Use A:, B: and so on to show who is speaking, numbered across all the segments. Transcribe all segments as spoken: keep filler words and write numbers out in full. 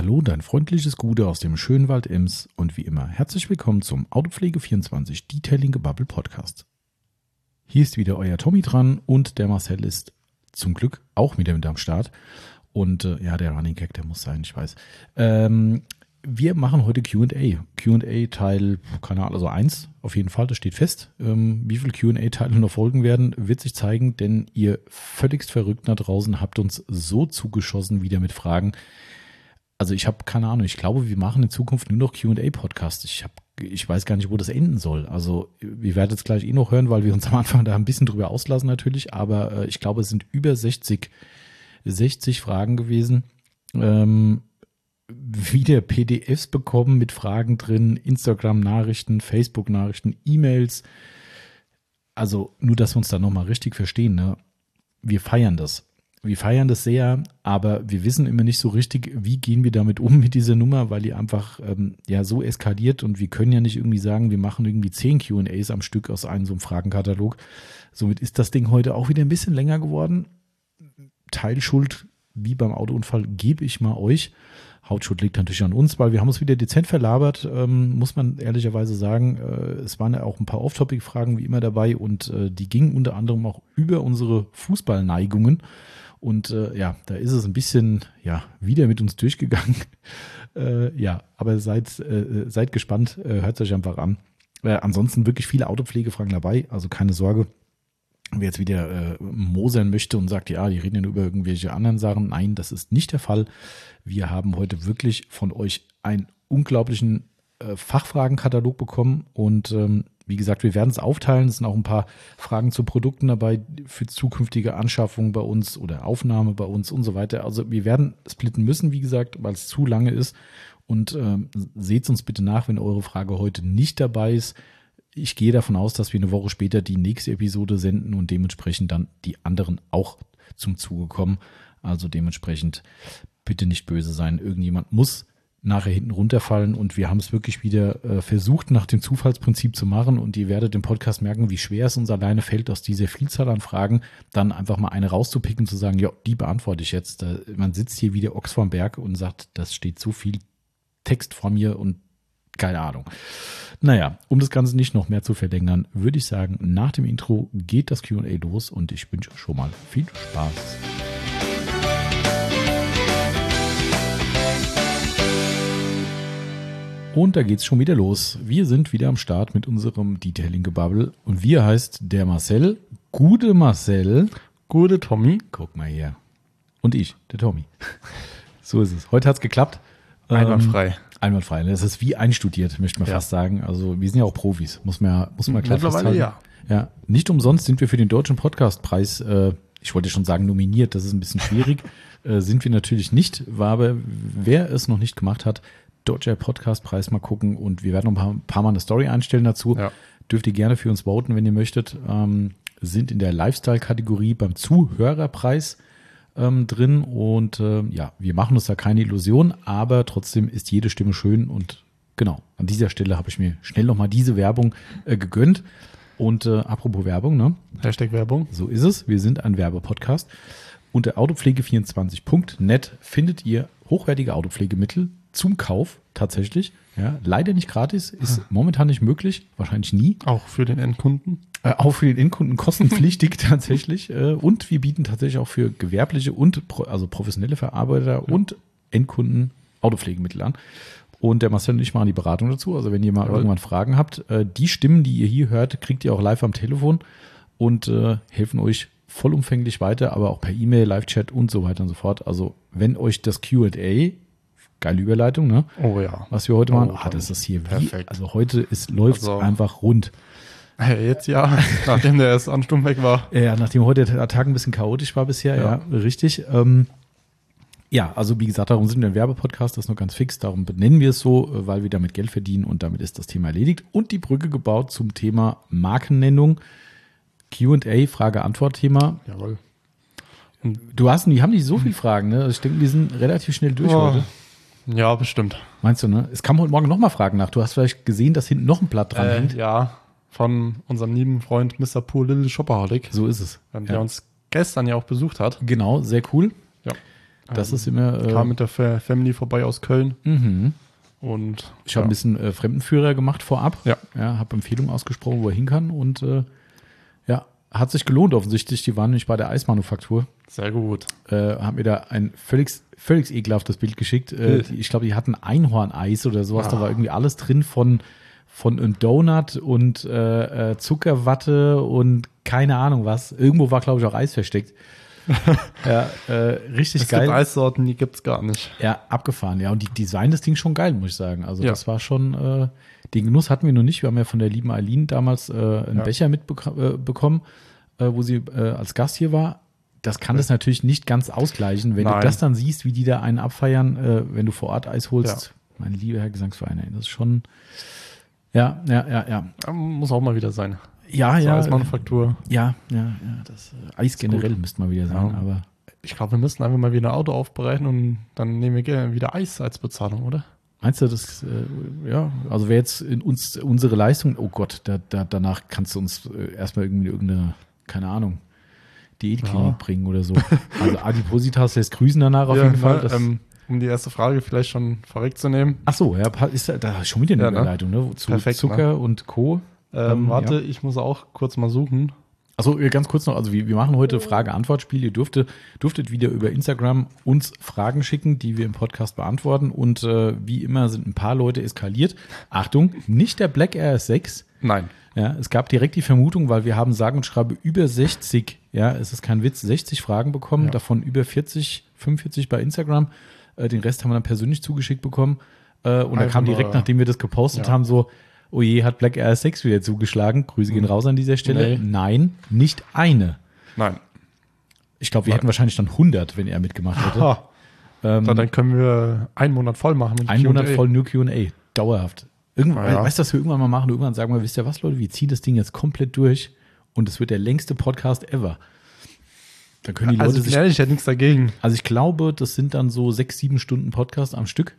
A: Hallo, dein freundliches Gude aus dem schönen Wald Ems und wie immer herzlich willkommen zum Autopflege vierundzwanzig Detailing Gebubble Podcast. Hier ist wieder euer Tommy dran und der Marcel ist zum Glück auch wieder mit am Start. Und äh, ja, der Running Gag, der muss sein, ich weiß. Ähm, wir machen heute Q und A. Q und A Teil, keine Ahnung, also eins auf jeden Fall, das steht fest. Ähm, wie viele Q und A-Teile noch folgen werden, wird sich zeigen, denn ihr völligst Verrückten da draußen habt uns so zugeschossen wieder mit Fragen. Also ich habe keine Ahnung, ich glaube, wir machen in Zukunft nur noch Q und A-Podcasts. Ich habe, ich weiß gar nicht, wo das enden soll. Also wir werden es gleich eh noch hören, weil wir uns am Anfang da ein bisschen drüber auslassen natürlich. Aber äh, ich glaube, es sind über sechzig, sechzig Fragen gewesen. Ähm, wieder P D Fs bekommen mit Fragen drin, Instagram-Nachrichten, Facebook-Nachrichten, E-Mails. Also nur, dass wir uns da nochmal richtig verstehen. Ne? Wir feiern das. Wir feiern das sehr, aber wir wissen immer nicht so richtig, wie gehen wir damit um mit dieser Nummer, weil die einfach ähm, ja so eskaliert und wir können ja nicht irgendwie sagen, wir machen irgendwie zehn Q und As am Stück aus einem so einem Fragenkatalog. Somit ist das Ding heute auch wieder ein bisschen länger geworden. Teilschuld, wie beim Autounfall, gebe ich mal euch. Hauptschuld liegt natürlich an uns, weil wir haben uns wieder dezent verlabert, ähm, muss man ehrlicherweise sagen. Äh, es waren ja auch ein paar Off-Topic-Fragen wie immer dabei und äh, die gingen unter anderem auch über unsere Fußballneigungen. Und äh, ja, da ist es ein bisschen ja wieder mit uns durchgegangen. äh, ja, aber seid, äh, seid gespannt, äh, hört es euch einfach an. Äh, ansonsten wirklich viele Autopflegefragen dabei, also keine Sorge. Wer jetzt wieder äh, mosern möchte und sagt, ja, die reden ja nur über irgendwelche anderen Sachen. Nein, das ist nicht der Fall. Wir haben heute wirklich von euch einen unglaublichen äh, Fachfragenkatalog bekommen und ähm, wie gesagt, wir werden es aufteilen. Es sind auch ein paar Fragen zu Produkten dabei für zukünftige Anschaffungen bei uns oder Aufnahme bei uns und so weiter. Also wir werden splitten müssen, wie gesagt, weil es zu lange ist. Und ähm, seht uns bitte nach, wenn eure Frage heute nicht dabei ist. Ich gehe davon aus, dass wir eine Woche später die nächste Episode senden und dementsprechend dann die anderen auch zum Zuge kommen. Also dementsprechend bitte nicht böse sein. Irgendjemand muss nachher hinten runterfallen und wir haben es wirklich wieder äh, versucht, nach dem Zufallsprinzip zu machen und ihr werdet im Podcast merken, wie schwer es uns alleine fällt, aus dieser Vielzahl an Fragen dann einfach mal eine rauszupicken, zu sagen, ja, die beantworte ich jetzt. Da, man sitzt hier wie der Ochs vorm Berg und sagt, das steht so viel Text vor mir und keine Ahnung. Naja, um das Ganze nicht noch mehr zu verlängern, würde ich sagen, nach dem Intro geht das Q und A los und ich wünsche schon mal viel Spaß. Und da geht's schon wieder los. Wir sind wieder am Start mit unserem Detailing-Gebubble. Und wir heißt der Marcel. Gute Marcel.
B: Gute Tommy.
A: Guck mal hier. Und ich, der Tommy. So ist es. Heute hat's geklappt.
B: Einwandfrei.
A: Ähm, einwandfrei. Das ist wie einstudiert, möchte man ja. fast sagen. Also wir sind ja auch Profis. Muss man ja, muss man klar
B: Mittlerweile
A: festhalten.
B: ja.
A: Ja. Nicht umsonst sind wir für den Deutschen Podcastpreis, äh, ich wollte schon sagen nominiert, das ist ein bisschen schwierig. äh, sind wir natürlich nicht. War aber, wer es noch nicht gemacht hat, Deutscher Podcastpreis mal gucken und wir werden noch ein paar, paar Mal eine Story einstellen dazu. Ja. Dürft ihr gerne für uns voten, wenn ihr möchtet. Ähm, sind in der Lifestyle-Kategorie beim Zuhörerpreis ähm, drin und äh, ja, wir machen uns da keine Illusion, aber trotzdem ist jede Stimme schön und genau, an dieser Stelle habe ich mir schnell nochmal diese Werbung äh, gegönnt und äh, apropos Werbung, ne?
B: Hashtag Werbung.
A: So ist es, wir sind ein Werbepodcast. Unter autopflege vierundzwanzig punkt net findet ihr hochwertige Autopflegemittel zum Kauf tatsächlich. Ja, leider nicht gratis, ist hm. momentan nicht möglich, wahrscheinlich nie.
B: Auch für den Endkunden?
A: Äh, auch für den Endkunden kostenpflichtig tatsächlich. Äh, und wir bieten tatsächlich auch für gewerbliche und pro, also professionelle Verarbeiter ja. und Endkunden Autopflegemittel an. Und der Marcel und ich machen die Beratung dazu. Also wenn ihr mal ja. irgendwann Fragen habt, äh, die Stimmen, die ihr hier hört, kriegt ihr auch live am Telefon und äh, helfen euch vollumfänglich weiter, aber auch per E-Mail, Live-Chat und so weiter und so fort. Also wenn euch das Q und A, geile Überleitung, ne?
B: Oh ja.
A: Was wir heute
B: oh,
A: machen, ah, das ist hier
B: perfekt.
A: Wie, also heute ist läuft es also, einfach rund.
B: Jetzt ja, nachdem der erste Ansturm weg war.
A: Ja, nachdem heute der Tag ein bisschen chaotisch war bisher, ja, ja richtig. Ähm, ja, also wie gesagt, darum sind wir ein Werbepodcast, das ist nur ganz fix, darum benennen wir es so, weil wir damit Geld verdienen und damit ist das Thema erledigt. Und die Brücke gebaut zum Thema Markennennung, Q und A, Frage-Antwort-Thema.
B: Jawohl.
A: Und du hast, die haben nicht so viele Fragen, ne? Ich denke, die sind relativ schnell durch
B: oh.
A: heute.
B: Ja, bestimmt.
A: Meinst du, ne? Es kam heute Morgen nochmal Fragen nach. Du hast vielleicht gesehen, dass hinten noch ein Blatt dran
B: äh,
A: hängt.
B: Ja, von unserem lieben Freund Mister Poor Little Shopaholic.
A: So ist es.
B: Der
A: ja.
B: uns gestern ja auch besucht hat.
A: Genau, sehr cool.
B: Ja.
A: Das
B: ähm,
A: ist immer. Äh,
B: kam mit der Fa- Family vorbei aus Köln.
A: Mhm.
B: Und
A: Ich habe
B: ja.
A: ein bisschen äh, Fremdenführer gemacht vorab.
B: Ja.
A: Ja, habe Empfehlungen ausgesprochen, wo er hin kann. Und äh, ja, hat sich gelohnt offensichtlich. Die waren nämlich bei der Eismanufaktur.
B: Sehr gut.
A: Äh, haben mir da ein völlig, völlig ekelhaftes Bild geschickt. Äh, die, ich glaube, die hatten Einhorneis oder sowas.
B: Ah.
A: Da war irgendwie alles drin von, von einem Donut und äh, äh, Zuckerwatte und keine Ahnung was. Irgendwo war, glaube ich, auch Eis versteckt. Ja, äh, richtig
B: Es
A: geil.
B: gibt Eissorten, die gibt's gar nicht.
A: Ja, abgefahren, ja. Und die Design das Ding schon geil, muss ich sagen. Also
B: Ja.
A: das war schon, äh, den Genuss hatten wir noch nicht. Wir haben ja von der lieben Eileen damals äh, einen
B: Ja.
A: Becher mitbekommen, äh, bekommen, äh, wo sie äh, als Gast hier war. Das kann das natürlich nicht ganz ausgleichen. Wenn
B: Nein.
A: du das dann siehst, wie die da einen abfeiern, äh, wenn du vor Ort Eis holst,
B: Ja.
A: mein lieber Herr Gesangsverein, ey, das ist schon, ja, ja, ja, ja.
B: Ja, muss auch mal wieder sein.
A: Ja,
B: So
A: ja.
B: Eismanufaktur.
A: Ja, ja, ja. Das äh, Eis generell
B: gut.
A: müsste mal wieder sein,
B: Ja.
A: aber.
B: Ich glaube, wir müssten einfach mal wieder ein Auto aufbereiten und dann nehmen wir gerne wieder Eis als Bezahlung, oder?
A: Meinst du, das, äh, ja, also wer jetzt in uns unsere Leistung, oh Gott, da, da, danach kannst du uns äh, erstmal irgendwie irgendeine, keine Ahnung, Diätklinik
B: Ja.
A: bringen oder so. Also Adipositas lässt grüßen danach auf jeden Fall. Das,
B: ähm, um die erste Frage vielleicht schon vorwegzunehmen.
A: ach so, ja, ist da, da ist schon wieder eine
B: Ja, ne?
A: Überleitung, ne? Zu
B: Perfekt,
A: Zucker und Co.
B: Ähm,
A: Ähm,
B: warte,
A: ja.
B: ich muss auch kurz mal suchen.
A: Achso, ganz kurz noch, also wir, wir machen heute Frage-Antwort-Spiel. Ihr dürftet, dürftet wieder über Instagram uns Fragen schicken, die wir im Podcast beantworten. Und äh, wie immer sind ein paar Leute eskaliert. Achtung, nicht der Black R S sechs.
B: Nein.
A: Ja, es gab direkt die Vermutung, weil wir haben sage und schreibe über sechzig, ja, es ist kein Witz, sechzig Fragen bekommen,
B: Ja.
A: davon über vierzig, fünfundvierzig bei Instagram. Äh, den Rest haben wir dann persönlich zugeschickt bekommen. Äh, und da
B: Einfach
A: kam direkt,
B: nur-
A: nachdem wir das gepostet
B: Ja.
A: haben, so, oh je, hat Black R S sechs wieder zugeschlagen. Grüße gehen raus an dieser Stelle.
B: Nee.
A: Nein, nicht eine.
B: Nein.
A: Ich glaube, wir
B: Nein.
A: hätten wahrscheinlich dann hundert, wenn er mitgemacht hätte.
B: Ha.
A: Ähm,
B: Na, dann können wir einen Monat voll machen. mit
A: ein
B: Q und A.
A: Monat voll nur Q und A. Dauerhaft. Irgendwann,
B: Ah, ja.
A: Weißt du, was wir irgendwann mal machen? Irgendwann sagen wir, wisst ihr was, Leute, wir ziehen das Ding jetzt komplett durch und es wird der längste Podcast ever. Da können die
B: Also
A: Leute
B: ich
A: sich.
B: bin ehrlich, ich hätte nichts dagegen.
A: Also ich glaube, das sind dann so sechs, sieben Stunden Podcast am Stück.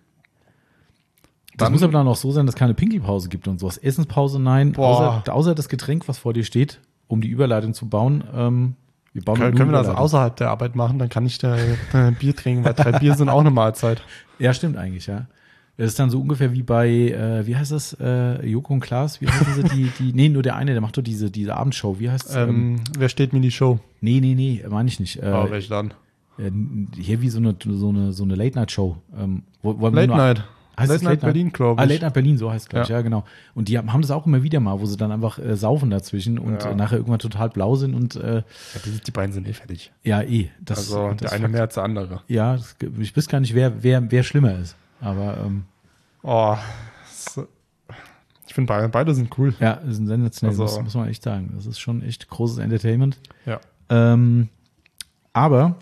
A: Das
B: Dann-
A: muss aber dann auch so sein, dass es keine Pinkelpause gibt und sowas. Essenspause, nein.
B: Boah.
A: Außer, außer das Getränk, was vor dir steht, um die Überleitung zu bauen. Ähm, wir bauen
B: Können,
A: nur
B: können wir das
A: Überleitung.
B: außerhalb der Arbeit machen? Dann kann ich da äh, Bier trinken, weil drei Bier sind auch eine Mahlzeit.
A: Ja, stimmt eigentlich, ja. Das ist dann so ungefähr wie bei, äh, wie heißt das, äh, Joko und Klaas, wie heißen sie, die, die, nee, nur der eine, der macht doch diese, diese Abendshow, wie heißt es? Ähm,
B: Ähm, wer steht mir die Show?
A: nee, nee, nee, meine ich nicht. Äh,
B: Oh, welche dann?
A: äh, hier wie so eine, so eine, so eine Late-Night-Show. Ähm, wo, wo
B: Late
A: nur-
B: Night.
A: Heißt
B: Late
A: es
B: Night Berlin, glaube
A: Ah,
B: ich.
A: Late Night Berlin, so heißt es, glaube ich,
B: Ja.
A: ja, genau. Und die haben, haben das auch immer wieder mal, wo sie dann einfach äh, saufen dazwischen und
B: Ja.
A: äh, nachher irgendwann total blau sind und äh,
B: Ja, die, die beiden sind eh fertig.
A: ja, eh. Das,
B: Also
A: das
B: der eine
A: Fakt-
B: mehr als der andere.
A: Ja, das, ich weiß gar nicht, wer, wer, wer schlimmer ist. Aber ähm,
B: Oh, so. Ich finde beide, beide sind cool.
A: ja, das ist ein sensationell,
B: Also-
A: muss, muss man echt sagen. Das ist schon echt großes Entertainment.
B: Ja.
A: Ähm, aber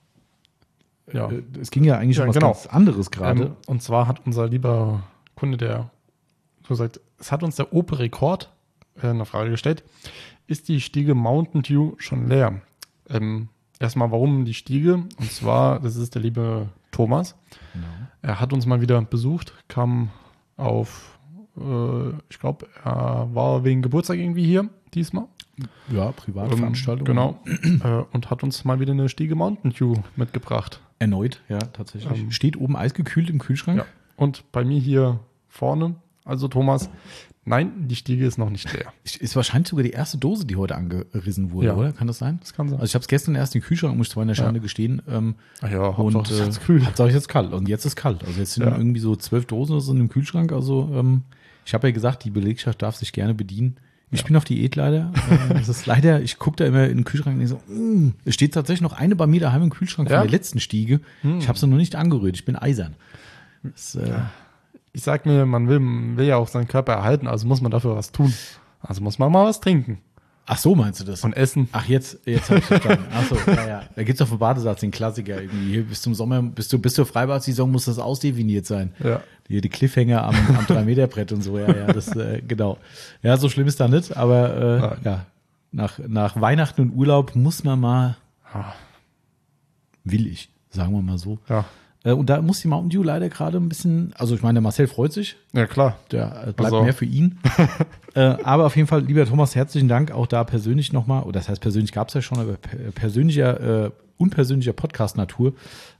B: Ja.
A: äh, es ging ja eigentlich
B: Ja,
A: um was
B: genau.
A: ganz anderes gerade.
B: Ähm, und zwar hat unser lieber Kunde, der so sagt, es hat uns der Opel Rekord äh, eine Frage gestellt. Ist die Stiege Mountain Dew schon leer? Ähm, erstmal, warum die Stiege? Und zwar, das ist der liebe Thomas.
A: Genau.
B: Er hat uns mal wieder besucht, kam auf, äh, ich glaube, er war wegen Geburtstag irgendwie hier diesmal.
A: Ja, Privatveranstaltung.
B: Ähm, genau. äh, und hat uns mal wieder eine Stiege Mountain Dew mitgebracht.
A: Erneut, ja, tatsächlich.
B: Ähm,
A: Steht oben eisgekühlt im Kühlschrank.
B: Ja. Und bei mir hier vorne, also Thomas, nein, die Stiege ist noch nicht leer.
A: Ist wahrscheinlich sogar die erste Dose, die heute angerissen wurde,
B: Ja.
A: oder? Kann das sein?
B: Das kann sein.
A: Also ich habe es gestern erst in den Kühlschrank, muss ich zwar in der Schande gestehen. Ähm,
B: Ach ja,
A: und
B: Hauptsache, es
A: äh,
B: ist kühl.
A: Hauptsache jetzt kalt. Und jetzt ist kalt. Also jetzt sind
B: Ja.
A: irgendwie so zwölf Dosen so in dem Kühlschrank. Also ähm, ich habe ja gesagt, die Belegschaft darf sich gerne bedienen. Ich
B: Ja.
A: bin auf Diät leider. Äh, das ist leider, ich gucke da immer in den Kühlschrank und denke so, mm, es steht tatsächlich noch eine bei mir daheim im Kühlschrank
B: Ja?
A: von der letzten Stiege.
B: Hm.
A: Ich habe sie noch nicht angerührt. Ich bin eisern. Das, äh,
B: Ich sag mir, man will, will ja auch seinen Körper erhalten, also muss man dafür was tun. Also muss man mal was trinken
A: ach so, meinst du das?
B: und essen.
A: Ach, jetzt, jetzt habe ich verstanden. Ach so, ja, ja. Da gibt's doch vom Badesatz den Klassiker irgendwie. Hier bis zum Sommer, bis, du, bis zur Freibad-Saison muss das ausdefiniert sein.
B: Ja.
A: Hier die Cliffhanger am, am drei Meter Brett und so, ja, ja, das, äh, genau. Ja, so schlimm ist da nicht, aber äh,
B: Nein.
A: ja, nach, nach Weihnachten und Urlaub muss man mal,
B: Ah,
A: will ich, sagen wir mal so.
B: Ja,
A: Äh, und da muss die Mountain Dew leider gerade ein bisschen, also ich meine, der Marcel freut sich,
B: ja klar.
A: der äh, bleibt
B: Also.
A: mehr für ihn. äh, aber auf jeden Fall, lieber Thomas, herzlichen Dank auch da persönlich nochmal, oder das heißt persönlich gab es ja schon, aber per persönlicher, äh, unpersönlicher Podcast-Natur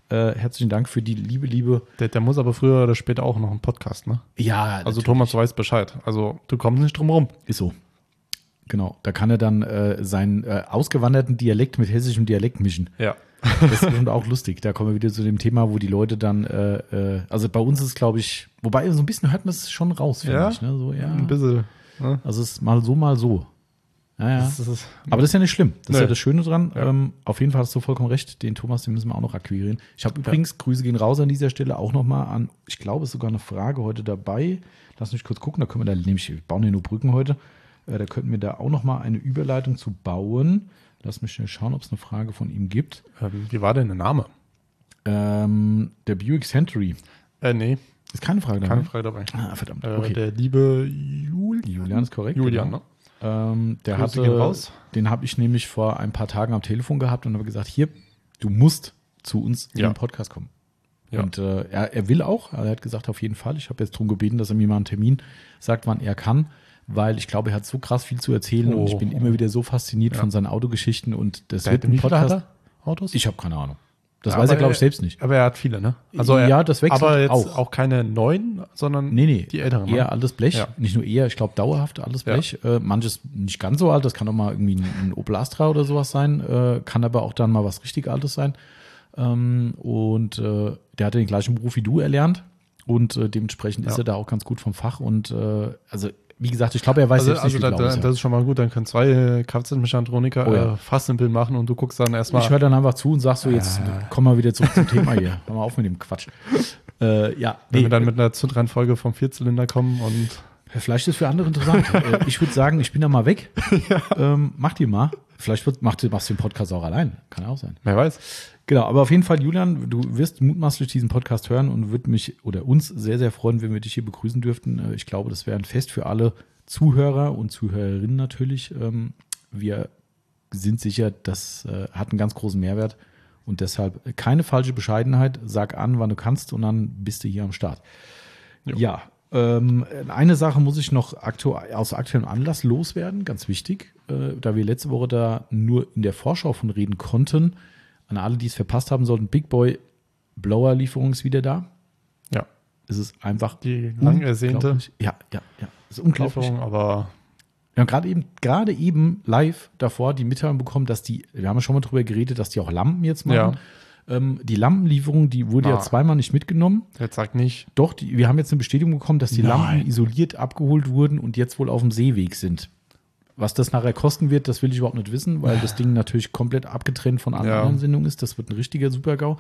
A: Äh, herzlichen Dank für die liebe, liebe.
B: Der, der muss aber früher oder später auch noch einen Podcast, ne?
A: Ja,
B: also
A: natürlich.
B: Thomas weiß Bescheid. Also du kommst nicht drum rum.
A: Ist so. Genau, da kann er dann äh, seinen äh, ausgewanderten Dialekt mit hessischem Dialekt mischen.
B: Ja.
A: Das ist auch lustig. Da kommen wir wieder zu dem Thema, wo die Leute dann, äh, äh, also bei uns ist es, glaube ich, wobei so ein bisschen hört man es schon raus, finde
B: Ja?
A: ich. Ne? So, ja.
B: Ein bisschen. Ne?
A: Also es ist mal so, mal so. Ja, ja.
B: Das ist,
A: Aber das ist ja nicht schlimm. Das ist
B: Nee.
A: ja das Schöne dran.
B: Ja.
A: Ähm, auf jeden Fall hast du vollkommen recht. Den Thomas, den müssen wir auch noch akquirieren. Ich habe übrigens, Grüße gehen raus an dieser Stelle, auch nochmal an, ich glaube, es ist sogar eine Frage heute dabei. Lass mich kurz gucken, da können wir da, nämlich, wir bauen ja nur Brücken heute. Äh, da könnten wir da auch nochmal eine Überleitung zu bauen. Lass mich schnell schauen, ob es eine Frage von ihm gibt.
B: ähm, wie war denn der Name?
A: Ähm, der Buick Century.
B: Äh, nee,
A: Ist keine Frage dabei.
B: keine Frage dabei.
A: Ah, verdammt.
B: Äh,
A: Okay.
B: Der liebe Jul
A: Julian ist korrekt.
B: Julian,
A: genau.
B: ne?
A: Ähm, der
B: Grüße
A: hatte,
B: gehen raus.
A: den habe ich nämlich vor ein paar Tagen am Telefon gehabt und habe gesagt, hier, du musst zu uns in
B: Ja.
A: den Podcast kommen.
B: Ja.
A: Und äh, er, er will auch, er hat gesagt, auf jeden Fall. Ich habe jetzt darum gebeten, dass er mir mal einen Termin sagt, wann er kann, weil ich glaube, er hat so krass viel zu erzählen
B: Oh.
A: und ich bin immer wieder so fasziniert
B: Ja.
A: von seinen Autogeschichten und das
B: Der
A: wird
B: hat-
A: ein
B: wie viele hat
A: Podcast.
B: er? Autos?
A: Ich habe keine Ahnung. Das
B: Ja,
A: weiß er,
B: aber
A: glaube ich, selbst nicht.
B: Aber er hat viele, ne? Also er,
A: Ja, das wechselt
B: aber jetzt
A: auch.
B: auch. keine neuen, sondern
A: Nee, nee.
B: die älteren.
A: Eher
B: ne?
A: alles Blech.
B: Ja.
A: Nicht nur eher, ich glaube dauerhaft alles
B: Ja.
A: Blech. Äh, manches nicht ganz so alt, das kann auch mal irgendwie ein, ein Opel Astra oder sowas sein. Äh, kann aber auch dann mal was richtig Altes sein. Ähm, und äh, der hat den gleichen Beruf wie du erlernt. Und äh, dementsprechend ist
B: Ja.
A: er da auch ganz gut vom Fach. Und äh, also, wie gesagt, ich glaube, er weiß
B: Also,
A: selbst
B: also
A: nicht,
B: da,
A: wie
B: da,
A: blau ist
B: das ist schon mal gut, dann können zwei Kfz-Mechatroniker
A: Oh ja.
B: äh, fast ein Bild machen und du guckst dann erstmal.
A: Ich höre dann einfach zu und sag so, jetzt komm mal wieder zurück zum Thema hier. Hör mal auf mit dem Quatsch. Äh, ja,
B: Wenn
A: nee,
B: wir dann mit einer Zündreihenfolge vom Vierzylinder kommen und
A: vielleicht ist es für andere interessant. äh, ich würde sagen, ich bin da mal weg. ähm, mach die mal. Vielleicht wird, macht, machst du den Podcast auch allein. Kann auch sein.
B: wer weiß.
A: Genau, aber auf jeden Fall, Julian, du wirst mutmaßlich diesen Podcast hören und würde mich oder uns sehr, sehr freuen, wenn wir dich hier begrüßen dürften. Äh, Ich glaube, das wäre ein Fest für alle Zuhörer und Zuhörerinnen natürlich. Ähm, Wir sind sicher, das äh, hat einen ganz großen Mehrwert und deshalb keine falsche Bescheidenheit. Sag an, wann du kannst und dann bist du hier am Start.
B: Jo.
A: Ja, ähm, eine Sache muss ich noch aktu aus aktuellem Anlass loswerden, ganz wichtig, äh, da wir letzte Woche da nur in der Vorschau von reden konnten. An alle, die es verpasst haben sollten, Big Boy Blower Lieferung ist wieder da.
B: Ja,
A: Es ist einfach
B: die lang ersehnte
A: unglaublich. Ja, ja, ja. Es ist unglaublich.
B: Lieferung, aber
A: Wir haben gerade eben, gerade eben live davor die Mitteilung bekommen, dass die, wir haben ja schon mal drüber geredet, dass die auch Lampen jetzt machen. Ähm, die Lampenlieferung, die wurde ja
B: Na.
A: zweimal nicht mitgenommen.
B: jetzt sagt nicht.
A: Doch, die, wir haben jetzt eine Bestätigung bekommen, dass die
B: Nein.
A: Lampen isoliert abgeholt wurden und jetzt wohl auf dem Seeweg sind. Was das nachher kosten wird, das will ich überhaupt nicht wissen, weil das Ding natürlich komplett abgetrennt von allen
B: Ja.
A: anderen Sendungen ist. Das wird ein richtiger Super-GAU.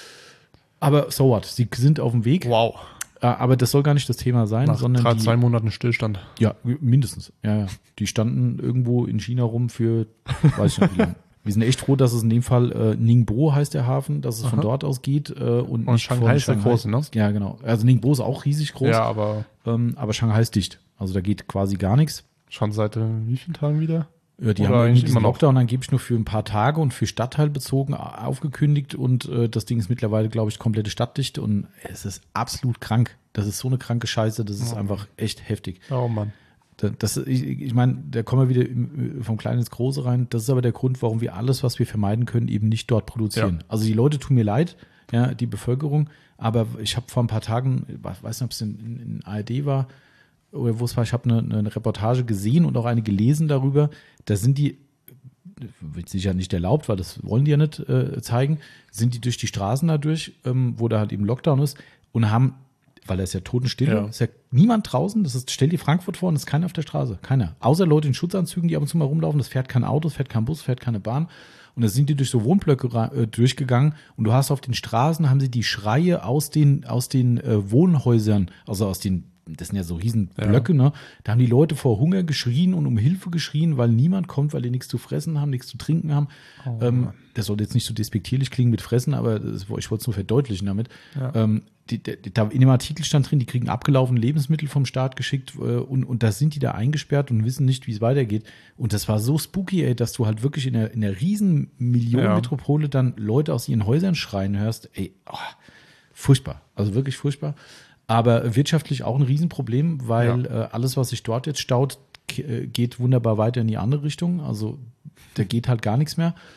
A: Aber so what, sie sind auf dem Weg.
B: Wow.
A: Äh, Aber das soll gar nicht das Thema sein,
B: Nach
A: sondern
B: drei,
A: die,
B: zwei Monaten Stillstand.
A: ja, mindestens. Ja, ja. Die standen irgendwo in China rum für, weiß ich nicht wie lange. Wir sind echt froh, dass es in dem Fall äh, Ningbo heißt der Hafen, dass es von
B: Aha.
A: dort aus geht. Äh, und
B: Und
A: nicht
B: Shanghai
A: von
B: ist der große, ne?
A: Ja, genau. Also Ningbo ist auch riesig groß,
B: Ja, aber
A: ähm, aber Shanghai ist dicht. Also da geht quasi gar nichts.
B: schon seit äh, wie vielen Tagen wieder?
A: Ja, die
B: Oder
A: haben
B: eigentlich
A: irgendwie diesen
B: immer noch?
A: Lockdown angeblich nur für ein paar Tage und für stadtteilbezogen a- aufgekündigt und äh, das Ding ist mittlerweile, glaube ich, komplette stadtdicht und es ist absolut krank. Das ist so eine kranke Scheiße, das ist
B: Oh.
A: einfach echt heftig.
B: Oh Mann.
A: Da- Das, ich ich meine, da kommen wir wieder im- vom Kleinen ins Große rein. Das ist aber der Grund, warum wir alles, was wir vermeiden können, eben nicht dort produzieren.
B: Ja.
A: Also die Leute tun mir leid, ja, die Bevölkerung, aber ich habe vor ein paar Tagen, ich weiß nicht, ob es in, in, in A R D war oder wo es war, ich habe eine, eine Reportage gesehen und auch eine gelesen darüber. Da sind die, wird sicher nicht erlaubt, weil das wollen die ja nicht äh, zeigen, sind die durch die Straßen dadurch, ähm, wo da halt eben Lockdown ist und haben, weil da ist ja Totenstille,
B: Ja.
A: ist ja niemand draußen, das ist, stell dir Frankfurt vor und es ist keiner auf der Straße, keiner. Außer Leute in Schutzanzügen, die ab und zu mal rumlaufen, das fährt kein Auto, es fährt kein Bus, fährt keine Bahn und da sind die durch so Wohnblöcke ra- äh, durchgegangen und du hast auf den Straßen, haben sie die Schreie aus den, aus den äh, Wohnhäusern, also aus den, das sind ja so riesen Blöcke, ne? Da haben die Leute vor Hunger geschrien und um Hilfe geschrien, weil niemand kommt, weil die nichts zu fressen haben, nichts zu trinken haben.
B: Oh,
A: ähm, das soll jetzt nicht so despektierlich klingen mit Fressen, aber das, ich wollte es nur verdeutlichen damit.
B: Ja.
A: Ähm, die, die, da in dem Artikel stand drin, die kriegen abgelaufene Lebensmittel vom Staat geschickt äh, und, und da sind die da eingesperrt und wissen nicht, wie es weitergeht. Und das war so spooky, ey, dass du halt wirklich in der, in der riesen Millionenmetropole dann Leute aus ihren Häusern schreien hörst. Ey, oh, furchtbar. Also wirklich furchtbar. Aber wirtschaftlich auch ein Riesenproblem, weil äh, alles, was sich dort jetzt staut, k- äh, geht wunderbar weiter in die andere Richtung. Also da geht halt gar nichts mehr.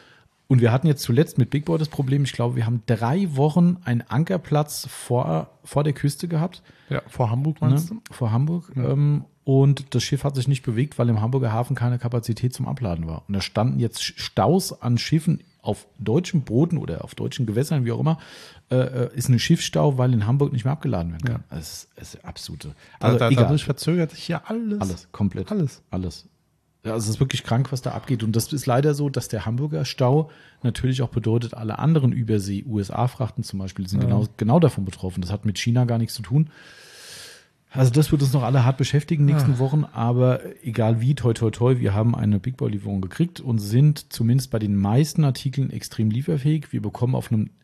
A: Und wir hatten jetzt zuletzt mit Big Boy das Problem, ich glaube, wir haben drei Wochen einen Ankerplatz vor, vor der Küste gehabt.
B: Ja, vor Hamburg meinst
A: ne?
B: du?
A: Vor Hamburg.
B: Ja.
A: Ähm, und das Schiff hat sich nicht bewegt, weil im Hamburger Hafen keine Kapazität zum Abladen war. Und da standen jetzt Staus an Schiffen auf deutschem Boden oder auf deutschen Gewässern, wie auch immer, äh, ist ein Schiffsstau, weil in Hamburg nicht mehr abgeladen werden kann.
B: Ja.
A: Das ist, das ist absolute.
B: Also
A: Also
B: da,
A: egal.
B: dadurch verzögert sich ja alles.
A: Alles, komplett.
B: Alles.
A: Alles. Ja, also es ist wirklich krank, was da abgeht. Und das ist leider so, dass der Hamburger Stau natürlich auch bedeutet, alle anderen Übersee-U S A-Frachten zum Beispiel sind
B: Ja.
A: genau, genau davon betroffen. Das hat mit China gar nichts zu tun. Also das wird uns noch alle hart beschäftigen in den nächsten
B: Ja.
A: Wochen. Aber egal wie, toi toi toi, wir haben eine Big Boy-Lieferung gekriegt und sind zumindest bei den meisten Artikeln extrem lieferfähig. Wir bekommen auf einem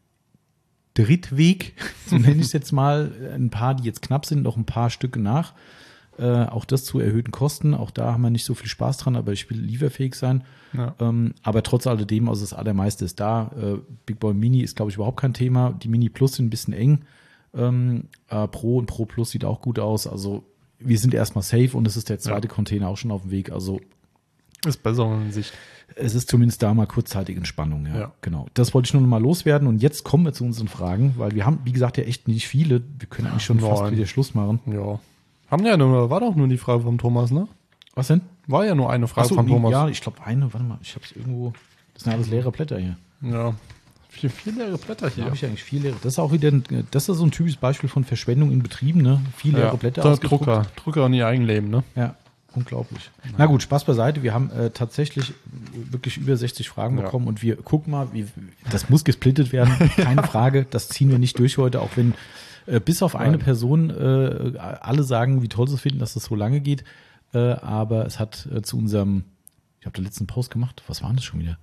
A: Drittweg, so nenne ich es jetzt mal, ein paar, die jetzt knapp sind, noch ein paar Stücke nach. Äh, auch das zu erhöhten Kosten. Auch da haben wir nicht so viel Spaß dran, aber ich will lieferfähig sein.
B: Ja.
A: Ähm, aber trotz alledem, also das Allermeiste ist da. Äh, Big Boy Mini ist, glaube ich, überhaupt kein Thema. Die Mini Plus sind ein bisschen eng. Ähm, äh, Pro und Pro Plus sieht auch gut aus. Also wir sind erstmal safe und es ist der zweite
B: Ja.
A: Container auch schon auf dem Weg. Also
B: Ist besser in Sicht.
A: es ist zumindest da mal kurzzeitige Entspannung. Ja,
B: Ja.
A: genau. Das wollte ich nur noch mal loswerden. Und jetzt kommen wir zu unseren Fragen, weil wir haben, wie gesagt, ja echt nicht viele. Wir können eigentlich schon fast
B: Nein.
A: wieder Schluss machen.
B: Ja. Haben ja nur, war doch nur die Frage vom Thomas, ne?
A: Was denn?
B: War ja nur eine Frage
A: Achso,
B: von
A: nee,
B: Thomas.
A: ja, ich glaube eine, warte mal, ich habe es irgendwo, das sind alles leere Blätter hier.
B: Ja. Vier, vier leere Blätter
A: Da
B: hier.
A: habe ich eigentlich vier leere. Das ist auch wieder, ein, das ist so ein typisches Beispiel von Verschwendung in Betrieben, ne? Vier leere
B: ja.
A: Blätter
B: Der
A: ausgedruckt.
B: Drucker. Drucker in ihr Eigenleben, ne?
A: Ja, unglaublich. Na gut, Spaß beiseite. Wir haben äh, tatsächlich wirklich über sechzig Fragen
B: Ja.
A: bekommen und wir gucken mal, wie, das muss gesplittet werden, keine Frage. Das ziehen wir nicht durch heute, auch wenn äh, bis auf eine
B: Nein.
A: Person äh, alle sagen, wie toll sie es finden, dass das so lange geht. Äh, aber es hat äh, zu unserem, ich habe den letzten Post gemacht, was war denn das schon wieder?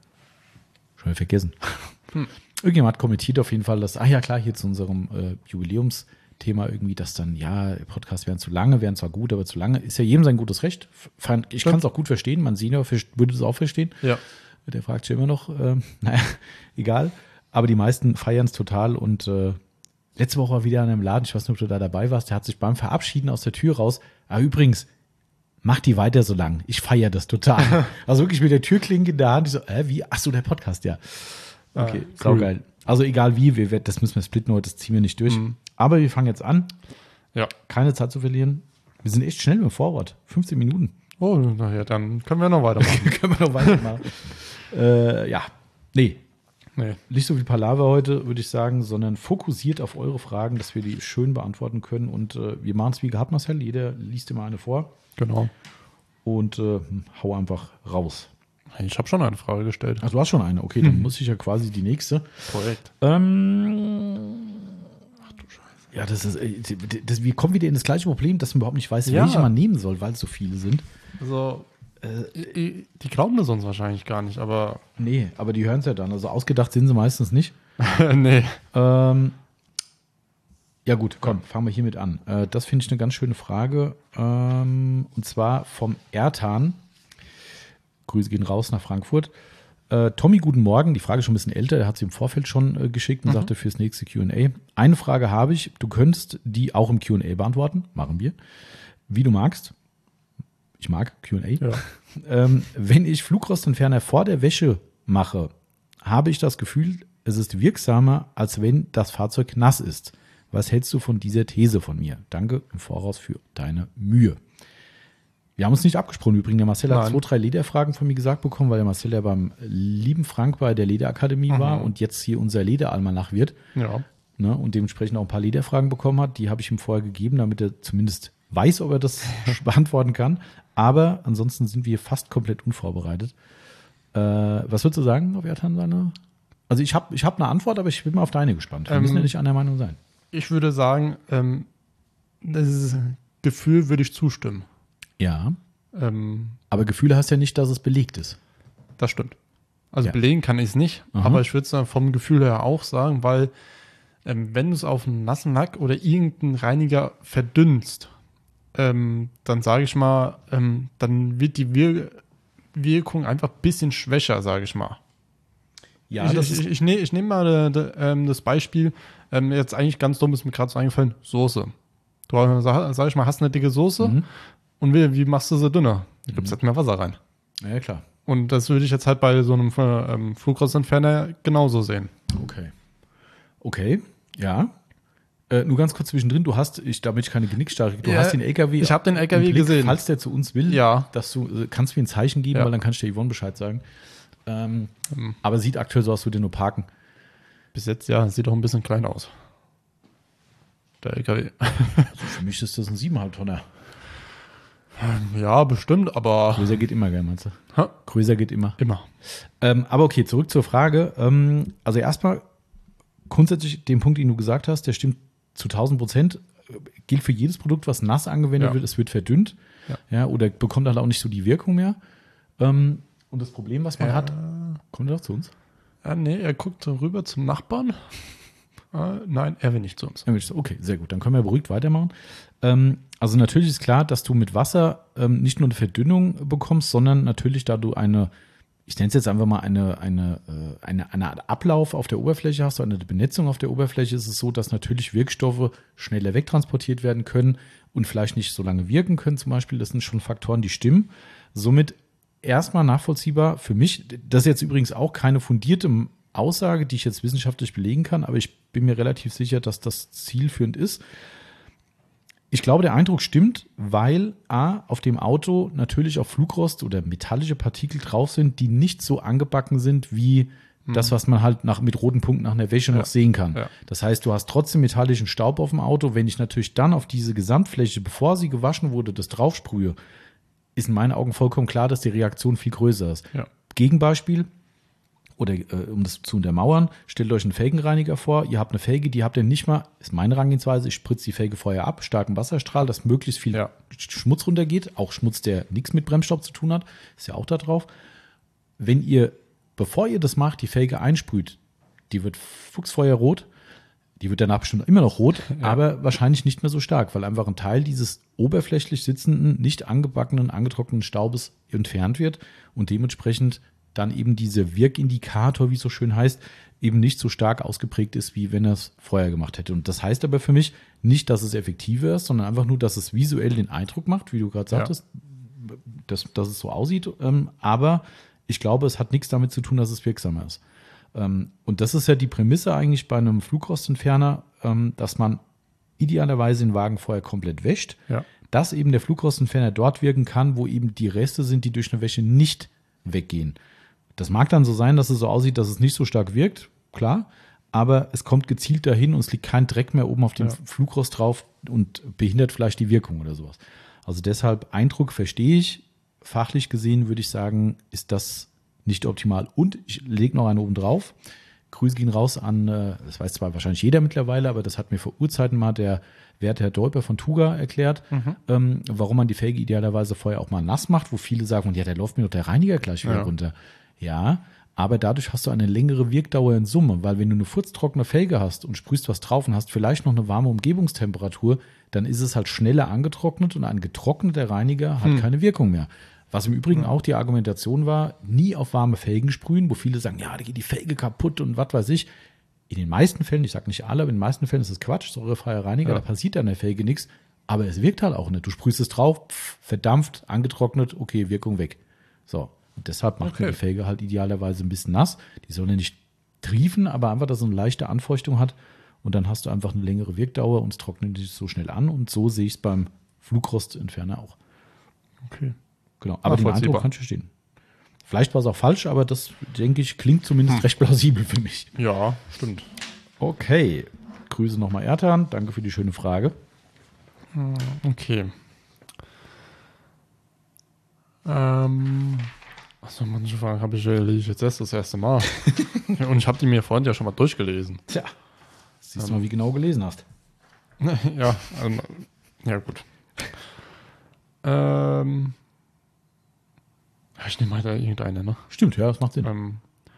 A: Schon wieder vergessen.
B: Hm.
A: Irgendjemand hat kommentiert auf jeden Fall, dass, ah ja klar, hier zu unserem äh, Jubiläumsthema irgendwie, dass dann, ja, Podcasts wären zu lange, wären zwar gut, aber zu lange. Ist ja jedem sein gutes Recht. F- Ich kann es auch gut verstehen, mein Senior ver- würde es auch verstehen.
B: Ja.
A: Der fragt sich immer noch, äh, naja, egal. Aber die meisten feiern es total und äh, letzte Woche war wieder an einem Laden, ich weiß nicht, ob du da dabei warst, der hat sich beim Verabschieden aus der Tür raus, ah, übrigens, mach die weiter so lang. Ich feiere das total. Also wirklich mit der Türklinke in der Hand. Ich so, äh, wie? Ach so, der Podcast, ja. Okay,
B: Ah,
A: saugeil. Also egal wie, wir, werden- das müssen wir splitten heute, das ziehen wir nicht durch.
B: Mhm.
A: Aber wir fangen jetzt an.
B: Ja.
A: Keine Zeit zu verlieren. Wir sind echt schnell im Vorwort. fünfzehn Minuten.
B: Oh, naja, dann können wir noch weitermachen.
A: Können wir noch weitermachen. äh, ja, nee,
B: Nee.
A: nicht so viel Palaver heute, würde ich sagen, sondern fokussiert auf eure Fragen, dass wir die schön beantworten können. Und äh, wir machen es wie gehabt, Marcel. Jeder liest immer eine vor
B: Genau.
A: und äh, hau einfach raus.
B: Ich habe schon eine Frage gestellt.
A: Ach, du hast schon eine. Okay, dann muss ich ja quasi die nächste.
B: Korrekt.
A: Ähm, Ach du Scheiße. Ja, das ist, äh, das, wir kommen wieder in das gleiche Problem, dass man überhaupt nicht weiß,
B: Ja.
A: welche man nehmen soll, weil es so viele sind.
B: Also, äh, die glauben das uns wahrscheinlich gar nicht, aber
A: Nee, aber die hören es ja dann. Also ausgedacht sind sie meistens nicht.
B: nee.
A: Ähm, ja gut, komm, fangen wir hiermit an. Äh, das finde ich eine ganz schöne Frage. Ähm, und zwar vom Ertan. Grüße gehen raus nach Frankfurt. Äh, Tommy, guten Morgen. Die Frage ist schon ein bisschen älter. Er hat sie im Vorfeld schon äh, geschickt und
B: Mhm.
A: sagte fürs nächste Q und A. Eine Frage habe ich. Du könntest die auch im Q und A beantworten. Machen wir. Wie du magst. Ich mag Q und A.
B: Ja.
A: Ähm, wenn ich Flugrostentferner vor der Wäsche mache, habe ich das Gefühl, es ist wirksamer, als wenn das Fahrzeug nass ist. Was hältst du von dieser These von mir? Danke im Voraus für deine Mühe. Wir haben uns nicht abgesprochen übrigens. Der Marcel hat
B: Nein.
A: zwei, drei Lederfragen von mir gesagt bekommen, weil der Marcel ja beim lieben Frank bei der Lederakademie
B: Mhm.
A: war und jetzt hier unser Lederalmanach wird.
B: Ja.
A: Ne, und dementsprechend auch ein paar Lederfragen bekommen hat. Die habe ich ihm vorher gegeben, damit er zumindest weiß, ob er das beantworten kann. Aber ansonsten sind wir fast komplett unvorbereitet. Äh, was würdest du sagen, ob Ertan seine? Also ich habe ich hab eine Antwort, aber ich bin mal auf deine gespannt. Wir
B: Ähm,
A: müssen ja nicht einer Meinung sein.
B: Ich würde sagen, ähm, das Gefühl würde ich zustimmen.
A: Ja,
B: Ähm,
A: aber Gefühle hast ja nicht, dass es belegt ist.
B: das stimmt. Also
A: Ja.
B: belegen kann ich es nicht,
A: Aha.
B: aber ich würde es dann vom Gefühl her auch sagen, weil ähm, wenn du es auf einen nassen Lack oder irgendeinen Reiniger verdünnst, ähm, dann sage ich mal, ähm, dann wird die Wir Wirkung einfach ein bisschen schwächer, sage ich mal.
A: Ja,
B: ich,
A: das
B: ich,
A: ist,
B: ich, ich nehme ich nehm mal de, de, ähm, das Beispiel, ähm, jetzt eigentlich ganz dumm ist mir gerade so eingefallen, Soße. Du, äh, sag, sag ich mal, hast eine dicke Soße
A: Mhm.
B: und wie, wie machst du sie dünner? Du gibst
A: Mhm.
B: jetzt mehr Wasser rein.
A: ja klar.
B: Und das würde ich jetzt halt bei so einem ähm, Flugrostentferner genauso sehen.
A: Okay. Okay, ja. Äh, nur ganz kurz zwischendrin, du hast, ich, damit ich keine Genickstarre, du
B: Ja,
A: hast den L K W.
B: ich hab den L K W
A: im Blick,
B: gesehen.
A: Falls der zu uns will,
B: Ja.
A: dass du, äh, kannst du mir ein Zeichen geben,
B: Ja.
A: weil dann kannst du der Yvonne Bescheid sagen. Ähm,
B: Mhm.
A: Aber sieht aktuell so aus, als würde er nur parken.
B: Bis jetzt, ja, sieht doch ein bisschen klein aus. Der L K W.
A: Also für mich ist das ein siebeneinhalb Tonner.
B: Ja, bestimmt, aber
A: Größer geht immer, gell, meinst du?
B: ha,
A: Größer geht immer.
B: immer.
A: Ähm, aber okay, zurück zur Frage. Ähm, also erstmal grundsätzlich den Punkt, den du gesagt hast, der stimmt zu tausend Prozent. Gilt für jedes Produkt, was nass angewendet
B: Ja.
A: wird, es wird verdünnt.
B: Ja.
A: Ja, oder bekommt halt auch nicht so die Wirkung mehr. Ähm, und das Problem, was man
B: Ja.
A: hat, kommt er doch zu uns?
B: Ja, nee, er guckt rüber zum Nachbarn. Äh, nein, er will nicht zu uns.
A: Okay, sehr gut. Dann können wir beruhigt weitermachen. Ähm, also natürlich ist klar, dass du mit Wasser ähm, nicht nur eine Verdünnung bekommst, sondern natürlich, da du eine, ich nenne es jetzt einfach mal eine, eine, äh, eine, eine Art Ablauf auf der Oberfläche hast, eine Benetzung auf der Oberfläche, ist es so, dass natürlich Wirkstoffe schneller wegtransportiert werden können und vielleicht nicht so lange wirken können zum Beispiel. Das sind schon Faktoren, die stimmen. Somit erstmal nachvollziehbar für mich, das ist jetzt übrigens auch keine fundierte Aussage, die ich jetzt wissenschaftlich belegen kann, aber ich bin mir relativ sicher, dass das zielführend ist. Ich glaube, der Eindruck stimmt, weil A, auf dem Auto natürlich auch Flugrost oder metallische Partikel drauf sind, die nicht so angebacken sind wie mhm. das, was man halt nach, mit roten Punkten nach einer Wäsche
B: ja.
A: noch sehen kann.
B: Ja.
A: Das heißt, du hast trotzdem metallischen Staub auf dem Auto. Wenn ich natürlich dann auf diese Gesamtfläche, bevor sie gewaschen wurde, das draufsprühe, ist in meinen Augen vollkommen klar, dass die Reaktion viel größer ist.
B: Ja.
A: Gegenbeispiel, oder äh, um das zu untermauern, stellt euch einen Felgenreiniger vor. Ihr habt eine Felge, die habt ihr nicht mal, ist meine Herangehensweise, ich spritze die Felge vorher ab, starken Wasserstrahl, dass möglichst viel
B: Ja.
A: Schmutz runtergeht. Auch Schmutz, der nichts mit Bremsstaub zu tun hat, ist ja auch da drauf. Wenn ihr, bevor ihr das macht, die Felge einsprüht, die wird fuchsfeuerrot, die wird danach bestimmt immer noch rot, ja. aber wahrscheinlich nicht mehr so stark, weil einfach ein Teil dieses oberflächlich sitzenden, nicht angebackenen, angetrockneten Staubes entfernt wird und dementsprechend dann eben dieser Wirkindikator, wie es so schön heißt, eben nicht so stark ausgeprägt ist, wie wenn er es vorher gemacht hätte. Und das heißt aber für mich nicht, dass es effektiver ist, sondern einfach nur, dass es visuell den Eindruck macht, wie du gerade sagtest, ja. dass, dass es so aussieht. Aber ich glaube, es hat nichts damit zu tun, dass es wirksamer ist. Und das ist ja die Prämisse eigentlich bei einem Flugrostentferner, dass man idealerweise den Wagen vorher komplett wäscht,
B: Ja.
A: dass eben der Flugrostentferner dort wirken kann, wo eben die Reste sind, die durch eine Wäsche nicht weggehen. Das mag dann so sein, dass es so aussieht, dass es nicht so stark wirkt, klar, aber es kommt gezielt dahin und es liegt kein Dreck mehr oben auf dem
B: Ja.
A: Flugrost drauf und behindert vielleicht die Wirkung oder sowas. Also deshalb Eindruck verstehe ich. Fachlich gesehen würde ich sagen, ist das nicht optimal. Und ich lege noch einen oben drauf. Grüße gehen raus an, äh, das weiß zwar wahrscheinlich jeder mittlerweile, aber das hat mir vor Urzeiten mal der werte Herr Deuper von Tuga erklärt,
B: Mhm.
A: ähm, warum man die Felge idealerweise vorher auch mal nass macht, wo viele sagen, ja, da läuft mir doch der Reiniger gleich wieder
B: Ja.
A: runter. Ja, aber dadurch hast du eine längere Wirkdauer in Summe, weil wenn du eine furztrockene Felge hast und sprühst was drauf und hast vielleicht noch eine warme Umgebungstemperatur, dann ist es halt schneller angetrocknet und ein getrockneter Reiniger hat
B: Hm.
A: keine Wirkung mehr. Was im Übrigen auch die Argumentation war, nie auf warme Felgen sprühen, wo viele sagen, ja, da geht die Felge kaputt und was weiß ich. In den meisten Fällen, ich sage nicht alle, aber in den meisten Fällen ist das Quatsch, säurefreier Reiniger,
B: Ja.
A: da passiert an der Felge nichts, aber es wirkt halt auch nicht. Du sprühst es drauf, pff, verdampft, angetrocknet, okay, Wirkung weg. So, und deshalb macht
B: Okay.
A: man die Felge halt idealerweise ein bisschen nass. Die soll ja nicht triefen, aber einfach, dass es eine leichte Anfeuchtung hat und dann hast du einfach eine längere Wirkdauer und es trocknet nicht so schnell an und so sehe ich es beim Flugrostentferner auch.
B: Okay.
A: Genau, aber den
B: Nachvollziehbar.
A: Eindruck kann ich verstehen. Vielleicht war es auch falsch, aber das, denke ich, klingt zumindest recht plausibel für mich.
B: Ja, stimmt.
A: Okay, Grüße nochmal Ertan, danke für die schöne Frage.
B: Okay. Ähm, achso, manche Fragen habe ich, lese ich jetzt erst das erste Mal. Und ich habe die mir vorhin ja schon mal durchgelesen.
A: Tja, siehst du mal, wie genau gelesen hast.
B: Ja, ähm, ja gut. Ähm, ich nehme mal da irgendeine, ne?
A: Stimmt, ja, das macht Sinn.
B: Ähm,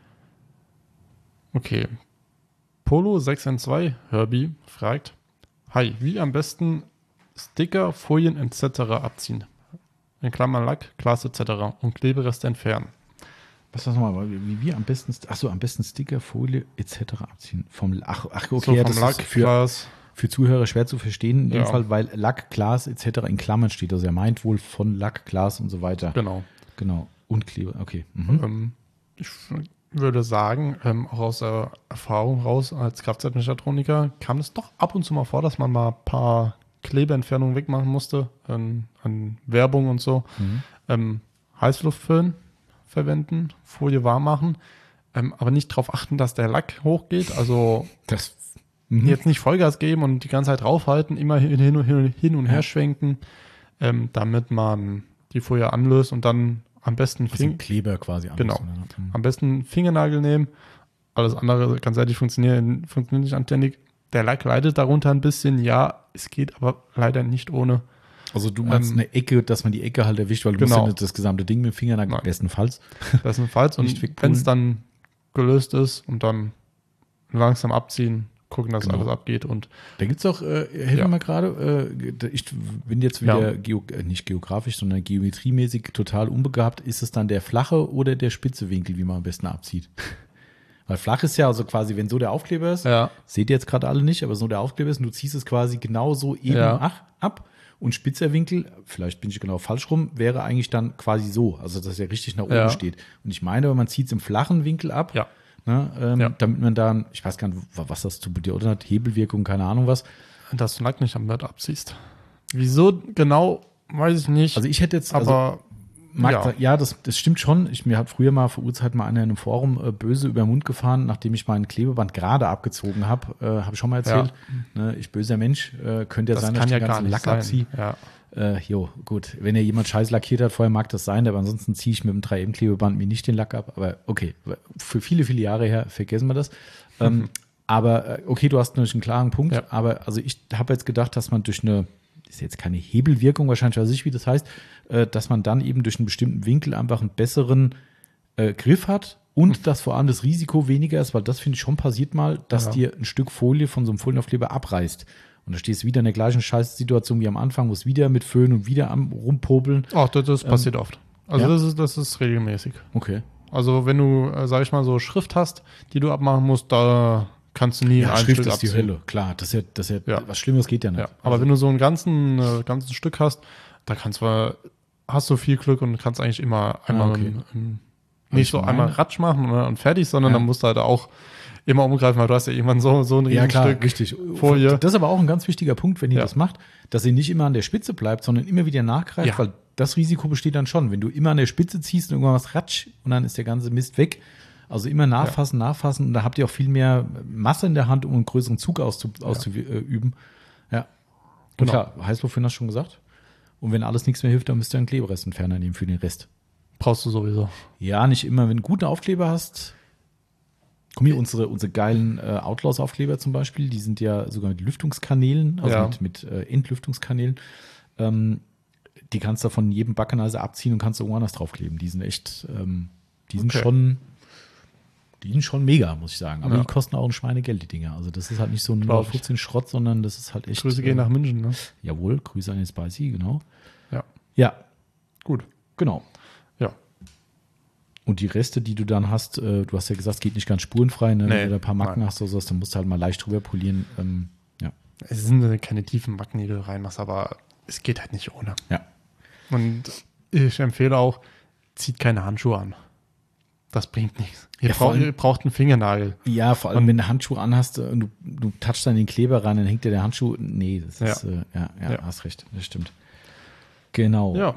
B: okay. Polo sechs N zwei Herbie fragt: Hi, wie am besten Sticker, Folien et cetera abziehen? In Klammern Lack, Glas et cetera und Klebereste entfernen.
A: Was das nochmal, wie wir am besten, achso, am besten Sticker, Folie et cetera abziehen. Vom, ach, ach okay,
B: So
A: ja,
B: vom
A: das
B: Lack,
A: ist für,
B: Glas.
A: für Zuhörer schwer zu verstehen, in dem
B: Ja.
A: Fall, weil Lack, Glas et cetera in Klammern steht. Also er meint wohl von Lack, Glas und so weiter.
B: Genau.
A: Genau. Und Kleber, okay. Mhm.
B: Ähm, ich würde sagen, ähm, auch aus der Erfahrung raus als Kfz-Mechatroniker kam es doch ab und zu mal vor, dass man mal ein paar Klebeentfernungen wegmachen musste an, an Werbung und so.
A: Mhm.
B: Ähm, Heißluftföhn verwenden, Folie warm machen, ähm, aber nicht darauf achten, dass der Lack hochgeht. Also
A: Das, mhm.
B: jetzt nicht Vollgas geben und die ganze Zeit draufhalten, immer hin, hin, und- hin, hin und
A: Ja.
B: her schwenken, ähm, damit man die Folie anlöst und dann am besten
A: Also
B: Fing
A: Kleber quasi. an.
B: Genau.
A: Mhm.
B: am besten Fingernagel nehmen. Alles andere ganz ehrlich funktioniert, funktioniert nicht anständig. Der Lack leidet darunter ein bisschen, ja, es geht aber leider nicht ohne.
A: Also du meinst
B: Ähm,
A: eine Ecke, dass man die Ecke halt erwischt, weil du
B: genau.
A: musst ja nicht das gesamte Ding mit dem Finger,
B: Nein.
A: bestenfalls.
B: Bestenfalls. Und
A: Nicht wegpulen.
B: wenn es dann gelöst ist und dann langsam abziehen, gucken, dass
A: Genau.
B: alles abgeht. Und
A: Da gibt es auch, äh, helfen
B: Ja.
A: wir mal gerade, äh, ich bin jetzt wieder,
B: Ja.
A: geo, äh, nicht geografisch, sondern geometriemäßig total unbegabt. Ist es dann der flache oder der spitze Winkel, wie man am besten abzieht? Weil flach ist ja also quasi, wenn so der Aufkleber ist,
B: ja,
A: seht ihr jetzt gerade alle nicht, aber so der Aufkleber ist und du ziehst es quasi genau so eben
B: Ja.
A: ach, ab. Und spitzer Winkel, vielleicht bin ich genau falsch rum, wäre eigentlich dann quasi so, also dass er richtig nach oben
B: Ja.
A: steht. Und ich meine, man zieht es im flachen Winkel ab,
B: ja.
A: ne, ähm,
B: Ja.
A: damit man dann, ich weiß gar nicht, was das zu bedeuten hat, Hebelwirkung, keine Ahnung was.
B: Dass du Lack nicht am Wert abziehst. Wieso genau, weiß ich nicht.
A: Also ich hätte jetzt, also
B: aber
A: mag
B: ja.
A: da, ja, das, das stimmt schon. Ich, mir hat früher mal vor Urzeit mal einer in einem Forum äh, böse über den Mund gefahren, nachdem ich mein Klebeband gerade abgezogen habe. Äh, habe ich schon mal erzählt. Ne, ich böser Mensch, äh, könnte ja
B: das
A: sein,
B: kann
A: dass
B: ja
A: ich den
B: gar
A: ganzen
B: nicht
A: Lack
B: sein.
A: abziehe.
B: Ja.
A: Äh, jo, gut. Wenn ja jemand scheiß lackiert hat, vorher mag das sein, aber ansonsten ziehe ich mit dem drei M-Klebeband mir nicht den Lack ab. Aber okay, für viele, viele Jahre her vergessen wir das. Ähm, aber äh, okay, du hast natürlich einen klaren Punkt.
B: Ja.
A: Aber also ich habe jetzt gedacht, dass man durch eine, ist jetzt keine Hebelwirkung wahrscheinlich, weiß ich, wie das heißt, äh, dass man dann eben durch einen bestimmten Winkel einfach einen besseren äh, Griff hat und dass vor allem das Risiko weniger ist, weil das finde ich schon passiert mal, dass
B: Ja.
A: dir ein Stück Folie von so einem Folienaufkleber abreißt. Und da stehst du wieder in der gleichen Scheißsituation wie am Anfang, musst wieder mit Föhn und wieder am rumpobeln.
B: Ach, das, das passiert oft. Also
A: ja?
B: das ist, das ist regelmäßig.
A: Okay.
B: Also wenn du, äh, sag ich mal, so Schrift hast, die du abmachen musst, da kannst du nie
A: Ja,
B: ein
A: Schrift
B: Stück
A: ist die
B: abziehen.
A: Hölle, klar. Das ist ja, das ist ja,
B: Ja.
A: was Schlimmes geht ja nicht.
B: Ja, aber wenn du so ein ganzen, äh, ganzes Stück hast, da kannst du, hast du viel Glück und kannst eigentlich immer einmal
A: okay.
B: ein, ein,
A: ich
B: nicht so
A: meine-
B: einmal Ratsch machen und, und fertig, sondern
A: Ja.
B: dann musst du halt auch immer umgreifen, weil du hast ja irgendwann so, so ein
A: Ja, klar,
B: Riesenstück
A: richtig.
B: Folie.
A: Das ist aber auch ein ganz wichtiger Punkt, wenn ihr
B: Ja.
A: das macht, dass ihr nicht immer an der Spitze bleibt, sondern immer wieder nachgreift,
B: Ja.
A: weil das Risiko besteht dann schon. Wenn du immer an der Spitze ziehst und irgendwann was ratsch und dann ist der ganze Mist weg. Also immer nachfassen, nachfassen und da habt ihr auch viel mehr Masse in der Hand, um einen größeren Zug auszu, auszuüben. Ja, und
B: Genau.
A: klar, Heißluftföhn hast du schon gesagt. Und wenn alles nichts mehr hilft, dann müsst ihr einen Kleberestentferner nehmen für den Rest.
B: Brauchst du sowieso.
A: Ja, nicht immer. Wenn du gute Aufkleber hast, komm hier, unsere, unsere geilen äh, Outlaws-Aufkleber zum Beispiel, die sind ja sogar mit Lüftungskanälen, also
B: Ja.
A: mit, mit äh, Entlüftungskanälen. Ähm, die kannst du von jedem Backenizer abziehen und kannst du irgendwo anders draufkleben. Die sind echt, ähm, die sind
B: Okay.
A: schon, die sind schon mega, muss ich sagen. Aber
B: Ja.
A: die kosten auch ein Schweinegeld, die Dinger. Also das ist halt nicht so ein
B: Glaub ich.
A: fünfzehn Schrott, sondern das ist halt echt.
B: Grüße gehen
A: äh,
B: nach München, ne?
A: Jawohl, Grüße an den Spicy, genau.
B: Ja.
A: Ja,
B: Gut.
A: genau.
B: Ja.
A: Und die Reste, die du dann hast, äh, du hast ja gesagt, es geht nicht ganz spurenfrei, ne?
B: Nee,
A: Wenn du da ein paar Macken
B: nein.
A: hast oder sowas, dann musst du halt mal leicht drüber polieren. Ähm, ja.
B: Es sind keine tiefen Macken, die du reinmachst, aber es geht halt nicht ohne.
A: Ja.
B: Und ich empfehle auch, zieht keine Handschuhe an. Das bringt nichts. Ihr,
A: Ja, vor
B: braucht,
A: allem-
B: ihr braucht einen Fingernagel.
A: Ja, vor allem, wenn du Handschuhe anhast und du, du touchst dann den Kleber ran, dann hängt dir der Handschuh. Nee, das
B: Ja.
A: ist, äh, ja, ja,
B: Ja.
A: hast recht, das stimmt. Genau.
B: Ja.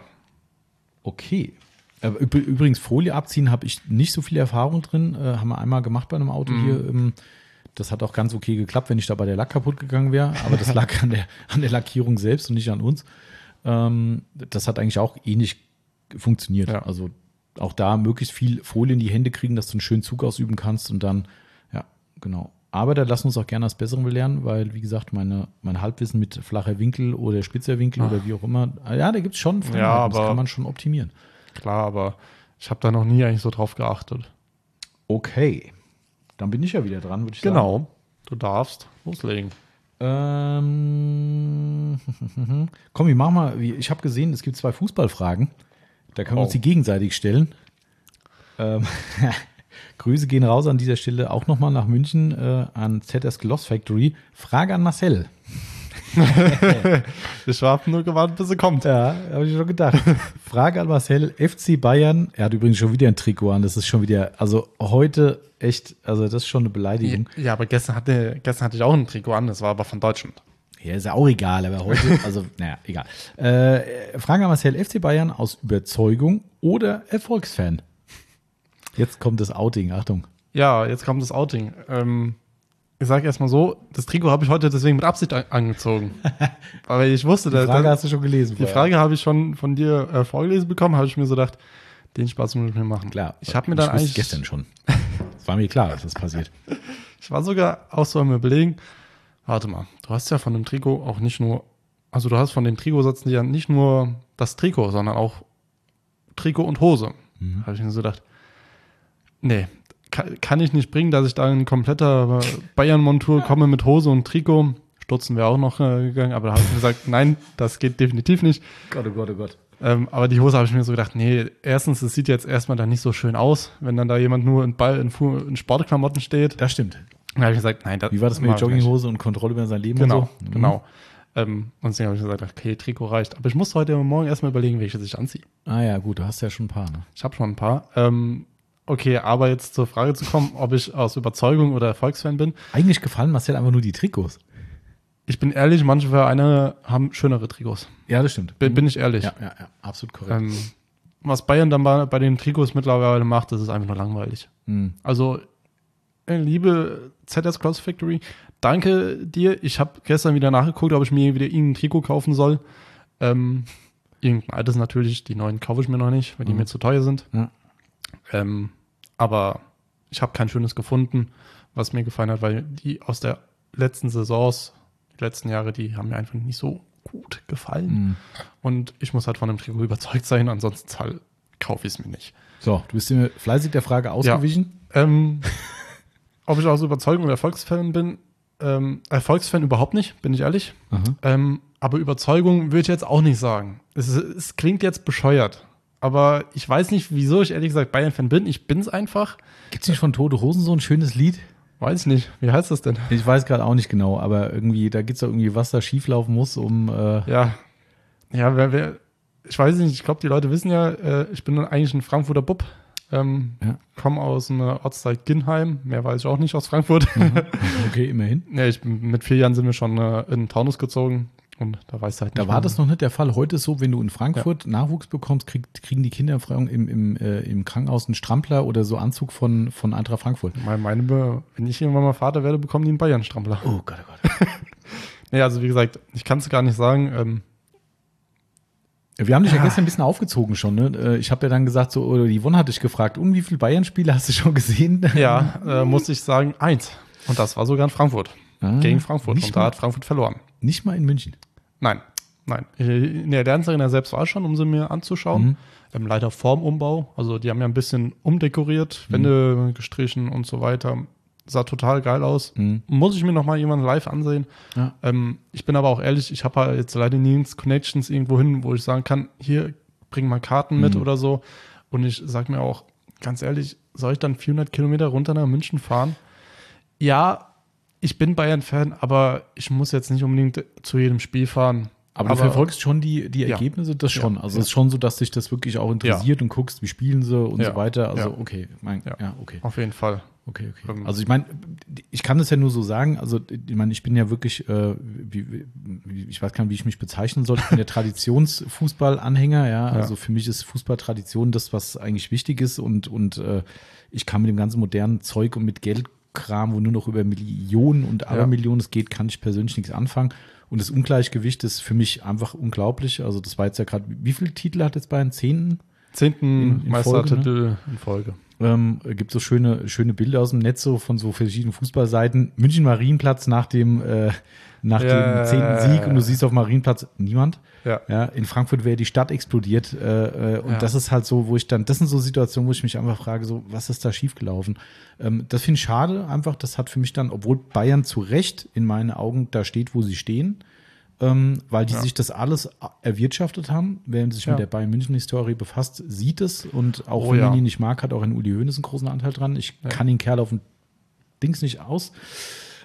A: Okay. Aber üb- übrigens, Folie abziehen habe ich nicht so viel Erfahrung drin. Äh, haben wir einmal gemacht bei einem Auto
B: Mhm.
A: hier. Ähm, das hat auch ganz okay geklappt, wenn nicht dabei der Lack kaputt gegangen wäre. Aber das lag an der, an der Lackierung selbst und nicht an uns. Ähm, das hat eigentlich auch ähnlich funktioniert.
B: Ja.
A: Also auch da möglichst viel Folie in die Hände kriegen, dass du einen schönen Zug ausüben kannst und dann, ja, genau. Aber da lassen wir uns auch gerne das Bessere belehren, weil, wie gesagt, meine, mein Halbwissen mit flacher Winkel oder spitzer Winkel
B: Ach.
A: oder wie auch immer, ja, da gibt es schon Feinheiten,
B: Ja,
A: das
B: aber-
A: kann man schon optimieren.
B: Klar, aber ich habe da noch nie eigentlich so drauf geachtet.
A: Okay, dann bin ich ja wieder dran, würde ich sagen.
B: Genau. Du darfst loslegen.
A: Ähm, komm, wir machen mal, wie- ich habe gesehen, es gibt zwei Fußballfragen. Da können wir uns
B: Oh.
A: die gegenseitig stellen. Ähm, Grüße gehen raus an dieser Stelle auch nochmal nach München äh, an Z S Gloss Factory. Frage an Marcel.
B: Ich habe nur gewartet, bis sie kommt.
A: Ja, habe ich schon gedacht. Frage an Marcel, F C Bayern, er hat übrigens schon wieder ein Trikot an, das ist schon wieder, also heute echt, also das ist schon eine Beleidigung.
B: Ja, aber gestern hatte, gestern hatte ich auch ein Trikot an, das war aber von Deutschland.
A: Ja, ist ja auch egal, aber heute, also, naja, egal. Äh, Frage an Marcel, F C Bayern aus Überzeugung oder Erfolgsfan? Jetzt kommt das Outing, Achtung.
B: Ja, jetzt kommt das Outing. Ähm, ich sage erstmal so, das Trikot habe ich heute deswegen mit Absicht an- angezogen. Weil ich wusste,
A: Die
B: dass
A: Frage
B: dass-
A: hast du schon gelesen.
B: die
A: vorher.
B: Frage habe ich schon von dir äh, vorgelesen bekommen, habe ich mir so gedacht, den Spaß muss ich mir machen.
A: Klar.
B: Ich habe mir dann
A: ich wusste
B: eigentlich
A: gestern schon. Es war mir klar, dass das passiert.
B: Ich war sogar auch so am Überlegen, warte mal, du hast ja von dem Trikot auch nicht nur, also du hast von dem Trikotsatz ja nicht nur das Trikot, sondern auch Trikot und Hose.
A: Mhm.
B: Habe ich mir so gedacht, nee, kann, kann ich nicht bringen, dass ich da in kompletter Bayern-Montur komme mit Hose und Trikot. Stutzen wäre auch noch äh, gegangen, aber da habe ich gesagt, nein, das geht definitiv nicht.
A: Gott, oh Gott, oh Gott.
B: Ähm, aber die Hose habe ich mir so gedacht, nee, erstens, es sieht jetzt erstmal dann nicht so schön aus, wenn dann da jemand nur in, Ball, in, Fu- in Sportklamotten steht.
A: Das stimmt.
B: Dann habe ich gesagt, nein, das
A: Wie war das mit
B: mag
A: der
B: ich nicht.
A: Jogginghose und Kontrolle über sein Leben
B: Genau,
A: und so? Mhm.
B: genau. Ähm, und deswegen habe ich gesagt, okay, Trikot reicht. Aber ich muss heute Morgen erstmal überlegen, welches ich anziehe.
A: Ah ja, gut, du hast ja schon ein paar, ne?
B: Ich habe schon ein paar. Ähm, okay, aber jetzt zur Frage zu kommen, ob ich aus Überzeugung oder Erfolgsfan bin.
A: Eigentlich gefallen Marcel einfach nur die Trikots.
B: Ich bin ehrlich, manche Vereine haben schönere Trikots.
A: Ja, das stimmt.
B: Bin, bin ich ehrlich.
A: Ja, ja, ja, absolut korrekt.
B: Ähm, was Bayern dann bei, bei den Trikots mittlerweile macht, das ist einfach nur langweilig.
A: Mhm.
B: Also, äh, liebe Z S Cloth Factory, danke dir. Ich habe gestern wieder nachgeguckt, ob ich mir wieder irgendein Trikot kaufen soll. Ähm, irgendein altes natürlich, die neuen kaufe ich mir noch nicht, weil die
A: Mhm.
B: mir zu teuer sind.
A: Ja.
B: Ähm, aber ich habe kein schönes gefunden, was mir gefallen hat, weil die aus der letzten Saisons, die letzten Jahre, die haben mir einfach nicht so gut gefallen.
A: Mhm.
B: Und ich muss halt von dem Trikot überzeugt sein, ansonsten halt kaufe ich es mir nicht.
A: So, du bist mir fleißig der Frage ausgewichen.
B: Ähm, ob ich aus Überzeugung oder Erfolgsfan bin, ähm, Erfolgsfan überhaupt nicht, bin ich ehrlich.
A: Aha.
B: Ähm, aber Überzeugung würde ich jetzt auch nicht sagen. Es, ist- es klingt jetzt bescheuert. Aber ich weiß nicht, wieso ich ehrlich gesagt Bayern-Fan bin. Ich bin es einfach.
A: Gibt es nicht von Tote Hosen so ein schönes Lied?
B: Weiß nicht. Wie heißt das denn?
A: Ich weiß gerade auch nicht genau, aber irgendwie, da gibt es doch irgendwie, was da schieflaufen muss, um. Äh,
B: Ja. Ja, wer, wer, ich weiß nicht, ich glaube, die Leute wissen ja, äh, ich bin eigentlich ein Frankfurter Bub. Ähm,
A: Ja.
B: Komme aus einer Ortsteil Ginheim. Mehr weiß ich auch nicht aus Frankfurt.
A: okay, immerhin.
B: Ja, ich, mit vier Jahren sind wir schon äh, in Taunus gezogen. Und da weiß halt nicht.
A: Da war
B: mehr.
A: das noch nicht der Fall. Heute ist so, wenn du in Frankfurt Nachwuchs bekommst, krieg, kriegen die Kinder im, im, äh, im Krankenhaus einen Strampler oder so Anzug von, von Eintracht Frankfurt.
B: Meine, meine, Be- wenn ich irgendwann mal Vater werde, bekommen die einen Bayern-Strampler.
A: Oh Gott, oh Gott.
B: Nee, also wie gesagt, ich kann es gar nicht sagen. Ähm,
A: Wir haben dich ja gestern ein bisschen aufgezogen schon. Ne? Äh, Ich habe ja dann gesagt, so, oder die Yvonne hat dich gefragt, um wie viele Bayern-Spiele hast du schon gesehen?
B: ja, äh, muss ich sagen, eins. Und das war sogar in Frankfurt.
A: Ah,
B: Gegen Frankfurt.
A: Nicht
B: Und da
A: mal,
B: hat Frankfurt verloren.
A: nicht mal in München.
B: Nein, nein. In der Lernarena selbst war ich schon, um sie mir anzuschauen.
A: Mhm.
B: Ähm, leider vorm Umbau. Also die haben ja ein bisschen umdekoriert, Wände gestrichen und so weiter. Sah total geil aus.
A: Mhm.
B: Muss ich mir noch mal jemanden live ansehen.
A: Ja.
B: Ähm, ich bin aber auch ehrlich, ich habe halt jetzt leider nirgends Connections irgendwo hin, wo ich sagen kann, hier, bring mal Karten mit
A: Mhm.
B: oder so. Und ich sag mir auch, ganz ehrlich, soll ich dann vierhundert Kilometer runter nach München fahren? Ja, ich bin Bayern-Fan, aber ich muss jetzt nicht unbedingt zu jedem Spiel fahren.
A: Aber, du verfolgst schon die, die
B: Ja.
A: Ergebnisse, das
B: Ja.
A: schon. Also
B: Ja.
A: es ist schon so, dass dich das wirklich auch interessiert und guckst, wie spielen sie und
B: Ja.
A: so weiter. Also
B: Ja.
A: okay, mein, ja.
B: Ja.
A: okay.
B: Auf jeden Fall.
A: Okay, okay.
B: Ähm,
A: Also ich meine, ich kann das ja nur so sagen, also ich meine, ich bin ja wirklich, äh, wie, wie, ich weiß gar nicht, wie ich mich bezeichnen soll, ich bin der Traditionsfußball-Anhänger, ja, also für mich ist Fußballtradition das, was eigentlich wichtig ist und, und äh, ich kann mit dem ganzen modernen Zeug und mit Geldkram, wo nur noch über Millionen und Abermillionen es geht, kann ich persönlich nichts anfangen. Und das Ungleichgewicht ist für mich einfach unglaublich. Also das war jetzt ja gerade, wie viele Titel hat jetzt Bayern? Zehnten?
B: Zehnten
A: In- in
B: Meistertitel
A: Folge, ne?
B: in Folge.
A: Ähm, gibt so schöne, schöne Bilder aus dem Netz so von so verschiedenen Fußballseiten. München Marienplatz nach dem, äh, nach
B: Ja.
A: dem zehnten Sieg und du siehst auf Marienplatz niemand.
B: Ja.
A: Ja, in Frankfurt wäre die Stadt explodiert. Äh, äh, und
B: Ja.
A: das ist halt so, wo ich dann, das sind so Situationen, wo ich mich einfach frage, so, was ist da schiefgelaufen? Ähm, das finde ich schade, einfach. Das hat für mich dann, obwohl Bayern zu Recht in meinen Augen da steht, wo sie stehen, ähm, weil die
B: Ja.
A: sich das alles erwirtschaftet haben. Wer sich
B: Ja.
A: mit der Bayern-München-Historie befasst, sieht es. Und auch
B: Oh
A: wenn
B: ja.
A: man ihn nicht mag, hat auch ein Uli Hoeneß einen großen Anteil dran. Ich
B: Ja.
A: kann den Kerl auf den Dings nicht aus.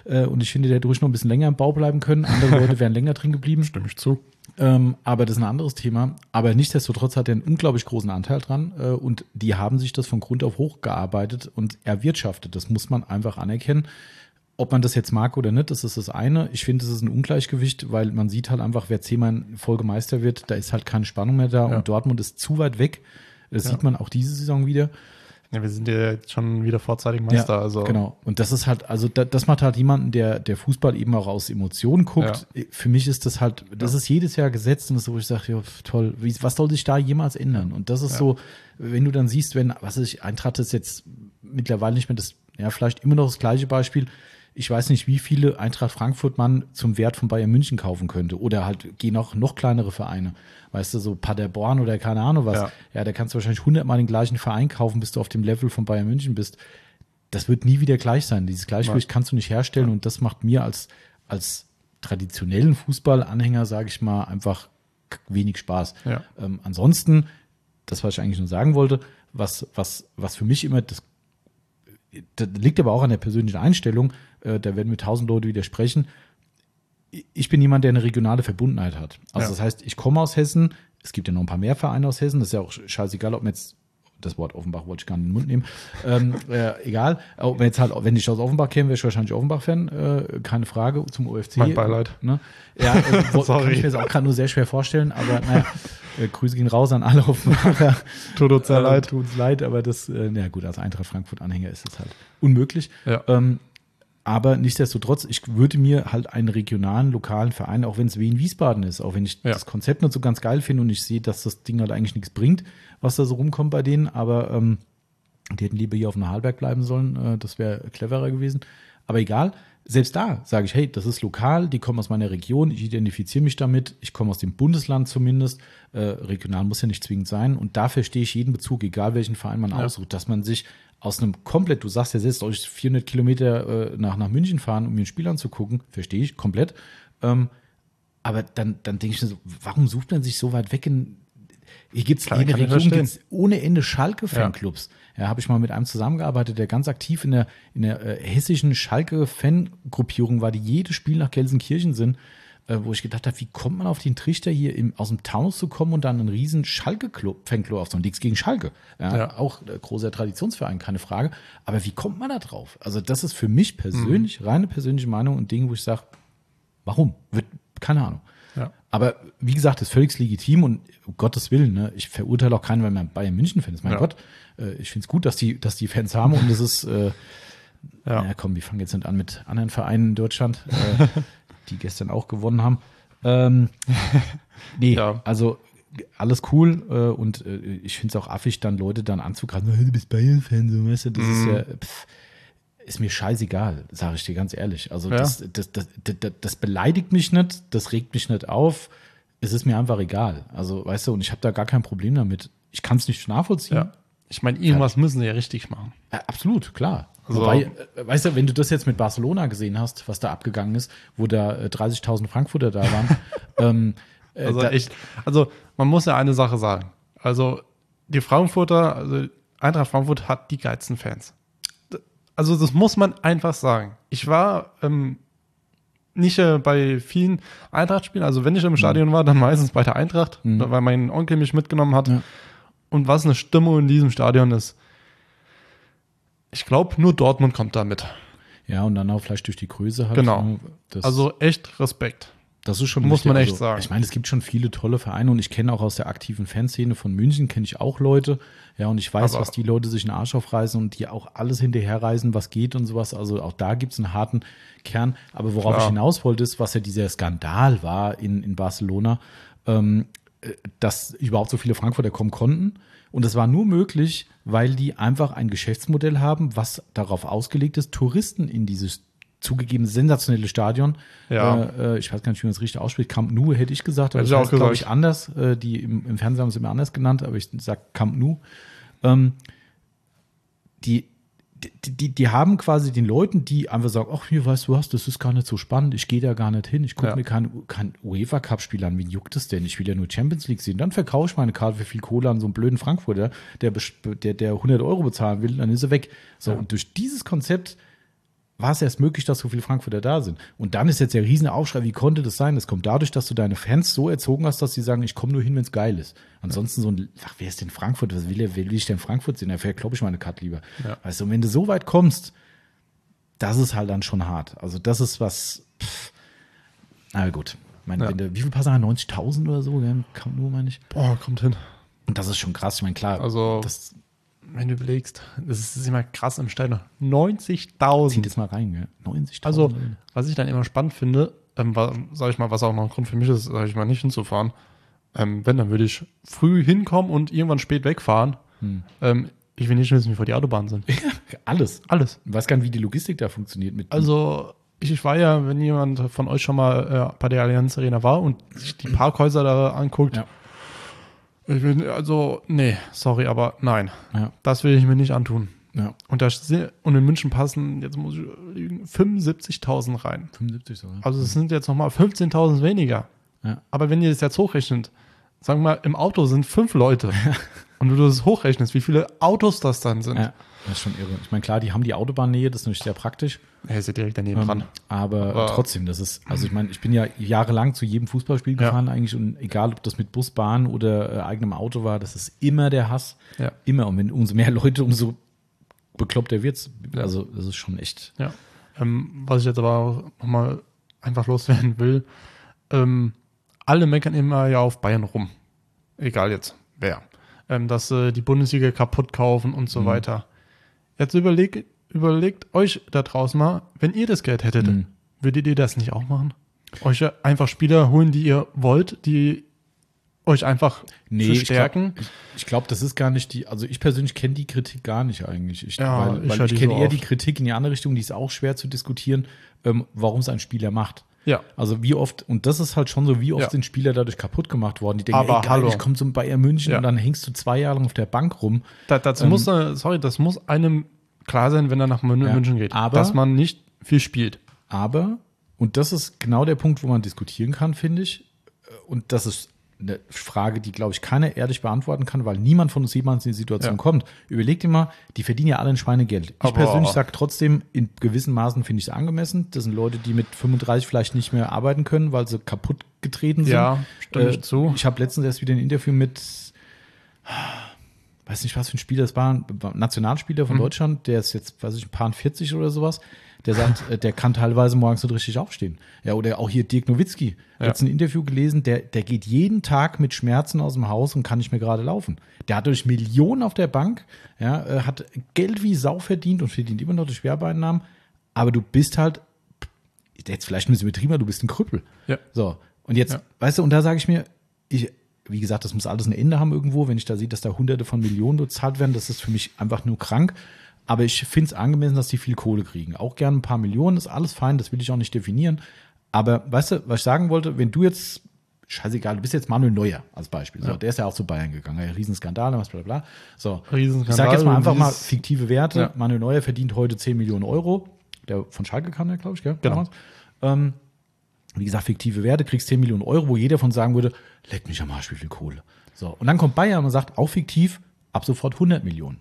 A: Äh, und ich finde, der hätte ruhig noch ein bisschen länger im Bau bleiben können. Andere Leute wären länger drin geblieben.
B: Stimme ich zu.
A: Ähm, aber das ist ein anderes Thema. Aber nichtsdestotrotz hat er einen unglaublich großen Anteil dran. Äh, und die haben sich das von Grund auf hochgearbeitet und erwirtschaftet. Das muss man einfach anerkennen. Ob man das jetzt mag oder nicht, das ist das eine. Ich finde, es ist ein Ungleichgewicht, weil man sieht halt einfach, wer zehnmal in Folge Meister wird, da ist halt keine Spannung mehr da.
B: Ja.
A: Und Dortmund ist zu weit weg. Das
B: Ja.
A: sieht man auch diese Saison wieder.
B: Ja, wir sind ja jetzt schon wieder vorzeitig Meister.
A: Ja,
B: also.
A: genau. Und das ist halt, also da, das macht halt jemanden, der, der Fußball eben auch aus Emotionen guckt. Ja. Für mich ist das halt, das ja. ist jedes Jahr gesetzt und das ist so, wo ich sage, ja, toll, wie, was soll sich da jemals ändern? Und das ist ja. so, wenn du dann siehst, wenn, was weiß ich, Eintracht ist jetzt mittlerweile nicht mehr das, ja, vielleicht immer noch das gleiche Beispiel. Ich weiß nicht, wie viele Eintracht Frankfurt man zum Wert von Bayern München kaufen könnte. Oder halt gehen auch noch kleinere Vereine. Weißt du, so Paderborn oder keine Ahnung was. Ja, ja da kannst du wahrscheinlich hundertmal den gleichen Verein kaufen, bis du auf dem Level von Bayern München bist. Das wird nie wieder gleich sein. Dieses Gleichgewicht ja. kannst du nicht herstellen. Und das macht mir als, als traditionellen Fußballanhänger, sage ich mal, einfach wenig Spaß. Ja. Ähm, ansonsten, das, was ich eigentlich nur sagen wollte, was, was, was für mich immer das Das liegt aber auch an der persönlichen Einstellung, äh, da werden mir tausend Leute widersprechen. Ich bin jemand, der eine regionale Verbundenheit hat. Also ja. das heißt, ich komme aus Hessen, es gibt ja noch ein paar mehr Vereine aus Hessen, das ist ja auch scheißegal, ob man jetzt, das Wort Offenbach wollte ich gar nicht in den Mund nehmen, ähm, äh, egal, ob man jetzt halt, wenn ich aus Offenbach käme, wäre ich wahrscheinlich Offenbach-Fan, äh, keine Frage, zum O F C.
B: Mein Beileid.
A: Ne? Ja, äh, wo, kann ich mir das auch gerade nur sehr schwer vorstellen, aber naja, äh, Grüße gehen raus an alle Offenbacher.
B: Tut uns sehr
A: äh,
B: leid.
A: Tut uns leid, aber das, äh, na gut, als Eintracht Frankfurt-Anhänger ist das halt unmöglich.
B: Ja.
A: Ähm, aber nichtsdestotrotz, ich würde mir halt einen regionalen, lokalen Verein, auch wenn es Wien Wiesbaden ist, auch wenn ich ja. das Konzept nicht so ganz geil finde und ich sehe, dass das Ding halt eigentlich nichts bringt, was da so rumkommt bei denen, aber ähm, die hätten lieber hier auf dem Hallberg bleiben sollen, äh, das wäre cleverer gewesen. Aber egal, selbst da sage ich, hey, das ist lokal, die kommen aus meiner Region, ich identifiziere mich damit, ich komme aus dem Bundesland zumindest, äh, regional muss ja nicht zwingend sein und da verstehe ich jeden Bezug, egal welchen Verein man ja. aussucht, dass man sich aus einem komplett, du sagst ja selbst, soll ich vierhundert Kilometer äh, nach, nach München fahren, um mir ein Spiel anzugucken, verstehe ich komplett, ähm, aber dann, dann denke ich mir so, warum sucht man sich so weit weg in, hier gibt es in der Region gibt's ohne Ende Schalke-Fanclubs. Ja, ja habe ich mal mit einem zusammengearbeitet, der ganz aktiv in der, in der äh, hessischen Schalke-Fangruppierung war, die jedes Spiel nach Gelsenkirchen sind, äh, wo ich gedacht habe, wie kommt man auf den Trichter, hier im, aus dem Taunus zu kommen und dann einen riesen Schalke-Fanclub aufzunehmen? Nichts gegen Schalke. Ja, ja. Auch äh, großer Traditionsverein, keine Frage. Aber wie kommt man da drauf? Also das ist für mich persönlich, mhm. reine persönliche Meinung und Dinge, wo ich sage, warum? Wird, keine Ahnung. Ja. Aber wie gesagt, ist völlig legitim und um Gottes Willen, ne, ich verurteile auch keinen, weil man Bayern München-Fan ist. Mein ja. Gott, äh, ich finde es gut, dass die, dass die Fans haben und das ist, äh, ja. naja, komm, wir fangen jetzt nicht an mit anderen Vereinen in Deutschland, äh, die gestern auch gewonnen haben. Ähm, nee, ja. also alles cool äh, und äh, ich finde es auch affig, dann Leute dann anzugreifen, du bist Bayern-Fan, so, weißt du, das mm. ist ja, pff, ist mir scheißegal, sage ich dir ganz ehrlich. Also ja. das, das, das, das, das beleidigt mich nicht, das regt mich nicht auf. Es ist mir einfach egal. Also, weißt du, und ich habe da gar kein Problem damit. Ich kann es nicht nachvollziehen.
B: Ja. Ich meine, irgendwas ja. müssen sie ja richtig machen.
A: Ja, absolut, klar. Also, Wobei, weißt du, wenn du das jetzt mit Barcelona gesehen hast, was da abgegangen ist, wo da äh, dreißigtausend Frankfurter da waren. ähm, äh,
B: also
A: da,
B: echt, also man muss ja eine Sache sagen. Also die Frankfurter, also Eintracht Frankfurt hat die geilsten Fans. Also das muss man einfach sagen. Ich war ähm, nicht äh, bei vielen Eintracht-Spielen, also wenn ich im Stadion war, dann meistens bei der Eintracht, mhm. weil mein Onkel mich mitgenommen hat. Ja. Und was eine Stimmung in diesem Stadion ist, ich glaube, nur Dortmund kommt da mit.
A: Ja, und dann auch vielleicht durch die Größe halt.
B: Genau. Das, also echt Respekt.
A: Das ist schon
B: muss
A: richtig.
B: man echt
A: also,
B: sagen.
A: Ich meine, es gibt schon viele tolle Vereine und ich kenne auch aus der aktiven Fanszene von München, kenne ich auch Leute. Ja, und ich weiß, aber was die Leute sich in den Arsch aufreißen und die auch alles hinterherreisen, was geht und sowas. Also auch da gibt es einen harten Kern. Aber worauf Klar. ich hinaus wollte, ist, was ja dieser Skandal war in, in Barcelona, ähm, dass überhaupt so viele Frankfurter kommen konnten. Und das war nur möglich, weil die einfach ein Geschäftsmodell haben, was darauf ausgelegt ist, Touristen in dieses zugegeben sensationelle Stadion.
B: Ja.
A: Äh, ich weiß gar nicht, wie man es richtig ausspricht. Camp Nou hätte ich gesagt.
B: Aber
A: das
B: heißt, glaube
A: ich, anders. Äh, die im, im Fernsehen haben es immer anders genannt, aber ich sage Camp Nou. Ähm, die, die, die, die haben quasi den Leuten, die einfach sagen, ach, hier, weißt du was, das ist gar nicht so spannend, ich gehe da gar nicht hin, ich gucke ja. mir kein, kein UEFA-Cup-Spiel an, wen juckt es denn? Ich will ja nur Champions League sehen. Dann verkaufe ich meine Karte für viel Kohle an so einen blöden Frankfurter, der, der, der hundert Euro bezahlen will, dann ist er weg. So, ja. Und durch dieses Konzept war es erst möglich, dass so viele Frankfurter da sind. Und dann ist jetzt der riesen Aufschrei, wie konnte das sein? Das kommt dadurch, dass du deine Fans so erzogen hast, dass sie sagen, ich komme nur hin, wenn es geil ist. Ansonsten so ein, ach, wer ist denn Frankfurt? Was will, er, wer will ich denn Frankfurt sehen? Da fährt, glaube ich, meine Cut lieber.
B: Ja.
A: Weißt du, und wenn du so weit kommst, das ist halt dann schon hart. Also das ist was, pff. Na gut. Ich meine,
B: Ja.
A: wenn du, wie viel passen da? neunzigtausend oder so? Ja, kann nur, meine ich.
B: Boah, kommt hin.
A: Und das ist schon krass. Ich meine, klar,
B: Also,
A: das
B: wenn du überlegst, das ist, das ist immer krass im Stadion.
A: zieht
B: neunzigtausend.
A: jetzt mal rein, gell? neunzigtausend.
B: Also, was ich dann immer spannend finde, ähm, sage ich mal, was auch noch ein Grund für mich ist, sage ich mal, nicht hinzufahren. Ähm, wenn, dann würde ich früh hinkommen und irgendwann spät wegfahren.
A: Hm.
B: Ähm, ich will nicht wissen, wie vor die Autobahnen sind.
A: Alles.
B: Alles.
A: Ich weiß gar nicht, wie die Logistik da funktioniert. Mit
B: Also, ich, ich war ja, wenn jemand von euch schon mal äh, bei der Allianz Arena war und sich die Parkhäuser da anguckt,
A: Ja.
B: ich will, also, nee, sorry, aber nein,
A: Ja.
B: das will ich mir nicht antun.
A: Ja.
B: Und, da, und in München passen, jetzt muss ich lügen, fünfundsiebzigtausend rein.
A: fünfundsiebzig so, ja.
B: Also es sind jetzt nochmal fünfzehntausend weniger.
A: Ja.
B: Aber wenn ihr das jetzt hochrechnet, sagen wir mal, im Auto sind fünf Leute und du das hochrechnest, wie viele Autos das dann sind.
A: Ja, das ist schon irre. Ich meine, klar, die haben die Autobahnnähe, das ist natürlich sehr praktisch.
B: Er ist ja direkt daneben
A: Ähm,
B: dran.
A: aber,
B: Aber-
A: trotzdem, das ist, also ich meine, ich bin ja jahrelang zu jedem Fußballspiel
B: Ja.
A: gefahren eigentlich und egal, ob das mit Bus, Bahn oder äh, eigenem Auto war, das ist immer der Hass.
B: Ja.
A: Immer. Und wenn umso mehr Leute, umso bekloppter wird's.
B: Ja.
A: Also das ist schon echt.
B: Ja. Ähm, was ich jetzt aber auch nochmal einfach loswerden will, ähm, alle meckern immer ja auf Bayern rum. Egal jetzt, wer. Ähm, dass äh, die Bundesliga kaputt kaufen und so
A: Mhm.
B: weiter. Jetzt überlegt, überlegt euch da draußen mal, wenn ihr das Geld hättet,
A: Mhm.
B: würdet ihr das nicht auch machen? Euch ja einfach Spieler holen, die ihr wollt, die euch einfach verstärken?
A: Ich glaube, ich glaub, das ist gar nicht die, also ich persönlich kenne die Kritik gar nicht eigentlich. Ich,
B: Ja,
A: weil,
B: ich
A: weil
B: höre
A: ich
B: die
A: kenne
B: so
A: eher
B: oft.
A: die Kritik in die andere Richtung, die ist auch schwer zu diskutieren, ähm, warum es ein Spieler macht.
B: Ja.
A: Also wie oft, und das ist halt schon so, wie oft
B: Ja.
A: sind Spieler dadurch kaputt gemacht worden, die denken,
B: Aber
A: ey, geil,
B: hallo.
A: ich komme zum Bayern München
B: Ja.
A: und dann hängst du zwei Jahre lang auf der Bank rum.
B: Da, dazu
A: Ähm,
B: muss, äh, sorry, das muss einem klar sein, wenn er nach Mün-
A: Ja,
B: München geht,
A: aber-
B: dass man nicht viel spielt.
A: Aber, und das ist genau der Punkt, wo man diskutieren kann, finde ich, und das ist eine Frage, die, glaube ich, keiner ehrlich beantworten kann, weil niemand von uns jemals in die Situation
B: Ja.
A: kommt. Überleg dir mal, die verdienen ja alle ein Schweinegeld. Ich
B: Aber-
A: persönlich sage trotzdem, in gewissen Maßen finde ich es angemessen. Das sind Leute, die mit fünfunddreißig vielleicht nicht mehr arbeiten können, weil sie kaputt getreten sind.
B: Ja, stimme ich
A: Äh,
B: zu.
A: Ich habe letztens erst wieder ein Interview mit, weiß nicht, was für ein Spieler das war, ein Nationalspieler
B: Mhm.
A: von Deutschland, der ist jetzt, weiß ich, ein paar vierzig oder sowas. Der sagt, äh, der kann teilweise morgens nicht richtig aufstehen. Ja, oder auch hier Dirk Nowitzki.
B: Ja.
A: Jetzt ein Interview gelesen, der, der geht jeden Tag mit Schmerzen aus dem Haus und kann nicht mehr gerade laufen. Der hat durch Millionen auf der Bank, ja, äh, hat Geld wie Sau verdient und verdient immer noch durch Werbeeinnahmen. Aber du bist halt, jetzt vielleicht ein bisschen übertrieben, aber du bist ein Krüppel.
B: Ja.
A: So, und jetzt,
B: Ja.
A: weißt du, und da sage ich mir, ich, wie gesagt, das muss alles ein Ende haben irgendwo. Wenn ich da sehe, dass da Hunderte von Millionen bezahlt werden, das ist für mich einfach nur krank. Aber ich finde es angemessen, dass die viel Kohle kriegen. Auch gerne ein paar Millionen, ist alles fein, das will ich auch nicht definieren. Aber weißt du, was ich sagen wollte, wenn du jetzt, scheißegal, du bist jetzt Manuel Neuer als Beispiel. So,
B: Ja.
A: der ist ja auch zu Bayern gegangen, ja, Riesenskandal, was bla bla. So,
B: Riesenskandal.
A: ich sage jetzt mal einfach mal
B: Dieses-
A: fiktive Werte.
B: Ja.
A: Manuel Neuer verdient heute zehn Millionen Euro. Der von Schalke kam der, glaube ich, gell?
B: Genau.
A: Damals. Ähm, wie gesagt, fiktive Werte, kriegst zehn Millionen Euro, wo jeder von sagen würde, leck mich am Arsch, wie viel Kohle. So, und dann kommt Bayern und sagt, auch fiktiv, ab sofort hundert Millionen.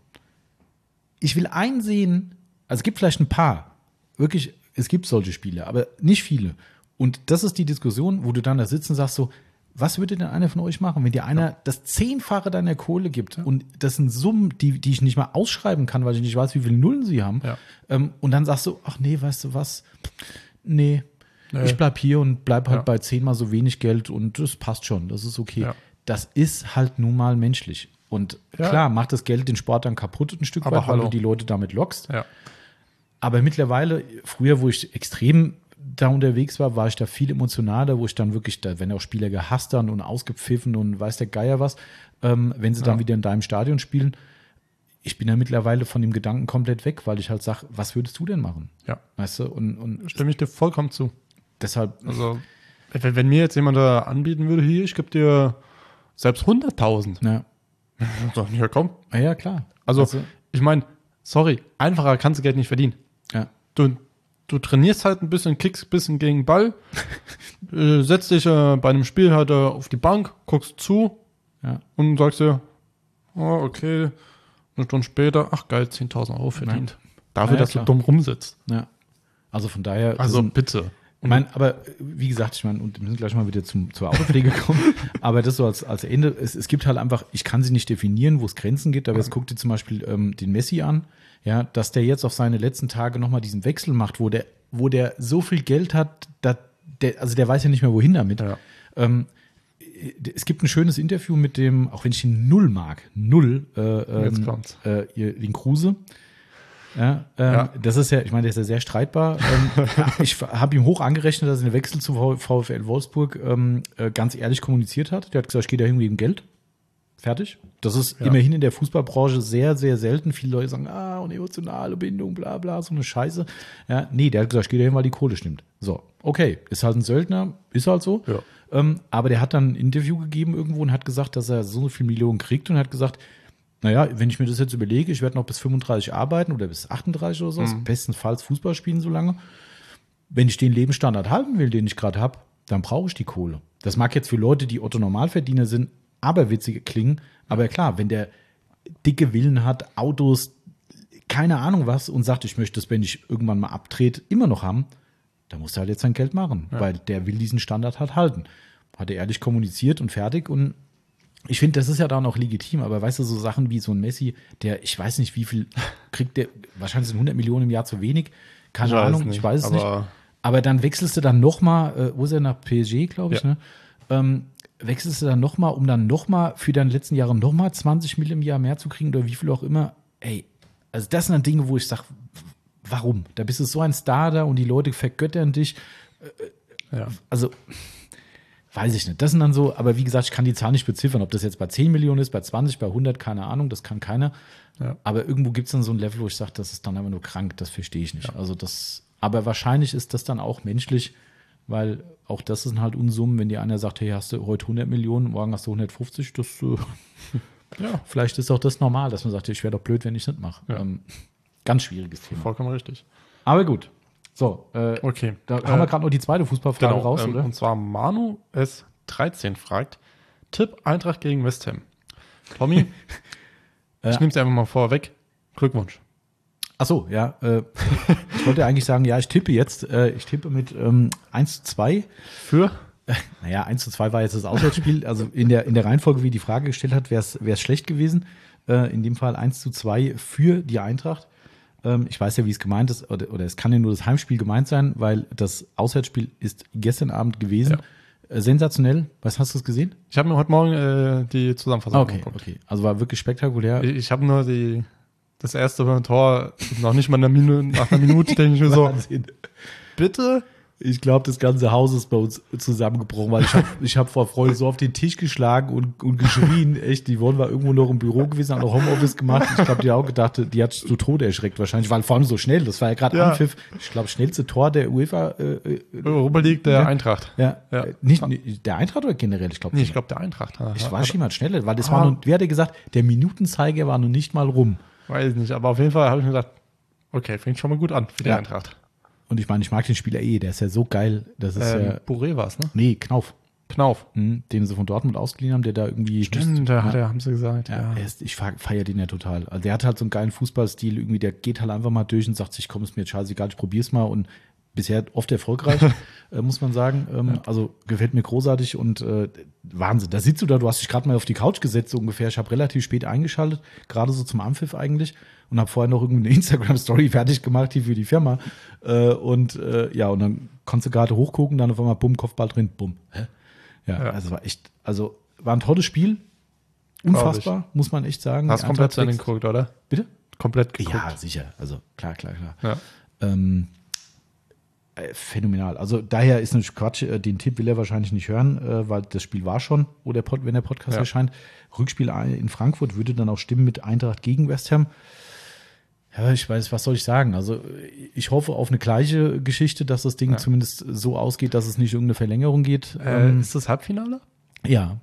A: Ich will einsehen, also es gibt vielleicht ein paar, wirklich, es gibt solche Spiele, aber nicht viele. Und das ist die Diskussion, wo du dann da sitzt und sagst so, was würde denn einer von euch machen, wenn dir einer das Zehnfache deiner Kohle gibt und das sind Summen, die, die ich nicht mal ausschreiben kann, weil ich nicht weiß, wie viele Nullen sie haben.
B: Ja.
A: Ähm, und dann sagst du, ach nee, weißt du was, nee,
B: Nee.
A: ich bleib hier und bleib halt
B: Ja.
A: bei zehnmal so wenig Geld und das passt schon, das ist okay.
B: Ja.
A: Das ist halt nun mal menschlich. Und
B: Ja.
A: klar, macht das Geld den Sport dann kaputt ein Stück
B: Aber
A: weit, weil
B: hallo.
A: du die Leute damit lockst.
B: Ja.
A: Aber mittlerweile, früher, wo ich extrem da unterwegs war, war ich da viel emotionaler, wo ich dann wirklich, da, wenn auch Spieler gehasst dann und ausgepfiffen und weiß der Geier was, ähm, wenn sie dann
B: Ja.
A: wieder in deinem Stadion spielen. Ich bin ja mittlerweile von dem Gedanken komplett weg, weil ich halt sage, was würdest du denn machen?
B: Ja.
A: Weißt du, und, und
B: Stimme ich dir vollkommen zu.
A: deshalb,
B: Also, wenn, wenn mir jetzt jemand da anbieten würde, hier, ich gebe dir selbst hunderttausend.
A: ja,
B: Doch, ja, komm.
A: ja, ja klar.
B: Also,
A: Also,
B: ich meine, sorry, einfacher kannst du Geld nicht verdienen.
A: ja,
B: Du, du trainierst halt ein bisschen, kickst ein bisschen gegen den Ball, äh, setzt dich äh, bei einem Spiel halt äh, auf die Bank, guckst zu
A: ja,
B: und sagst dir, oh, okay, eine Stunde später, ach geil, zehntausend Euro verdient. Dafür,
A: Ja, ja,
B: dass
A: klar.
B: du dumm rumsitzt.
A: ja. Also von daher.
B: Also
A: sind,
B: bitte.
A: Ich meine, aber wie gesagt, ich meine, und wir müssen gleich mal wieder zum, zur Autopflege kommen, aber das so als, als Ende, es, es gibt halt einfach, ich kann sie nicht definieren, wo es Grenzen gibt, aber jetzt guck dir zum Beispiel ähm, den Messi an, ja, dass der jetzt auf seine letzten Tage nochmal diesen Wechsel macht, wo der, wo der so viel Geld hat, dass der, also der weiß ja nicht mehr, wohin damit.
B: Ja.
A: Ähm, es gibt ein schönes Interview mit dem, auch wenn ich ihn null mag, null, äh,
B: Jetzt
A: ähm,
B: kommt's.
A: äh, den Kruse. Ja, ähm,
B: Ja.
A: das ist ja, ich meine, der ist ja sehr streitbar. Ähm, ich habe ihm hoch angerechnet, dass er den Wechsel zu VfL Wolfsburg ähm, äh, ganz ehrlich kommuniziert hat. Der hat gesagt, ich gehe dahin wegen Geld. Fertig. Das ist
B: Ja.
A: immerhin in der Fußballbranche sehr, sehr selten. Viele Leute sagen, ah, und emotionale Bindung, bla bla, so eine Scheiße. Ja, nee, der hat gesagt, ich gehe dahin, weil die Kohle stimmt. So, okay, ist halt ein Söldner, ist halt so.
B: Ja.
A: Ähm, aber der hat dann ein Interview gegeben irgendwo und hat gesagt, dass er so viel Millionen kriegt und hat gesagt, naja, wenn ich mir das jetzt überlege, ich werde noch bis fünfunddreißig arbeiten oder bis achtunddreißig oder so,
B: Mhm.
A: bestenfalls Fußball spielen so lange. Wenn ich den Lebensstandard halten will, den ich gerade habe, dann brauche ich die Kohle. Das mag jetzt für Leute, die Otto-Normalverdiener sind, aberwitzig klingen, aber klar, wenn der dicke Villen hat, Autos, keine Ahnung was und sagt, ich möchte das, wenn ich irgendwann mal abtrete, immer noch haben, dann muss er halt jetzt sein Geld machen,
B: Ja.
A: weil der will diesen Standard halt halten. Hat er ehrlich kommuniziert und fertig und ich finde, das ist ja dann auch legitim, aber weißt du, so Sachen wie so ein Messi, der, ich weiß nicht, wie viel kriegt der, wahrscheinlich sind hundert Millionen im Jahr zu wenig, keine
B: Ich weiß
A: Ahnung,
B: nicht,
A: ich weiß es
B: aber-
A: nicht. Aber dann wechselst du dann nochmal, äh, wo ist er, nach P S G, glaube ich,
B: Ja.
A: ne? Ähm, wechselst du dann nochmal, um dann nochmal für deine letzten Jahre nochmal zwanzig Millionen im Jahr mehr zu kriegen oder wie viel auch immer. Ey, also das sind dann Dinge, wo ich sage, warum? Da bist du so ein Star da und die Leute vergöttern dich.
B: Ja.
A: Also, weiß ich nicht. Das sind dann so, aber wie gesagt, ich kann die Zahl nicht beziffern, ob das jetzt bei zehn Millionen ist, bei zwanzig, bei hundert, keine Ahnung, das kann keiner.
B: Ja.
A: Aber irgendwo gibt es dann so ein Level, wo ich sage, das ist dann einfach nur krank, das verstehe ich nicht. Also das, aber wahrscheinlich ist das dann auch menschlich, weil auch das sind halt Unsummen, wenn dir einer sagt, hey, hast du heute hundert Millionen, morgen hast du hundertfünfzig, das äh,
B: Ja,
A: vielleicht ist auch das normal, dass man sagt, ich wäre doch blöd, wenn ich es nicht mache.
B: Ja.
A: Ähm, ganz schwieriges Thema.
B: vollkommen richtig.
A: Aber gut. So, äh,
B: Okay.
A: da
B: Äh,
A: haben wir gerade noch die zweite Fußballfrage
B: Genau,
A: raus,
B: ähm,
A: oder?
B: und zwar Manu S dreizehn fragt, Tipp Eintracht gegen West Ham. Tommy,
A: Äh,
B: ich nehme es einfach mal vorweg. Glückwunsch.
A: Ach so, ja. Äh, ich wollte eigentlich sagen, ja, ich tippe jetzt. Äh, ich tippe mit ähm, eins zu zwei.
B: Für?
A: Naja, eins zu zwei war jetzt das Auswärtsspiel. Also in der, in der Reihenfolge, wie die Frage gestellt hat, wäre es schlecht gewesen. Äh, in dem Fall eins zu zwei für die Eintracht. Ähm, ich weiß ja, wie es gemeint ist, oder, oder es kann ja nur das Heimspiel gemeint sein, weil das Auswärtsspiel ist gestern Abend gewesen. Äh, sensationell. Was hast du es gesehen?
B: Ich habe mir heute Morgen äh, die Zusammenfassung
A: Ah, okay,
B: angeguckt.
A: okay. Also war wirklich spektakulär.
B: Ich, ich habe nur die, das erste Tor, noch nicht mal eine Minute, nach einer Minute denke ich mir so,
A: Wahnsinn.
B: bitte?
A: Ich glaube, das ganze Haus ist bei uns zusammengebrochen, weil ich habe ich hab vor Freude so auf den Tisch geschlagen und, und geschrien. Echt, die Wochen war irgendwo noch im Büro gewesen, hat noch Homeoffice gemacht. Ich glaube, die hat auch gedacht, die hat zu Tode erschreckt wahrscheinlich, weil vor allem so schnell. Das war ja gerade
B: Ja.
A: Anpfiff. Ich glaube, schnellste Tor der UEFA. Äh, äh,
B: Europa League der
A: Ja.
B: Eintracht.
A: ja,
B: Ja.
A: Äh, nicht, nicht der Eintracht oder generell? Ich glaube,
B: Nee, ich glaube der Eintracht.
A: ich war schon mal schneller, weil das
B: Ah.
A: war nur, wer hat gesagt, der Minutenzeiger war noch nicht mal rum.
B: Weiß nicht, aber auf jeden Fall habe ich mir gedacht, okay, fängt schon mal gut an für die
A: Ja.
B: Eintracht.
A: Und ich meine, ich mag den Spieler eh, der ist ja so geil. Das ist
B: Ähm,
A: ja,
B: Bourré war es, ne?
A: nee, Knauf.
B: Knauf.
A: Mhm, den sie von Dortmund ausgeliehen haben, der da irgendwie.
B: Stimmt, da
A: ja.
B: hat er, haben sie gesagt.
A: Ja,
B: Ja.
A: er ist, ich feiere den ja total. Also der hat halt so einen geilen Fußballstil, irgendwie, der geht halt einfach mal durch und sagt sich, komm, ist mir jetzt scheißegal, ich probier's mal und bisher oft erfolgreich, äh, muss man sagen. Ähm, also gefällt mir großartig und äh, Wahnsinn. Da sitzt du da, du hast dich gerade mal auf die Couch gesetzt, so ungefähr. Ich habe relativ spät eingeschaltet, gerade so zum Anpfiff eigentlich und habe vorher noch irgendwie eine Instagram-Story fertig gemacht, hier für die Firma. Äh, und äh, ja, und dann konntest du gerade hochgucken, dann auf einmal bumm, Kopfball drin, bumm. Hä? Ja,
B: Ja.
A: also war echt, also war ein tolles Spiel. Unfassbar, muss man echt sagen.
B: Hast
A: Die
B: komplett
A: Eintracht
B: zu Ende
A: wächst-
B: geguckt, oder?
A: Bitte?
B: Komplett geguckt.
A: Ja, sicher. Also klar, klar, klar.
B: Ja.
A: Ähm, äh, phänomenal. Also daher ist natürlich Quatsch, äh, den Tipp will er wahrscheinlich nicht hören, äh, weil das Spiel war schon, wo der Pod, wenn der Podcast
B: Ja.
A: erscheint. Rückspiel in Frankfurt würde dann auch stimmen mit Eintracht gegen West Ham. Ja, ich weiß, was soll ich sagen? Also ich hoffe auf eine gleiche Geschichte, dass das Ding
B: Ja.
A: zumindest so ausgeht, dass es nicht irgendeine Verlängerung geht.
B: Äh,
A: Ähm,
B: ist das Halbfinale?
A: ja,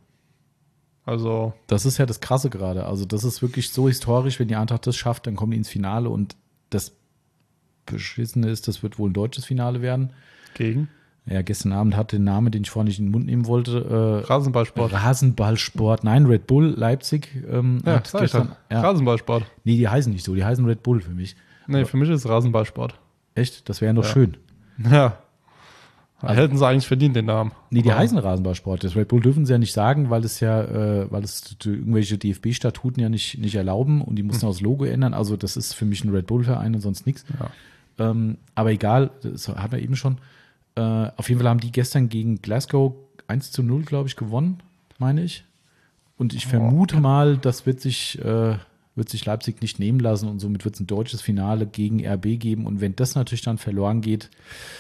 B: Also,
A: das ist ja das Krasse gerade. Also das ist wirklich so historisch, wenn die Eintracht das schafft, dann kommen die ins Finale und das Beschissene ist, das wird wohl ein deutsches Finale werden.
B: gegen
A: Ja, gestern Abend hat den Namen, den ich vorhin nicht in den Mund nehmen wollte, äh,
B: Rasenballsport.
A: Rasenballsport. Nein, Red Bull Leipzig. Ähm,
B: Ja,
A: hat
B: sag ich
A: gestern,
B: doch.
A: ja.
B: Rasenballsport.
A: Nee, die heißen nicht so, die heißen Red Bull für mich.
B: Nee, für mich ist es Rasenballsport.
A: Echt? Das wäre doch
B: Ja.
A: schön.
B: Ja. Also, hätten sie eigentlich verdient, den Namen.
A: Nee, die
B: Aber-
A: heißen Rasenballsport. Das Red Bull dürfen sie ja nicht sagen, weil es ja, äh, weil es die, irgendwelche D F B-Statuten ja nicht, nicht erlauben und die mussten auch das Logo ändern. Also das ist für mich ein Red Bull-Verein und sonst nichts.
B: Ja.
A: Ähm, aber egal, das haben wir eben schon. Äh, auf jeden Fall haben die gestern gegen Glasgow eins zu null, glaube ich, gewonnen, meine ich. Und ich vermute mal, das wird sich, äh, wird sich Leipzig nicht nehmen lassen und somit wird es ein deutsches Finale gegen R B geben. Und wenn das natürlich dann verloren geht,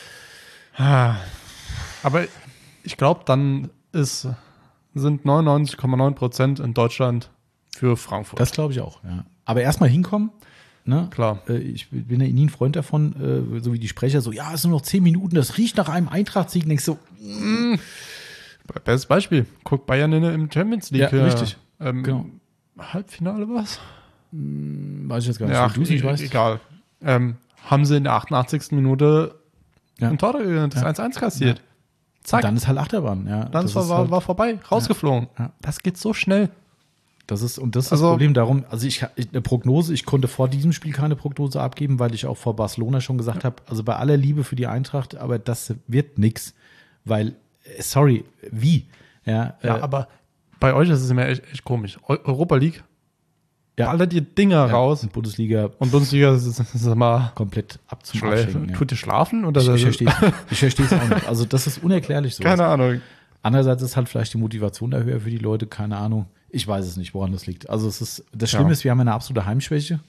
B: Aber ich glaube, dann ist, sind neunundneunzig Komma neun Prozent in Deutschland für Frankfurt.
A: das glaube ich auch. Ja. Aber erstmal hinkommen. Ne?
B: Klar.
A: Äh, ich bin ja nie ein Freund davon, äh, so wie die Sprecher, so, ja, es sind nur noch zehn Minuten, das riecht nach einem Eintracht-Sieg. Und ich so,
B: Bestes Beispiel. Guck Bayern in, im Champions League.
A: Ja, richtig.
B: Ähm,
A: Genau.
B: Halbfinale was?
A: weiß ich jetzt gar nicht,
B: Ja,
A: wie du es nicht
B: e-
A: weißt.
B: egal. Ähm, haben sie in der achtundachtzigsten Minute
A: Ja.
B: ein Tor, äh, das
A: Ja.
B: eins eins kassiert. Zack.
A: Dann ist halt Achterbahn. Ja.
B: Dann
A: das
B: war,
A: ist
B: war,
A: halt,
B: war vorbei, rausgeflogen.
A: Ja.
B: Das geht so schnell.
A: Das ist, und das ist
B: Also-
A: das Problem darum, also ich, ich eine Prognose, ich konnte vor diesem Spiel keine Prognose abgeben, weil ich auch vor Barcelona schon gesagt habe, also bei aller Liebe für die Eintracht, aber das wird nix, weil, äh, sorry, wie? Ja,
B: Ja,
A: äh,
B: aber bei euch ist es immer echt, echt komisch. Eu Europa League,
A: ja,
B: alle die Dinger
A: ja,
B: raus.
A: und Bundesliga
B: Und Bundesliga ist, ist, ist immer
A: komplett ab zum
B: schlecht.
A: Abschenken, ja.
B: Tut ihr schlafen? Oder
A: Ich,
B: so?
A: ich verstehe es ich verstehe es auch nicht. Also das ist unerklärlich so.
B: Keine Ahnung.
A: Andererseits ist halt vielleicht die Motivation da höher für die Leute, keine Ahnung. Ich weiß es nicht, woran das liegt. Also es ist, das Schlimme
B: Ja.
A: ist, wir haben eine absolute Heimschwäche.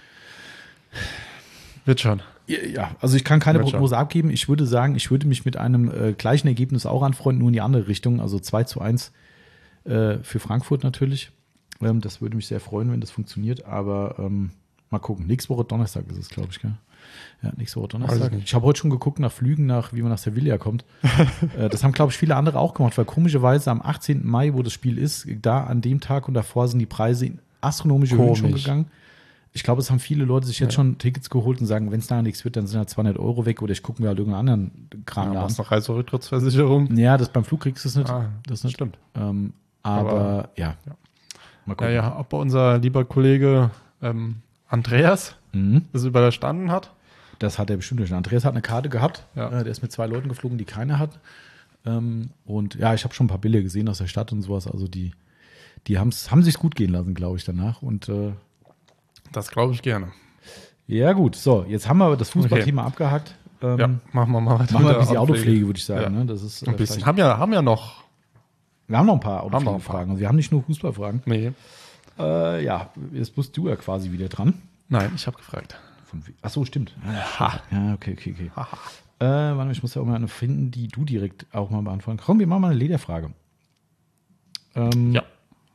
B: Wird schon.
A: Ja, also ich kann keine
B: Wird
A: Prognose abgeben. Ich würde sagen, ich würde mich mit einem äh, gleichen Ergebnis auch anfreunden, nur in die andere Richtung. Also zwei zu eins äh, für Frankfurt natürlich. Ähm, das würde mich sehr freuen, wenn das funktioniert. Aber ähm, mal gucken. Nächste Woche Donnerstag ist es, glaube ich, gell? Ja, nächste Woche
B: Weiß
A: Donnerstag.
B: ich nicht.
A: Ich habe heute schon geguckt nach Flügen, nach wie man nach Sevilla kommt. äh, das haben, glaube ich, viele andere auch gemacht, weil komischerweise am achtzehnten Mai, wo das Spiel ist, da an dem Tag und davor sind die Preise in astronomische Höhen schon
B: Komisch.
A: gegangen. Ich glaube, es haben viele Leute sich jetzt schon Tickets geholt und sagen, wenn es da nichts wird, dann sind halt zweihundert Euro weg oder ich gucke mir halt irgendeinen anderen Kram
B: Ja,
A: da
B: machst
A: an.
B: noch Reiserücktrittsversicherung.
A: Ja, das beim Flug kriegst du es nicht.
B: Ah,
A: das nicht.
B: stimmt.
A: Ähm, aber,
B: Aber-
A: ja.
B: ja.
A: Mal
B: Ja,
A: gucken.
B: ja, ob unser lieber Kollege ähm, Andreas
A: Mhm.
B: das überstanden hat.
A: Das hat er bestimmt durch. Andreas hat eine Karte gehabt.
B: Ja.
A: Äh, der ist mit zwei Leuten geflogen, die keine hat. Ähm, und ja, ich habe schon ein paar Bilder gesehen aus der Stadt und sowas. Also die, die haben's, haben sich gut gehen lassen, glaube ich, danach. Und äh,
B: Das glaube ich gerne.
A: ja, gut. So, jetzt haben wir das Fußballthema abgehakt. Ähm,
B: Ja, machen wir mal weiter.
A: Machen wir
B: mit
A: ein
B: der
A: bisschen Autopflege, würde ich sagen.
B: Ja.
A: Ne? Das ist,
B: Ein
A: äh,
B: bisschen.
A: vielleicht-
B: Haben ja, haben ja noch.
A: Wir haben noch ein paar
B: Haben noch ein paar.
A: Autopflegefragen. Also wir haben nicht nur Fußballfragen.
B: Nee.
A: Äh, ja, jetzt bist du ja quasi wieder dran.
B: Nein, ich habe gefragt.
A: Von, wie- ach so, stimmt.
B: Ha.
A: Ja, okay, okay, okay. Äh, warte mal, ich muss ja auch mal eine finden, die du direkt auch mal beantworten. Komm, wir machen mal eine Lederfrage. Ähm,
B: Ja.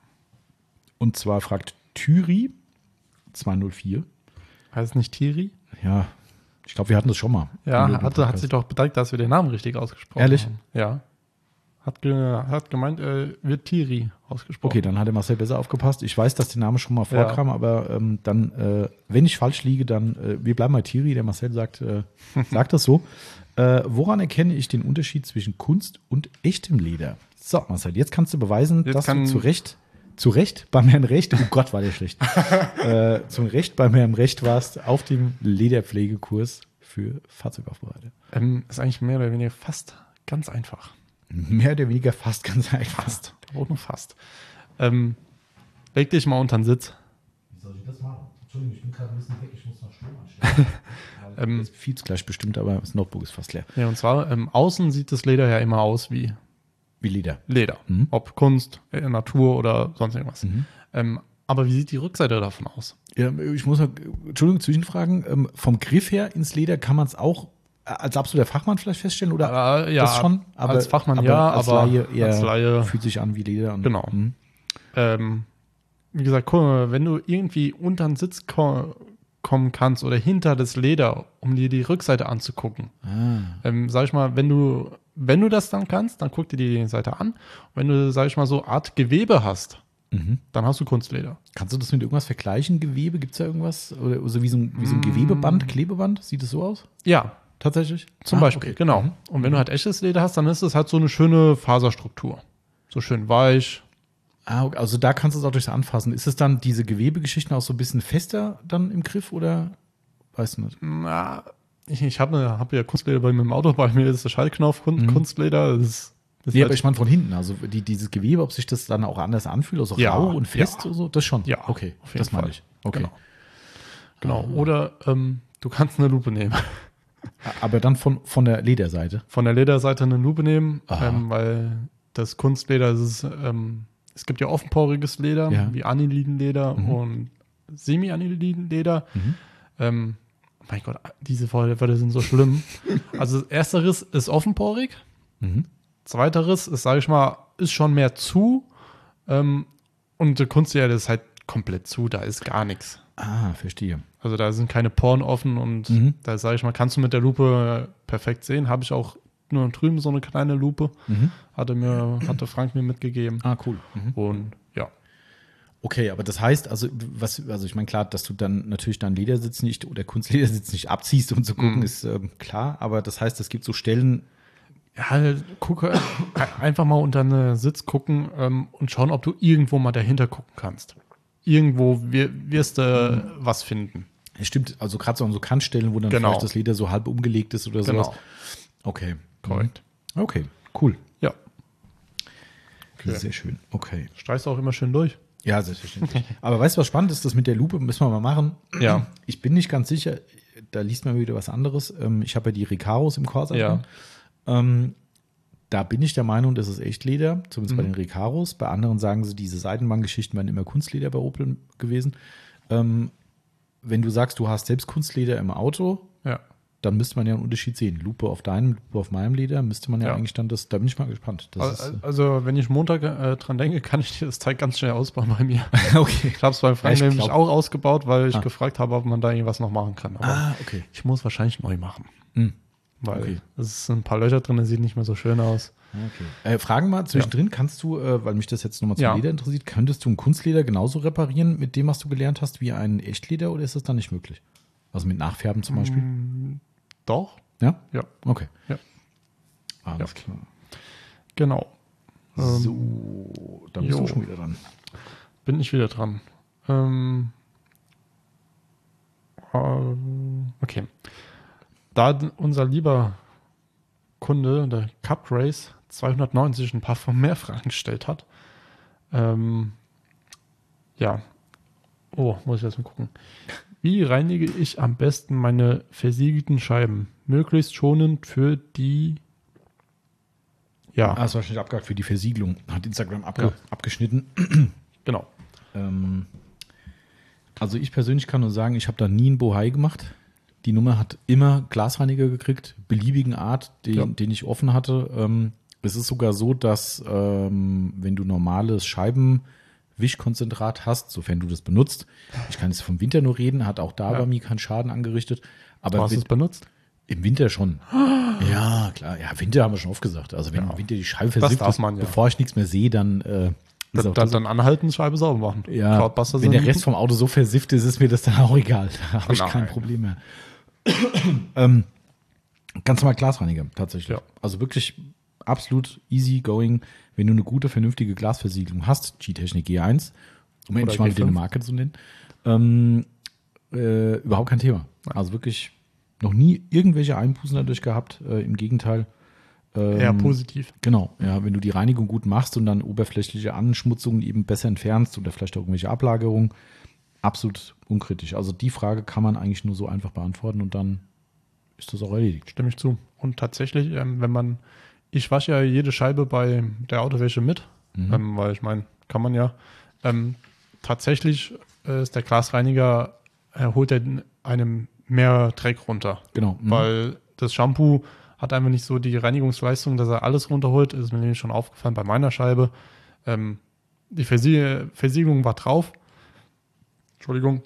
A: Und zwar fragt Thyri zweihundertvier.
B: Heißt es nicht Thierry?
A: Ja, ich glaube, wir hatten das schon mal.
B: Ja,
A: In irgendeinem
B: hatte, hat
A: Podcast.
B: sich doch bedankt, dass wir den Namen richtig ausgesprochen
A: Ehrlich?
B: haben. Ja. Hat, ge, hat gemeint, äh, wird Thierry ausgesprochen.
A: Okay, dann hat der Marcel besser aufgepasst. Ich weiß, dass der Name schon mal vorkam, aber ähm, dann, äh, wenn ich falsch liege, dann, äh, wir bleiben bei Thierry. Der Marcel sagt, äh, sagt das so. Äh, woran erkenne ich den Unterschied zwischen Kunst und echtem Leder? So, Marcel, jetzt kannst du beweisen,
B: Jetzt
A: dass
B: kann-
A: du zu Recht, zu Recht beim Herrn Recht, oh Gott, war der schlecht, äh, zum Recht beim Herrn Recht warst auf dem Lederpflegekurs für Fahrzeugaufbereiter.
B: Ähm, ist eigentlich mehr oder weniger fast ganz einfach.
A: Mehr oder weniger fast ganz einfach.
B: Fast. Auch nur fast. Ähm, leg dich mal unter den Sitz.
A: Wie soll ich das machen? Entschuldigung, ich bin gerade ein bisschen weg, ich muss noch Strom anstellen.
B: Ähm,
A: Das Feeds gleich bestimmt, aber das Notebook ist fast leer.
B: Ja, und zwar, ähm, außen sieht das Leder ja immer aus wie
A: Wie Leder.
B: Leder.
A: Mhm.
B: Ob Kunst, äh, Natur oder sonst irgendwas. Ähm, aber wie sieht die Rückseite davon aus?
A: Ja, ich muss noch, Entschuldigung, Zwischenfragen. Ähm, vom Griff her ins Leder kann man es auch äh, als absoluter Fachmann vielleicht feststellen? Oder
B: Äh, ja,
A: das schon?
B: als Fachmann ja,
A: als
B: aber
A: Laie eher
B: als Laie-
A: fühlt sich an wie Leder. Und,
B: Genau.
A: Mhm.
B: Ähm, wie gesagt, guck mal, wenn du irgendwie unter den Sitz ko kommen kannst oder hinter das Leder, um dir die Rückseite anzugucken.
A: Ah.
B: Ähm, sag ich mal, wenn du, wenn du das dann kannst, dann guck dir die Seite an. Und wenn du, sag ich mal, so Art Gewebe hast,
A: Mhm.
B: dann hast du Kunstleder.
A: Kannst du das mit irgendwas vergleichen? Gewebe? Gibt es da irgendwas? Oder so wie so ein, wie so ein
B: Mm.
A: Gewebeband, Klebeband? Sieht es so aus?
B: Ja,
A: Tatsächlich?
B: zum
A: Ah,
B: Beispiel,
A: okay.
B: genau.
A: Mhm.
B: Und wenn du halt echtes Leder hast, dann ist es halt so eine schöne Faserstruktur. So schön weich.
A: Ah, okay. Also da kannst du es auch durchs Anfassen. Ist es dann diese Gewebegeschichten auch so ein bisschen fester dann im Griff oder weißt du nicht?
B: Na, ich, ich habe hab ja Kunstleder bei mir im Auto, bei mir ist der Schallknauf Kun-
A: Mhm.
B: Kunstleder. Das ist, das
A: Nee,
B: ist
A: aber
B: halt-
A: ich meine von hinten, also die, dieses Gewebe, ob sich das dann auch anders anfühlt, also
B: Ja,
A: rau und fest
B: ja.
A: oder so, das schon.
B: Ja,
A: Okay,
B: auf jeden
A: das meine
B: Fall.
A: ich. Okay.
B: Genau. Genau. Oder ähm, du kannst eine Lupe nehmen.
A: Aber dann von, von der Lederseite.
B: Von der Lederseite eine Lupe nehmen,
A: Aha.
B: ähm, weil das Kunstleder, das ist, ähm, es gibt ja offenporiges Leder,
A: Ja.
B: wie Anilidenleder
A: Mhm.
B: und Semi-Anilidenleder.
A: Mhm.
B: Ähm, mein Gott, diese Wörter sind so schlimm. Also ersteres ist offenporig,
A: Mhm.
B: zweiteres ist, sage ich mal, ist schon mehr zu ähm, und der Kunstleder ist halt komplett zu, da ist gar nichts.
A: Ah, verstehe.
B: Also da sind keine Poren offen und
A: Mhm.
B: da sage ich mal, kannst du mit der Lupe perfekt sehen. Habe ich auch nur drüben so eine kleine Lupe.
A: Mhm.
B: Hatte mir, hatte Frank mir mitgegeben.
A: Ah, cool. Mhm.
B: Und ja.
A: Okay, aber das heißt, also was, also ich meine, klar, dass du dann natürlich deinen Ledersitz nicht oder Kunstledersitz nicht abziehst, um zu gucken,
B: Mhm.
A: ist ähm, klar, aber das heißt, es gibt so Stellen,
B: Ja, gucke einfach mal unter einen Sitz gucken ähm, und schauen, ob du irgendwo mal dahinter gucken kannst. Irgendwo wir, wirst du
A: Mhm.
B: was finden.
A: es stimmt, also gerade so an so Kantstellen, wo dann
B: Genau.
A: vielleicht das Leder so halb umgelegt ist oder sowas.
B: Genau.
A: Okay.
B: Korrekt.
A: Mhm. Okay, cool.
B: Ja. Okay.
A: Sehr schön. Okay.
B: Streichst du auch immer schön durch.
A: Ja, selbstverständlich. Aber weißt du, was spannend ist? Das mit der Lupe müssen wir mal machen.
B: Ja.
A: Ich bin nicht ganz sicher, da liest man wieder was anderes. Ähm, Ich habe ja die Recaros im Corsa
B: Ja.
A: drin. Ähm, Da bin ich der Meinung, das ist Echtleder, zumindest bei
B: Mhm.
A: den Recaros. Bei anderen sagen sie, diese Seitenbahngeschichten wären immer Kunstleder bei Opel gewesen. Ähm, wenn du sagst, du hast selbst Kunstleder im Auto,
B: Ja.
A: dann müsste man ja einen Unterschied sehen. Lupe auf deinem, Lupe auf meinem Leder, müsste man ja,
B: Ja.
A: eigentlich dann das, da bin ich mal gespannt. Das
B: Also,
A: ist,
B: also wenn ich Montag äh, dran denke, kann ich dir das Teig ganz schnell ausbauen bei mir.
A: äh, okay.
B: Ich habe es bei Frank
A: Ich
B: nämlich
A: glaub-
B: auch ausgebaut, weil ich
A: Ah.
B: gefragt habe, ob man da irgendwas noch machen kann. Aber
A: Ah, okay.
B: ich muss wahrscheinlich neu machen,
A: Hm.
B: weil
A: Okay.
B: es sind ein paar Löcher drin, das sieht nicht mehr so schön aus.
A: Okay. Äh, Fragen mal zwischendrin, kannst du, äh, weil mich das jetzt nochmal zum
B: Ja.
A: Leder interessiert, könntest du ein Kunstleder genauso reparieren mit dem, was du gelernt hast, wie ein Echtleder oder ist das dann nicht möglich? Also mit Nachfärben zum Beispiel?
B: Mm, Doch,
A: Ja?
B: ja,
A: Okay.
B: Ja.
A: Alles
B: Ja.
A: klar.
B: genau. Ähm,
A: So, dann bist
B: jo.
A: du schon wieder dran.
B: Bin ich wieder dran. Ähm, ähm, okay. Da d- unser lieber Kunde, der Cup Race zweihundertneunzig, ein paar von mehr Fragen gestellt hat. Ähm, ja. Oh, muss ich erst mal gucken. Wie reinige ich am besten meine versiegelten Scheiben? Möglichst schonend für die. Ja,
A: Ah, ist wahrscheinlich abgehakt für die Versiegelung. Hat Instagram abge
B: Ja.
A: abgeschnitten.
B: genau.
A: Ähm, also ich persönlich kann nur sagen, ich habe da nie einen Bohai gemacht. Die Nummer hat immer Glasreiniger gekriegt, beliebigen Art, den,
B: Ja.
A: den ich offen hatte. Ähm, es ist sogar so, dass ähm, wenn du normales Scheibenwischkonzentrat hast, sofern du das benutzt, ich kann jetzt vom Winter nur reden, hat auch da
B: Ja.
A: bei mir keinen Schaden angerichtet.
B: Du
A: Aber
B: hast
A: wenn-
B: es benutzt?
A: im Winter schon. Ja, klar. Ja, Winter haben wir schon oft gesagt. Also wenn
B: Ja.
A: im Winter die Scheibe
B: Das
A: versifft
B: darf
A: ist,
B: man ja.
A: bevor ich nichts mehr sehe, dann äh, ist
B: Dann,
A: auch
B: dann,
A: das,
B: dann anhalten, Scheibe sauber machen.
A: ja,
B: Cloudbuster
A: wenn der
B: sind-
A: Rest vom Auto so versifft ist, ist mir das dann auch egal. Da habe ich
B: Nein.
A: kein Problem mehr. ähm, ganz normal Glasreiniger, tatsächlich.
B: Ja.
A: Also wirklich absolut easy going. Wenn du eine gute, vernünftige Glasversiegelung hast, G-Technik G eins, um endlich mal
B: G
A: wieder eine
B: fünf.
A: Marke zu nennen, ähm, äh, überhaupt kein Thema. Also wirklich noch nie irgendwelche Einbußen dadurch gehabt. Äh, Im Gegenteil. Ähm,
B: Eher positiv.
A: Genau, ja, wenn du die Reinigung gut machst und dann oberflächliche Anschmutzungen eben besser entfernst oder vielleicht auch irgendwelche Ablagerungen, absolut unkritisch. Also die Frage kann man eigentlich nur so einfach beantworten und dann ist das auch erledigt.
B: Stimme ich zu. Und tatsächlich, ähm, wenn man, ich wasche ja jede Scheibe bei der Autowäsche mit,
A: Mhm.
B: ähm, weil ich meine, kann man ja. Ähm, tatsächlich äh, ist der Glasreiniger, er holt er einem mehr Dreck runter,
A: Genau. Mhm.
B: weil das Shampoo hat einfach nicht so die Reinigungsleistung, dass er alles runterholt. Das ist mir nämlich schon aufgefallen bei meiner Scheibe. Ähm, die Versie Versiegelung war drauf. Entschuldigung.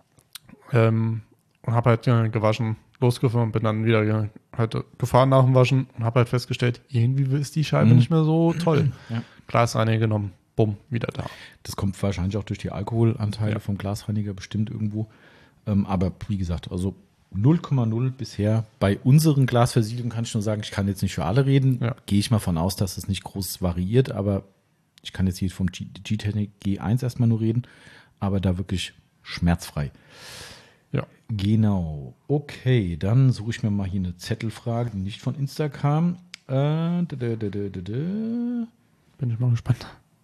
B: Ähm, und habe halt äh, gewaschen, losgefahren und bin dann wieder äh, halt gefahren nach dem Waschen und habe halt festgestellt, irgendwie ist die Scheibe
A: Mhm.
B: nicht mehr so toll.
A: Ja.
B: Glasreiniger genommen, bumm, wieder da.
A: Das kommt wahrscheinlich auch durch die Alkoholanteile
B: Ja.
A: vom Glasreiniger bestimmt irgendwo. Ähm, aber wie gesagt, also null Komma null bisher. Bei unseren Glasversiegelungen kann ich nur sagen, ich kann jetzt nicht für alle reden.
B: Ja.
A: Gehe ich mal von aus, dass es nicht groß variiert, aber ich kann jetzt hier vom G- G-Technik G eins erstmal nur reden, aber da wirklich schmerzfrei.
B: Ja.
A: Genau. Okay, dann suche ich mir mal hier eine Zettelfrage, die nicht von Insta kam. Äh, da, da, da, da, da, da.
B: Bin ich mal gespannt.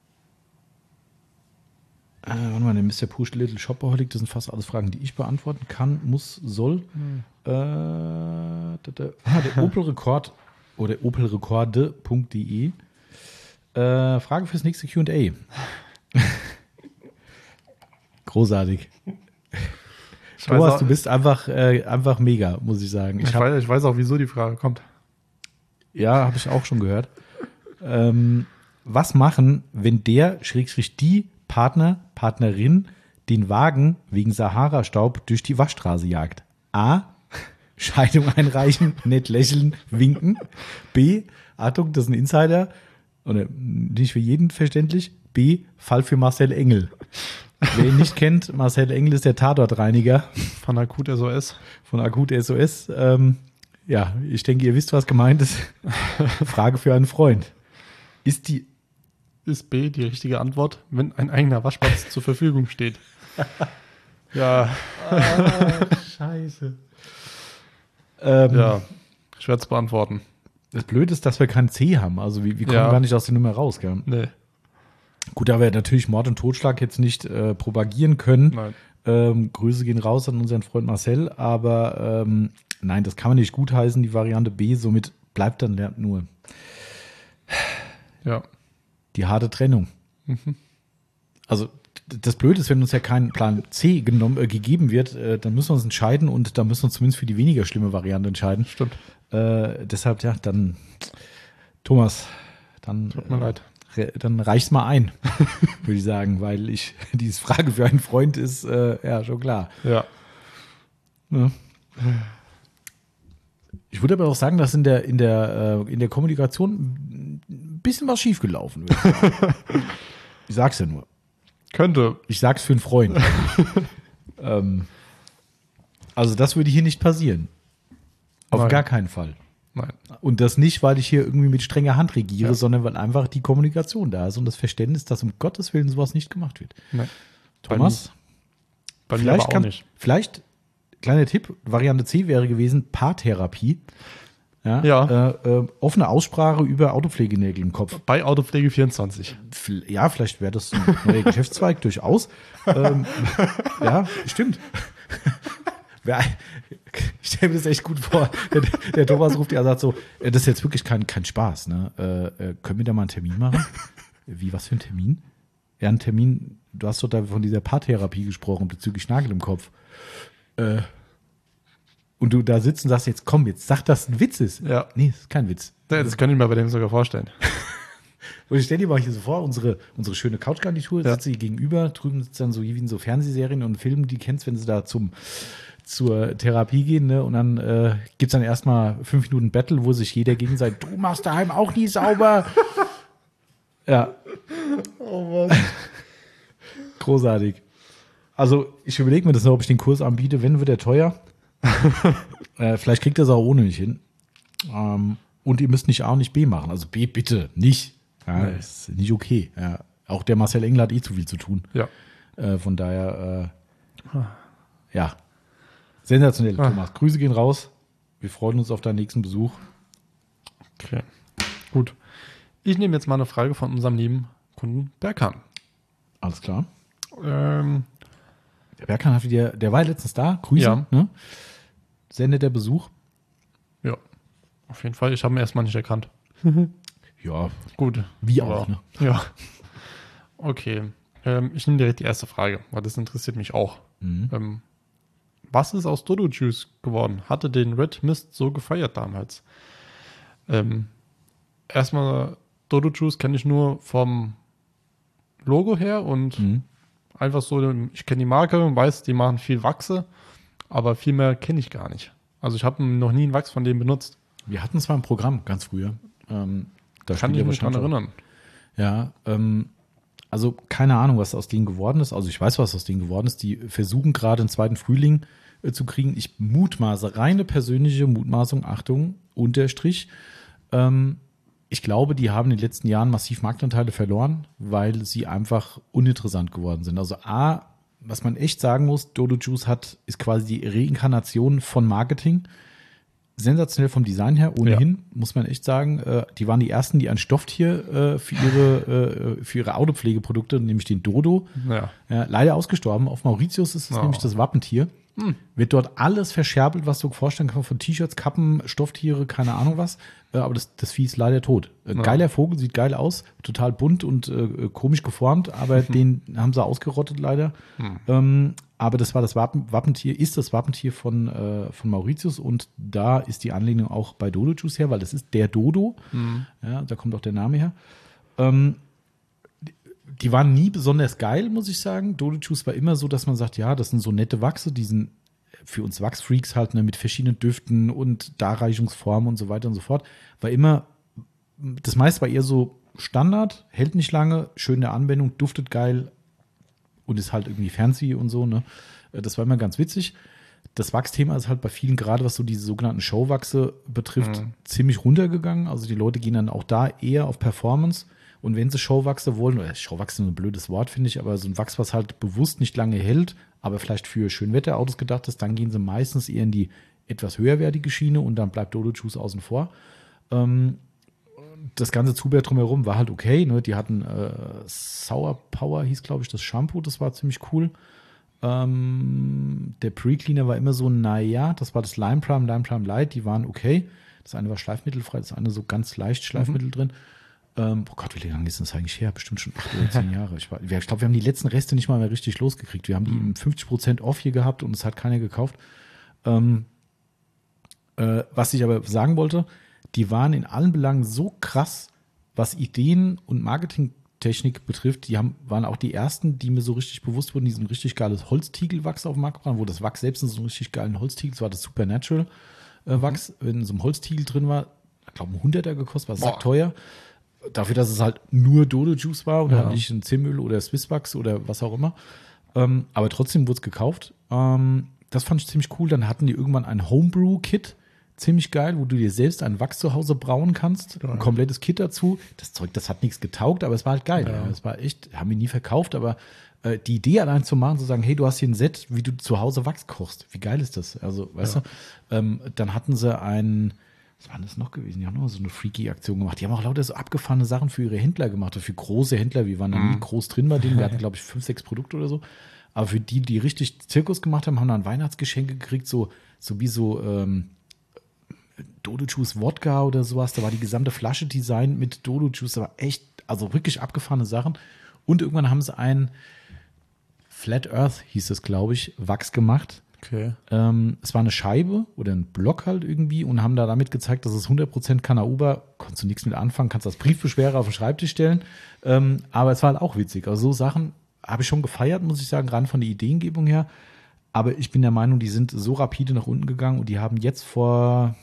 A: Äh, warte mal, der Mister Push Little Shopaholic, das sind fast alles Fragen, die ich beantworten kann, muss, soll. Hm. Äh, da, da. Ah, der Opel Rekord oder opelrekorde punkt de. Äh, Frage fürs nächste Q und A. Großartig.
B: Ich
A: Thomas,
B: auch,
A: du bist einfach, äh, einfach mega, muss ich sagen.
B: Ich,
A: ich, hab,
B: weiß, ich weiß auch, wieso die Frage kommt.
A: Ja, habe ich auch schon gehört. ähm, was machen, wenn der, Schrägstrich die Partner, Partnerin den Wagen wegen Sahara-Staub durch die Waschstraße jagt? A. Scheidung einreichen, nett lächeln, winken. B. Achtung, das ist ein Insider. Oder nicht für jeden verständlich. B. Fall für Marcel Engel. Wer ihn nicht kennt, Marcel Engel ist der Tatortreiniger.
B: Von Akut S O S.
A: Von Akut S O S. Ähm, ja, ich denke, ihr wisst, was gemeint ist. Frage für einen Freund. Ist die
B: Ist B die richtige Antwort, wenn ein eigener Waschplatz zur Verfügung steht? Ja.
A: Ah, scheiße. Ähm,
B: ja, schwer zu beantworten.
A: Das Blöde ist, dass wir kein C haben. Also wir, wir kommen
B: Ja.
A: gar nicht aus der Nummer raus. Gell?
B: Nee.
A: Gut, da wir natürlich Mord und Totschlag jetzt nicht äh, propagieren können.
B: Nein.
A: Ähm, Grüße gehen raus an unseren Freund Marcel. Aber ähm, nein, das kann man nicht gutheißen, die Variante B. Somit bleibt dann nur
B: Ja.
A: die harte Trennung.
B: Mhm.
A: Also das Blöde ist, wenn uns ja kein Plan C genommen, äh, gegeben wird, äh, dann müssen wir uns entscheiden und da müssen wir uns zumindest für die weniger schlimme Variante entscheiden.
B: Stimmt.
A: Äh, deshalb, ja, dann Thomas, dann,
B: Tut mir
A: äh,
B: leid.
A: re- dann reich's mal ein, würde ich sagen, weil ich, diese Frage für einen Freund ist, äh, ja, schon klar.
B: Ja.
A: Ja. Ich würde aber auch sagen, dass in der, in der, äh, in der Kommunikation ein bisschen was schiefgelaufen wird. Ich sag's ja nur.
B: Könnte.
A: Ich sag's für einen Freund. ähm, also das würde hier nicht passieren. Auf
B: Nein.
A: gar keinen Fall.
B: Nein.
A: Und das nicht, weil ich hier irgendwie mit strenger Hand regiere,
B: Ja.
A: sondern weil einfach die Kommunikation da ist und das Verständnis, dass um Gottes Willen sowas nicht gemacht wird.
B: Nein.
A: Thomas,
B: Bei mir
A: vielleicht,
B: aber auch
A: kann,
B: nicht.
A: vielleicht, kleiner Tipp, Variante C wäre gewesen, Paartherapie. Ja.
B: Ja.
A: Äh, äh, offene Aussprache über Autopflegenägel im Kopf.
B: Bei Autopflege vierundzwanzig.
A: F- Ja, vielleicht wäre das ein neuer Geschäftszweig, durchaus. Ähm, ja, stimmt. Wer- Ich stelle mir das echt gut vor. Der, der Thomas ruft ja und sagt so, äh, das ist jetzt wirklich kein, kein Spaß. Ne? Äh, äh, können wir da mal einen Termin machen? Wie, was für ein Termin? Ja, ein Termin, du hast doch da von dieser Paartherapie gesprochen bezüglich Nagel im Kopf. Äh, und du da sitzt und sagst jetzt, komm, jetzt sag, dass ein Witz ist.
B: Ja.
A: Nee, das ist kein Witz.
B: Das kann ich mir bei dem sogar vorstellen.
A: Und ich stell dir mal hier so vor, unsere, unsere schöne Couchgarnitur,
B: Ja.
A: sitzt hier gegenüber, drüben sitzt dann so wie in so Fernsehserien und Filmen, die kennst, wenn sie da zum, zur Therapie gehen, ne? Und dann äh, gibt es dann erstmal fünf Minuten Battle, wo sich jeder gegenseitig, du machst daheim auch nie sauber. Ja.
B: Oh Mann.
A: Großartig. Also, ich überlege mir das noch, ob ich den Kurs anbiete. Wenn, wird er teuer. äh, vielleicht kriegt er es auch ohne mich hin. Ähm, und ihr müsst nicht A und nicht B machen. Also B bitte nicht. Ja,
B: Nee.
A: ist nicht okay. Ja. Auch der Marcel Engler hat eh zu viel zu tun.
B: Ja.
A: Äh, von daher, äh, ja. Sensationell,
B: Ah.
A: Thomas. Grüße gehen raus. Wir freuen uns auf deinen nächsten Besuch.
B: Okay. Gut. Ich nehme jetzt mal eine Frage von unserem lieben Kunden Berkan.
A: Alles klar.
B: Ähm,
A: Der Berkan hat wieder, der war letztens da. Grüße.
B: Ja.
A: Ne? Sehr netter Besuch.
B: ja. Auf jeden Fall. Ich habe ihn erstmal nicht erkannt.
A: Ja,
B: Gut.
A: wie
B: Aber-
A: auch. Ne?
B: Ja. Okay. Ähm, ich nehme direkt die erste Frage, weil das interessiert mich auch.
A: Mhm.
B: Ähm, was ist aus Dodo Juice geworden? Hatte den Red Mist so gefeiert damals? Ähm, erstmal, Dodo Juice kenne ich nur vom Logo her und
A: Mhm.
B: einfach so, ich kenne die Marke und weiß, die machen viel Wachse, aber viel mehr kenne ich gar nicht. Also ich habe noch nie einen Wachs von denen benutzt.
A: Wir hatten zwar ein Programm ganz früher. Ähm, da
B: Kann
A: spielt
B: ich
A: aber
B: mich dran
A: Standort.
B: erinnern.
A: Ja, ähm, also keine Ahnung, was aus denen geworden ist. Also ich weiß, was aus denen geworden ist. Die versuchen gerade einen zweiten Frühling äh, zu kriegen. Ich mutmaße, reine persönliche Mutmaßung, Achtung, Unterstrich. Ähm, ich glaube, die haben in den letzten Jahren massiv Marktanteile verloren, weil sie einfach uninteressant geworden sind. Also A, was man echt sagen muss, Dodo Juice hat, ist quasi die Reinkarnation von Marketing. Sensationell vom Design her, ohnehin, ja. muss man echt sagen. Äh, die waren die ersten, die ein Stofftier äh, für ihre, äh, für ihre Autopflegeprodukte, nämlich den Dodo,
B: ja.
A: äh, leider ausgestorben. Auf Mauritius ist es oh. nämlich das Wappentier. Hm. Wird dort alles verscherbelt, was du dir vorstellen kannst, von T-Shirts, Kappen, Stofftiere, keine Ahnung was. Äh, aber das, das Vieh ist leider tot. Äh, ja. Geiler Vogel, sieht geil aus, total bunt und äh, komisch geformt, aber den haben sie ausgerottet leider. Hm. Ähm, aber das war das Wappen, Wappentier, ist das Wappentier von, äh, von Mauritius und da ist die Anlehnung auch bei Dodo Juice her, weil das ist der Dodo. Hm. Ja, da kommt auch der Name her. Ähm, Die waren nie besonders geil, muss ich sagen. Dodo Juice war immer so, dass man sagt, ja, das sind so nette Wachse, die sind für uns Wachsfreaks halt, ne, mit verschiedenen Düften und Darreichungsformen und so weiter und so fort. War immer, das meiste war eher so Standard, hält nicht lange, schöne Anwendung, duftet geil und ist halt irgendwie fancy und so, ne. Das war immer ganz witzig. Das Wachsthema ist halt bei vielen, gerade was so diese sogenannten Showwachse betrifft, mhm. ziemlich runtergegangen. Also die Leute gehen dann auch da eher auf Performance. Und wenn sie Showwachse wollen, oder Showwachse ist ein blödes Wort, finde ich, aber so ein Wachs, was halt bewusst nicht lange hält, aber vielleicht für Schönwetterautos gedacht ist, dann gehen sie meistens eher in die etwas höherwertige Schiene und dann bleibt Dodo Juice außen vor. Ähm, das ganze Zubehör drumherum war halt okay. Ne? Die hatten äh, Sour Power, hieß glaube ich das Shampoo, das war ziemlich cool. Ähm, der Pre-Cleaner war immer so, naja, das war das Lime Prime, Lime Prime Light, die waren okay. Das eine war schleifmittelfrei, das eine so ganz leicht Schleifmittel mhm. drin. Ähm, oh Gott, wie lange ist das eigentlich her? Bestimmt schon acht oder zehn Jahre. Ich, ich glaube, wir haben die letzten Reste nicht mal mehr richtig losgekriegt. Wir haben die mhm. fünfzig Prozent off hier gehabt und es hat keiner gekauft. Ähm, äh, was ich aber sagen wollte, die waren in allen Belangen so krass, was Ideen und Marketingtechnik betrifft. Die haben, waren auch die ersten, die mir so richtig bewusst wurden, die so ein richtig geiles Holztiegelwachs auf den Markt gebracht, wo das Wachs selbst in so einem richtig geilen Holztiegel, das war das Supernatural äh, Wachs, mhm. wenn in so einem Holztiegel drin war, ich glaube ein Hunderter gekostet, war sackteuer. Dafür, dass es halt nur Dodo Juice war und ja. halt nicht ein Zimmöl oder Swisswachs oder was auch immer. Ähm, aber trotzdem wurde es gekauft. Ähm, das fand ich ziemlich cool. Dann hatten die irgendwann ein Homebrew-Kit. Ziemlich geil, wo du dir selbst ein Wachs zu Hause brauen kannst. Ja. Ein komplettes Kit dazu. Das Zeug, das hat nichts getaugt, aber es war halt geil. Ja. Ja. Es war echt, haben wir nie verkauft, aber äh, die Idee allein zu machen, zu sagen, hey, du hast hier ein Set, wie du zu Hause Wachs kochst. Wie geil ist das? Also, weißt ja. du, ähm, dann hatten sie ein Was war das noch gewesen? Die haben noch so eine freaky Aktion gemacht. Die haben auch lauter so abgefahrene Sachen für ihre Händler gemacht. Für große Händler. Wir waren da nie groß drin bei denen. Wir hatten, glaube ich, fünf, sechs Produkte oder so. Aber für die, die richtig Zirkus gemacht haben, haben dann Weihnachtsgeschenke gekriegt. So, so wie so ähm, Dodo Juice Wodka oder sowas. Da war die gesamte Flasche designt mit Dodo Juice. Da war echt, also wirklich abgefahrene Sachen. Und irgendwann haben sie ein Flat Earth, hieß es, glaube ich, Wachs gemacht. Okay. Ähm, es war eine Scheibe oder ein Block halt irgendwie und haben da damit gezeigt, dass es hundert Prozent Canauba, konntest du nichts mit anfangen, kannst das Briefbeschwerer auf den Schreibtisch stellen, ähm, aber es war halt auch witzig. Also so Sachen habe ich schon gefeiert, muss ich sagen, rein von der Ideengebung her, aber ich bin der Meinung, die sind so rapide nach unten gegangen und die haben jetzt vor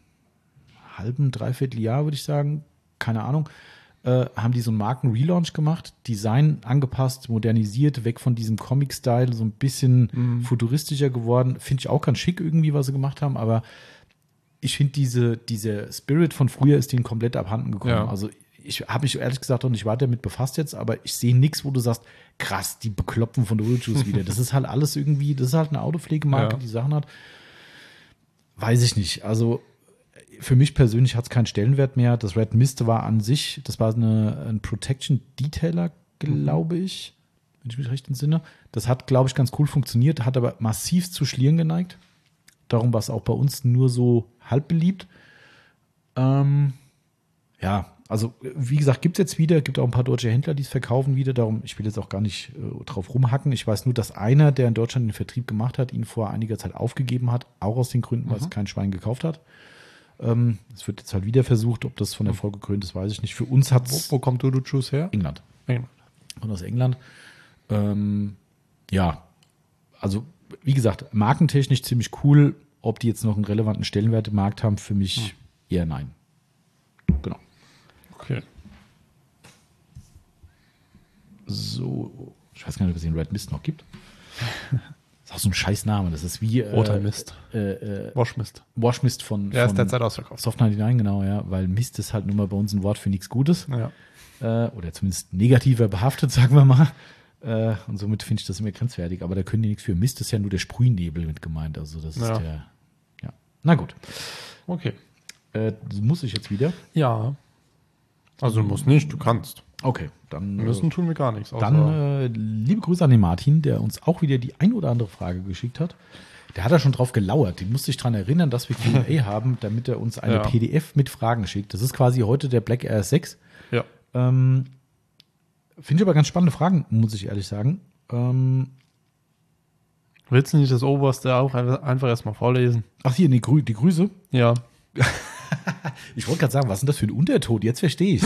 A: halben, dreiviertel Jahr, würde ich sagen, keine Ahnung, Äh, haben die so einen Marken-Relaunch gemacht, Design angepasst, modernisiert, weg von diesem Comic-Style, so ein bisschen mm. futuristischer geworden. Finde ich auch ganz schick irgendwie, was sie gemacht haben, aber ich finde, diese, dieser Spirit von früher ist denen komplett abhanden gekommen. Ja. Also ich habe mich ehrlich gesagt auch nicht weiter damit befasst jetzt, aber ich sehe nichts, wo du sagst, krass, die bekloppen von Dodo Juice wieder. Das ist halt alles irgendwie, das ist halt eine Autopflegemarke, ja. die Sachen hat. Weiß ich nicht, also für mich persönlich hat es keinen Stellenwert mehr. Das Red Mist war an sich, das war eine, ein Protection Detailer, glaube ich, wenn ich mich recht entsinne. Das hat, glaube ich, ganz cool funktioniert, hat aber massiv zu Schlieren geneigt. Darum war es auch bei uns nur so halb beliebt. Ähm, ja, also wie gesagt, gibt es jetzt wieder, gibt auch ein paar deutsche Händler, die es verkaufen wieder. Darum, ich will jetzt auch gar nicht äh, drauf rumhacken. Ich weiß nur, dass einer, der in Deutschland den Vertrieb gemacht hat, ihn vor einiger Zeit aufgegeben hat, auch aus den Gründen, weil es mhm. kein Schwein gekauft hat. Es ähm, wird jetzt halt wieder versucht, ob das von Erfolg gekrönt ist, weiß ich nicht. Für uns hat es.
B: Wo, wo kommt Dodo Juice her?
A: England.
B: England.
A: Und aus England. Ähm, ja, also wie gesagt, markentechnisch ziemlich cool. Ob die jetzt noch einen relevanten Stellenwert im Markt haben, für mich hm. eher nein. Genau.
B: Okay.
A: So, ich weiß gar nicht, ob es den Red Mist noch gibt. Das ist auch so ein scheiß Name. Das ist wie
B: Roter äh, Mist.
A: Äh, äh,
B: Washmist.
A: Washmist von,
B: ja,
A: von
B: ist derzeit ausverkauft.
A: Soft neunundneunzig, genau, ja. Weil Mist ist halt nun mal bei uns ein Wort für nichts Gutes.
B: Ja.
A: Äh, oder zumindest negativer behaftet, sagen wir mal. Äh, und somit finde ich das immer grenzwertig. Aber da können die nichts für. Mist ist ja nur der Sprühnebel mit gemeint. Also das
B: Ja.
A: ist der. Ja. Na gut.
B: Okay.
A: Äh, muss ich jetzt wieder?
B: Ja. Also du musst nicht, du kannst.
A: Okay, dann.
B: Müssen
A: äh,
B: tun wir gar nichts. außer-
A: Dann äh, liebe Grüße an den Martin, der uns auch wieder die ein oder andere Frage geschickt hat. Der hat da schon drauf gelauert. Den musste ich daran erinnern, dass wir Q und A haben, damit er uns eine
B: Ja.
A: P D F mit Fragen schickt. Das ist quasi heute der Black Air sechs.
B: Ja.
A: Ähm, Finde ich aber ganz spannende Fragen, muss ich ehrlich sagen. Ähm,
B: Willst du nicht das Oberste auch einfach erstmal vorlesen?
A: ach hier, nee, Grü die Grüße.
B: Ja.
A: Ich wollte gerade sagen, was ist denn das für ein Unterton? Jetzt verstehe ich.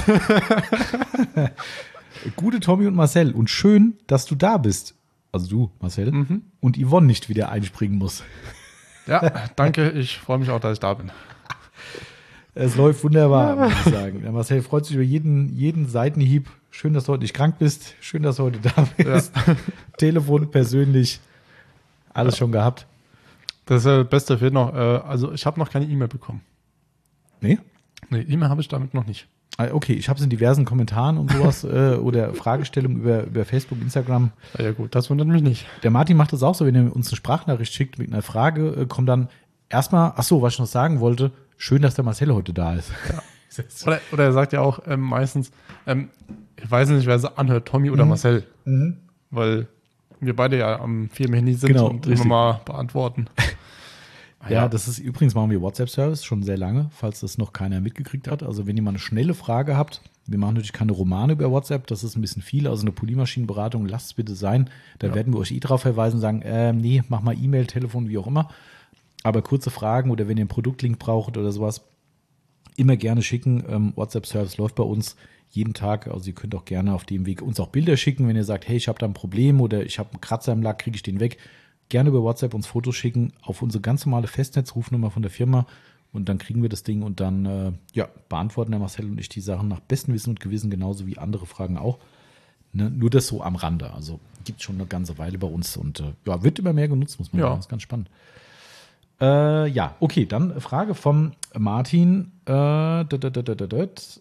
A: Gute Tommy und Marcel. Und schön, dass du da bist. Also du, Marcel.
B: Mhm.
A: Und Yvonne nicht wieder einspringen muss.
B: Ja, danke. Ich freue mich auch, dass ich da bin.
A: Es läuft wunderbar, muss ich sagen. Der Marcel freut sich über jeden, jeden Seitenhieb. Schön, dass du heute nicht krank bist. Schön, dass du heute da bist.
B: Ja.
A: Telefon, persönlich. Alles schon gehabt.
B: Das äh, Beste fehlt noch. Äh, also ich habe noch keine E-Mail bekommen.
A: Nee?
B: Nee, E-Mail habe ich damit noch nicht.
A: Ah, okay, ich habe es in diversen Kommentaren und sowas äh, oder Fragestellungen über, über Facebook, Instagram.
B: Ja, ja gut, das wundert mich nicht.
A: Der Martin macht das auch so, wenn er uns eine Sprachnachricht schickt mit einer Frage, äh, kommt dann erstmal, ach so, was ich noch sagen wollte, schön, dass der Marcel heute da ist. Ja.
B: Oder, oder er sagt ja auch ähm, meistens, ähm, ich weiß nicht, wer es anhört, Tommy oder
A: Mhm.
B: Marcel.
A: Mhm.
B: Weil wir beide ja am Firmenhandy sind
A: Genau,
B: und
A: richtig.
B: immer mal beantworten.
A: Ja, das ist übrigens, machen wir WhatsApp-Service schon sehr lange, falls das noch keiner mitgekriegt hat. Also wenn ihr mal eine schnelle Frage habt, wir machen natürlich keine Romane über WhatsApp, das ist ein bisschen viel, also eine Polymaschinenberatung, lasst es bitte sein. Da
B: Ja.
A: werden wir euch eh drauf verweisen, sagen, äh, nee, mach mal E-Mail, Telefon, wie auch immer. Aber kurze Fragen oder wenn ihr einen Produktlink braucht oder sowas, immer gerne schicken. Ähm, WhatsApp-Service läuft bei uns jeden Tag. Also ihr könnt auch gerne auf dem Weg uns auch Bilder schicken, wenn ihr sagt, hey, ich habe da ein Problem oder ich habe einen Kratzer im Lack, kriege ich den weg. Gerne über WhatsApp uns Fotos schicken auf unsere ganz normale Festnetzrufnummer von der Firma und dann kriegen wir das Ding und dann äh, ja, beantworten der Marcel und ich die Sachen nach bestem Wissen und Gewissen, genauso wie andere Fragen auch. Ne? Nur das so am Rande. Also gibt schon eine ganze Weile bei uns und äh, ja, wird immer mehr genutzt, muss man
B: Ja.
A: sagen. Das ist ganz spannend. Äh, ja, okay, dann Frage vom Martin. Äh, dat, dat, dat, dat, dat.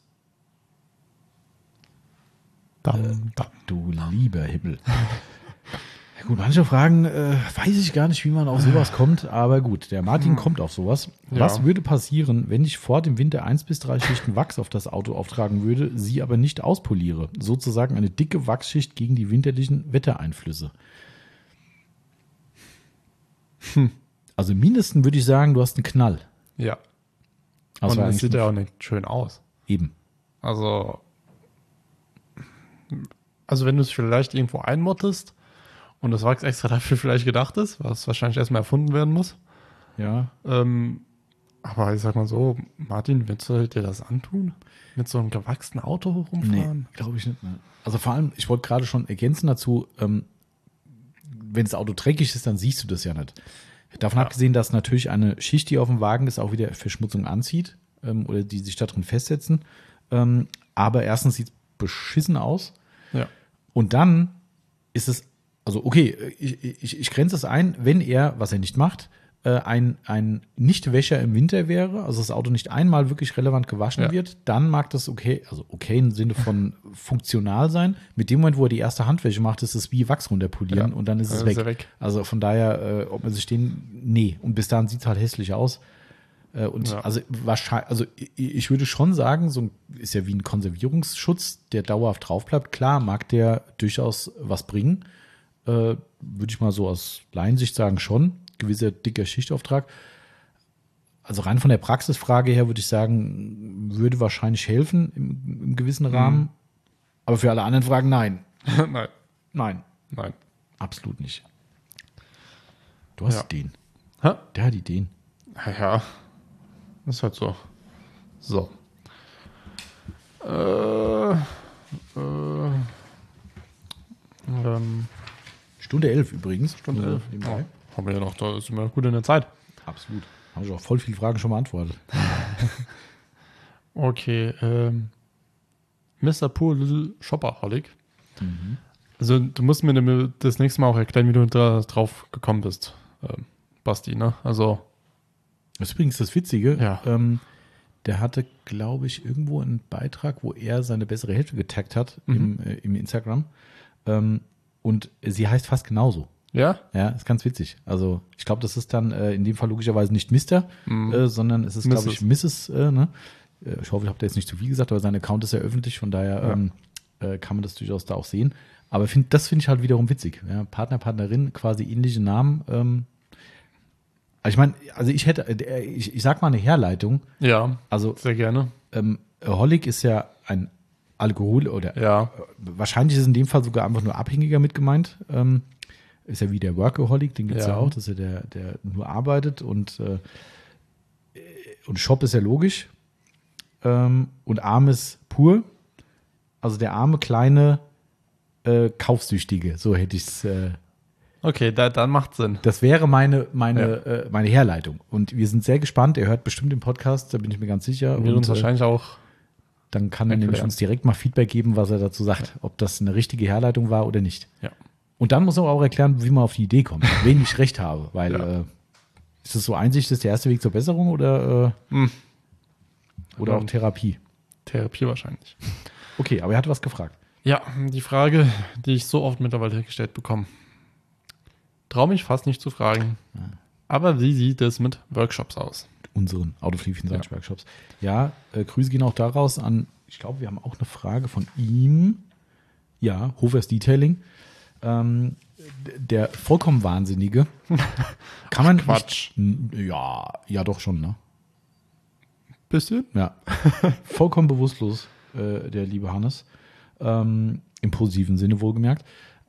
B: Dann, dann.
A: Du lieber Himmel. Ja, gut, manche Fragen äh, weiß ich gar nicht, wie man auf sowas kommt, aber gut, der Martin kommt auf sowas.
B: Ja.
A: Was würde passieren, wenn ich vor dem Winter eins bis drei Schichten Wachs auf das Auto auftragen würde, sie aber nicht auspoliere? Sozusagen eine dicke Wachsschicht gegen die winterlichen Wettereinflüsse.
B: Hm.
A: Also mindestens würde ich sagen, du hast einen Knall.
B: Ja.
A: Also
B: und es
A: eigentlich
B: sieht ja auch nicht schön aus.
A: eben.
B: Also, also wenn du es vielleicht irgendwo einmottest und das Wachs extra dafür vielleicht gedacht ist, was wahrscheinlich erstmal erfunden werden muss.
A: Ja.
B: Ähm, aber ich sag mal so, Martin, willst du dir das antun? Mit so einem gewachsenen Auto
A: Nee,
B: rumfahren?
A: glaube ich nicht. Ne. Also vor allem, ich wollte gerade schon ergänzen dazu, ähm, wenn das Auto dreckig ist, dann siehst du das ja nicht. Davon
B: Ja.
A: abgesehen, dass natürlich eine Schicht, die auf dem Wagen ist, auch wieder Verschmutzung anzieht ähm, oder die sich da drin festsetzen. Ähm, aber erstens sieht es beschissen aus.
B: Ja.
A: Und dann ist es, also okay, ich, ich, ich grenze es ein, wenn er, was er nicht macht, äh, ein, ein Nichtwäscher im Winter wäre, also das Auto nicht einmal wirklich relevant gewaschen
B: Ja.
A: wird, dann mag das okay, also okay im Sinne von funktional sein. Mit dem Moment, wo er die erste Handwäsche macht, ist es wie Wachs runterpolieren
B: Ja.
A: und dann ist es
B: Dann
A: weg.
B: ist er weg.
A: Also von daher, äh, ob man sich den, nee, und bis dahin sieht es halt hässlich aus. Äh, und
B: Ja.
A: also wahrscheinlich, also ich, ich würde schon sagen, so ein, ist ja wie ein Konservierungsschutz, der dauerhaft drauf bleibt. Klar, mag der durchaus was bringen. Äh, würde ich mal so aus Laiensicht sagen, schon. Gewisser dicker Schichtauftrag. Also rein von der Praxisfrage her würde ich sagen, würde wahrscheinlich helfen im, im gewissen Rahmen. Aber für alle anderen Fragen nein.
B: Nein,
A: Nein,
B: nein.
A: absolut nicht. Du hast
B: Ja.
A: Ideen.
B: Hä?
A: Der hat Ideen.
B: Ja, ja. Ist halt so. So. Äh, äh, ähm,
A: Stunde elf übrigens.
B: Stunde
A: Nur
B: elf.
A: nebenbei.
B: Ja, haben wir ja noch, da ist immer gut in der Zeit.
A: Absolut. Habe ich auch voll viele Fragen schon beantwortet.
B: Okay, ähm, Mister Poor Little Shopaholic. Also du musst mir nämlich das nächste Mal auch erklären, wie du da drauf gekommen bist, ähm, Basti, ne? Also,
A: Das ist übrigens das Witzige.
B: Ja.
A: Ähm, der hatte, glaube ich, irgendwo einen Beitrag, wo er seine bessere Hälfte getaggt hat
B: Mhm.
A: im, äh, im Instagram. Ähm, und sie heißt fast genauso.
B: Ja?
A: Ja, ist ganz witzig. Also ich glaube, das ist dann äh, in dem Fall logischerweise nicht Mister,
B: Mhm.
A: äh, sondern es ist, glaube ich,
B: Misses
A: Misses. Äh, ne? Äh, Ich hoffe, ich habe da jetzt nicht zu viel gesagt, aber sein Account ist ja öffentlich, von daher
B: Ja.
A: ähm, äh, kann man das durchaus da auch sehen. Aber find, das finde ich halt wiederum witzig. Ja? Partner, Partnerin, quasi ähnliche Namen. Ähm, also ich meine, also ich hätte, äh, ich, ich sag mal eine Herleitung.
B: Ja,
A: Also
B: sehr gerne.
A: ähm, Holic ist ja ein Alkohol oder
B: Ja.
A: äh, wahrscheinlich ist in dem Fall sogar einfach nur Abhängiger mit gemeint. Ähm, ist ja wie der Workaholic, den gibt es ja.
B: Ja.
A: auch, dass er der, der nur arbeitet und, äh, und Shop ist ja logisch. Ähm, und arm ist pur. Also der arme, kleine, äh, Kaufsüchtige, so hätte ich es. Äh,
B: Okay, da, dann macht Sinn.
A: das wäre meine, meine,
B: Ja.
A: äh, meine Herleitung. Und wir sind sehr gespannt. Er hört bestimmt den Podcast, da bin ich mir ganz sicher.
B: Wird
A: und,
B: uns
A: äh,
B: wahrscheinlich auch.
A: Dann kann er
B: erklären.
A: nämlich uns direkt mal Feedback geben, was er dazu sagt, ob das eine richtige Herleitung war oder nicht.
B: Ja.
A: Und dann muss er auch erklären, wie man auf die Idee kommt, wen ich recht habe. Weil
B: Ja.
A: äh, ist es so Einsicht, ist der erste Weg zur Besserung oder, äh,
B: Hm.
A: oder auch Therapie?
B: Therapie wahrscheinlich.
A: Okay, aber er hat was gefragt.
B: Ja, die Frage, die ich so oft mittlerweile gestellt bekomme. Traue mich fast nicht zu fragen. Aber wie sieht es mit Workshops aus?
A: Unseren Autoflieg-Workshops. Ja, äh, Grüße gehen auch daraus an, ich glaube, wir haben auch eine Frage von ihm. Ja, Hofers Detailing. Ähm, d- der vollkommen Wahnsinnige. Kann man
B: Quatsch.
A: Nicht, ja, ja doch schon, ne?
B: Bisschen?
A: Ja, vollkommen bewusstlos, äh, der liebe Hannes. Ähm, Im positiven Sinne wohlgemerkt.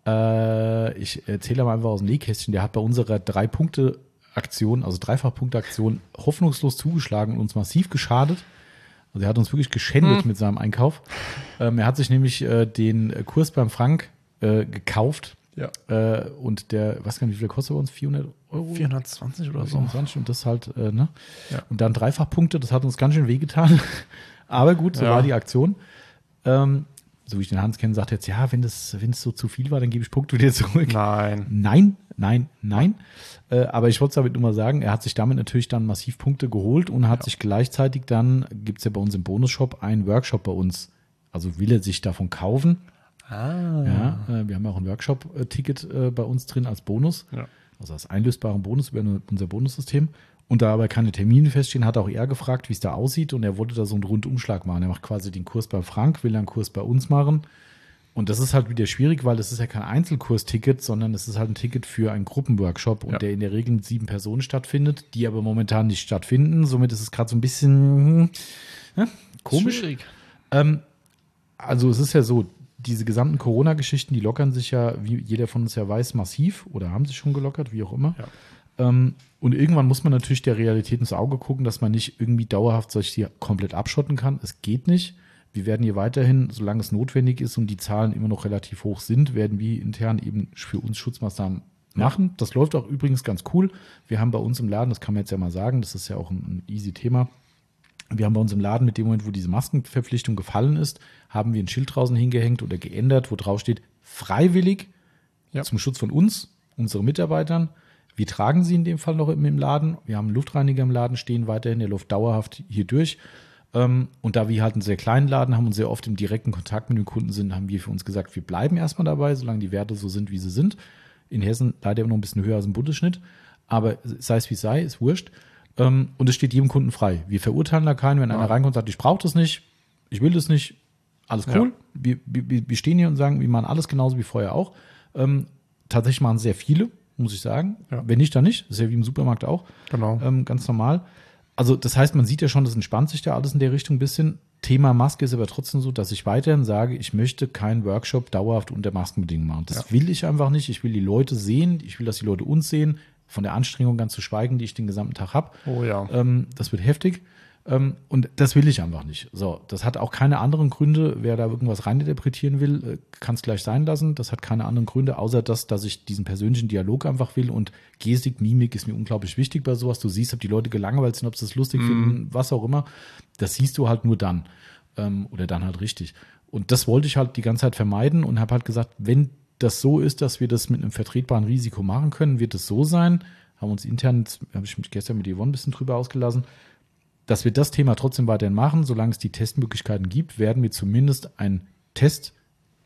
A: Äh, ich erzähle aber einfach aus dem Nähkästchen, der hat bei unserer Drei-Punkte-Aktion, also Dreifach-Punkte-Aktion, hoffnungslos zugeschlagen und uns massiv geschadet. Also er hat uns wirklich geschändet
B: Hm.
A: mit seinem Einkauf. Ähm, er hat sich nämlich äh, den Kurs beim Frank äh, gekauft.
B: Ja.
A: Äh, und der, weiß gar nicht, wie viel kostet bei uns? vierhundert Euro?
B: vierhundertzwanzig oder so.
A: vierundzwanzig und das halt, äh, ne?
B: Ja.
A: Und dann Dreifachpunkte, das hat uns ganz schön wehgetan. Aber gut, so
B: Ja.
A: war die Aktion. Ähm, so wie ich den Hans kenne, sagt er jetzt, ja, wenn das, wenn es so zu viel war, dann gebe ich Punkte wieder zurück.
B: Nein.
A: Nein, nein, nein. Äh, aber ich wollte es damit nur mal sagen, er hat sich damit natürlich dann massiv Punkte geholt und hat
B: Ja.
A: sich gleichzeitig dann, gibt es ja bei uns im Bonusshop, einen Workshop bei uns. Also will er sich davon kaufen.
B: Ah.
A: Ja, äh, wir haben ja auch ein Workshop-Ticket äh, bei uns drin als Bonus.
B: Ja.
A: Also als einlösbaren Bonus über eine, unser Bonussystem. Und da aber keine Termine feststehen, hat auch er gefragt, wie es da aussieht. Und er wollte da so einen Rundumschlag machen. Er macht quasi den Kurs bei Frank, will einen Kurs bei uns machen. Und das ist halt wieder schwierig, weil das ist ja kein Einzelkursticket, sondern es ist halt ein Ticket für einen Gruppenworkshop und
B: Ja.
A: der in der Regel mit sieben Personen stattfindet, die aber momentan nicht stattfinden. Somit ist es gerade so ein bisschen hm, ja, komisch.
B: Schwierig.
A: Ähm, also es ist ja so, diese gesamten Corona-Geschichten, die lockern sich ja, wie jeder von uns ja weiß, massiv oder haben sich schon gelockert, wie auch immer.
B: Ja.
A: Ähm, und irgendwann muss man natürlich der Realität ins Auge gucken, dass man nicht irgendwie dauerhaft solche hier komplett abschotten kann. Es geht nicht. Wir werden hier weiterhin, solange es notwendig ist und die Zahlen immer noch relativ hoch sind, werden wir intern eben für uns Schutzmaßnahmen machen. Das läuft auch übrigens ganz cool. Wir haben bei uns im Laden, das kann man jetzt ja mal sagen, das ist ja auch ein, ein easy Thema. Wir haben bei uns im Laden, mit dem Moment, wo diese Maskenverpflichtung gefallen ist, haben wir ein Schild draußen hingehängt oder geändert, wo drauf steht, freiwillig
B: Ja.
A: zum Schutz von uns, unseren Mitarbeitern. Wir tragen sie in dem Fall noch im, im Laden. Wir haben einen Luftreiniger im Laden stehen weiterhin, der läuft dauerhaft hier durch. Ähm, und da wir halt einen sehr kleinen Laden haben und sehr oft im direkten Kontakt mit den Kunden sind, haben wir für uns gesagt, wir bleiben erstmal dabei, solange die Werte so sind, wie sie sind. In Hessen leider immer noch ein bisschen höher als im Bundesschnitt. Aber sei es wie es sei, ist wurscht. Ähm, und es steht jedem Kunden frei. Wir verurteilen da keinen, wenn
B: Ja.
A: einer reinkommt und sagt, ich brauche das nicht, ich will das nicht, alles cool.
B: Ja.
A: Wir, wir, wir stehen hier und sagen, wir machen alles genauso wie vorher auch. Ähm, tatsächlich machen sehr viele, muss ich sagen.
B: Ja.
A: Wenn nicht, dann nicht. Das ist ja wie im Supermarkt auch.
B: Genau.
A: Ähm, ganz normal. Also das heißt, man sieht ja schon, das entspannt sich da alles in der Richtung ein bisschen. Thema Maske ist aber trotzdem so, dass ich weiterhin sage, ich möchte keinen Workshop dauerhaft unter Maskenbedingungen machen. Das
B: Ja.
A: will ich einfach nicht. Ich will die Leute sehen. Ich will, dass die Leute uns sehen. Von der Anstrengung ganz zu schweigen, die ich den gesamten Tag habe.
B: Oh ja.
A: Ähm, das wird heftig. Ähm, und das will ich einfach nicht. So, das hat auch keine anderen Gründe. Wer da irgendwas reininterpretieren will, äh, kann es gleich sein lassen. Das hat keine anderen Gründe, außer das, dass ich diesen persönlichen Dialog einfach will. Und Gestik, Mimik ist mir unglaublich wichtig bei sowas. Du siehst, ob die Leute gelangweilt sind, ob sie es lustig finden, was auch immer. Das siehst du halt nur dann. Ähm, oder dann halt richtig. Und das wollte ich halt die ganze Zeit vermeiden und habe halt gesagt, wenn das so ist, dass wir das mit einem vertretbaren Risiko machen können, wird es so sein. Haben uns intern, habe ich mich gestern mit Yvonne ein bisschen drüber ausgelassen, dass wir das Thema trotzdem weiterhin machen. Solange es die Testmöglichkeiten gibt, werden wir zumindest einen Test,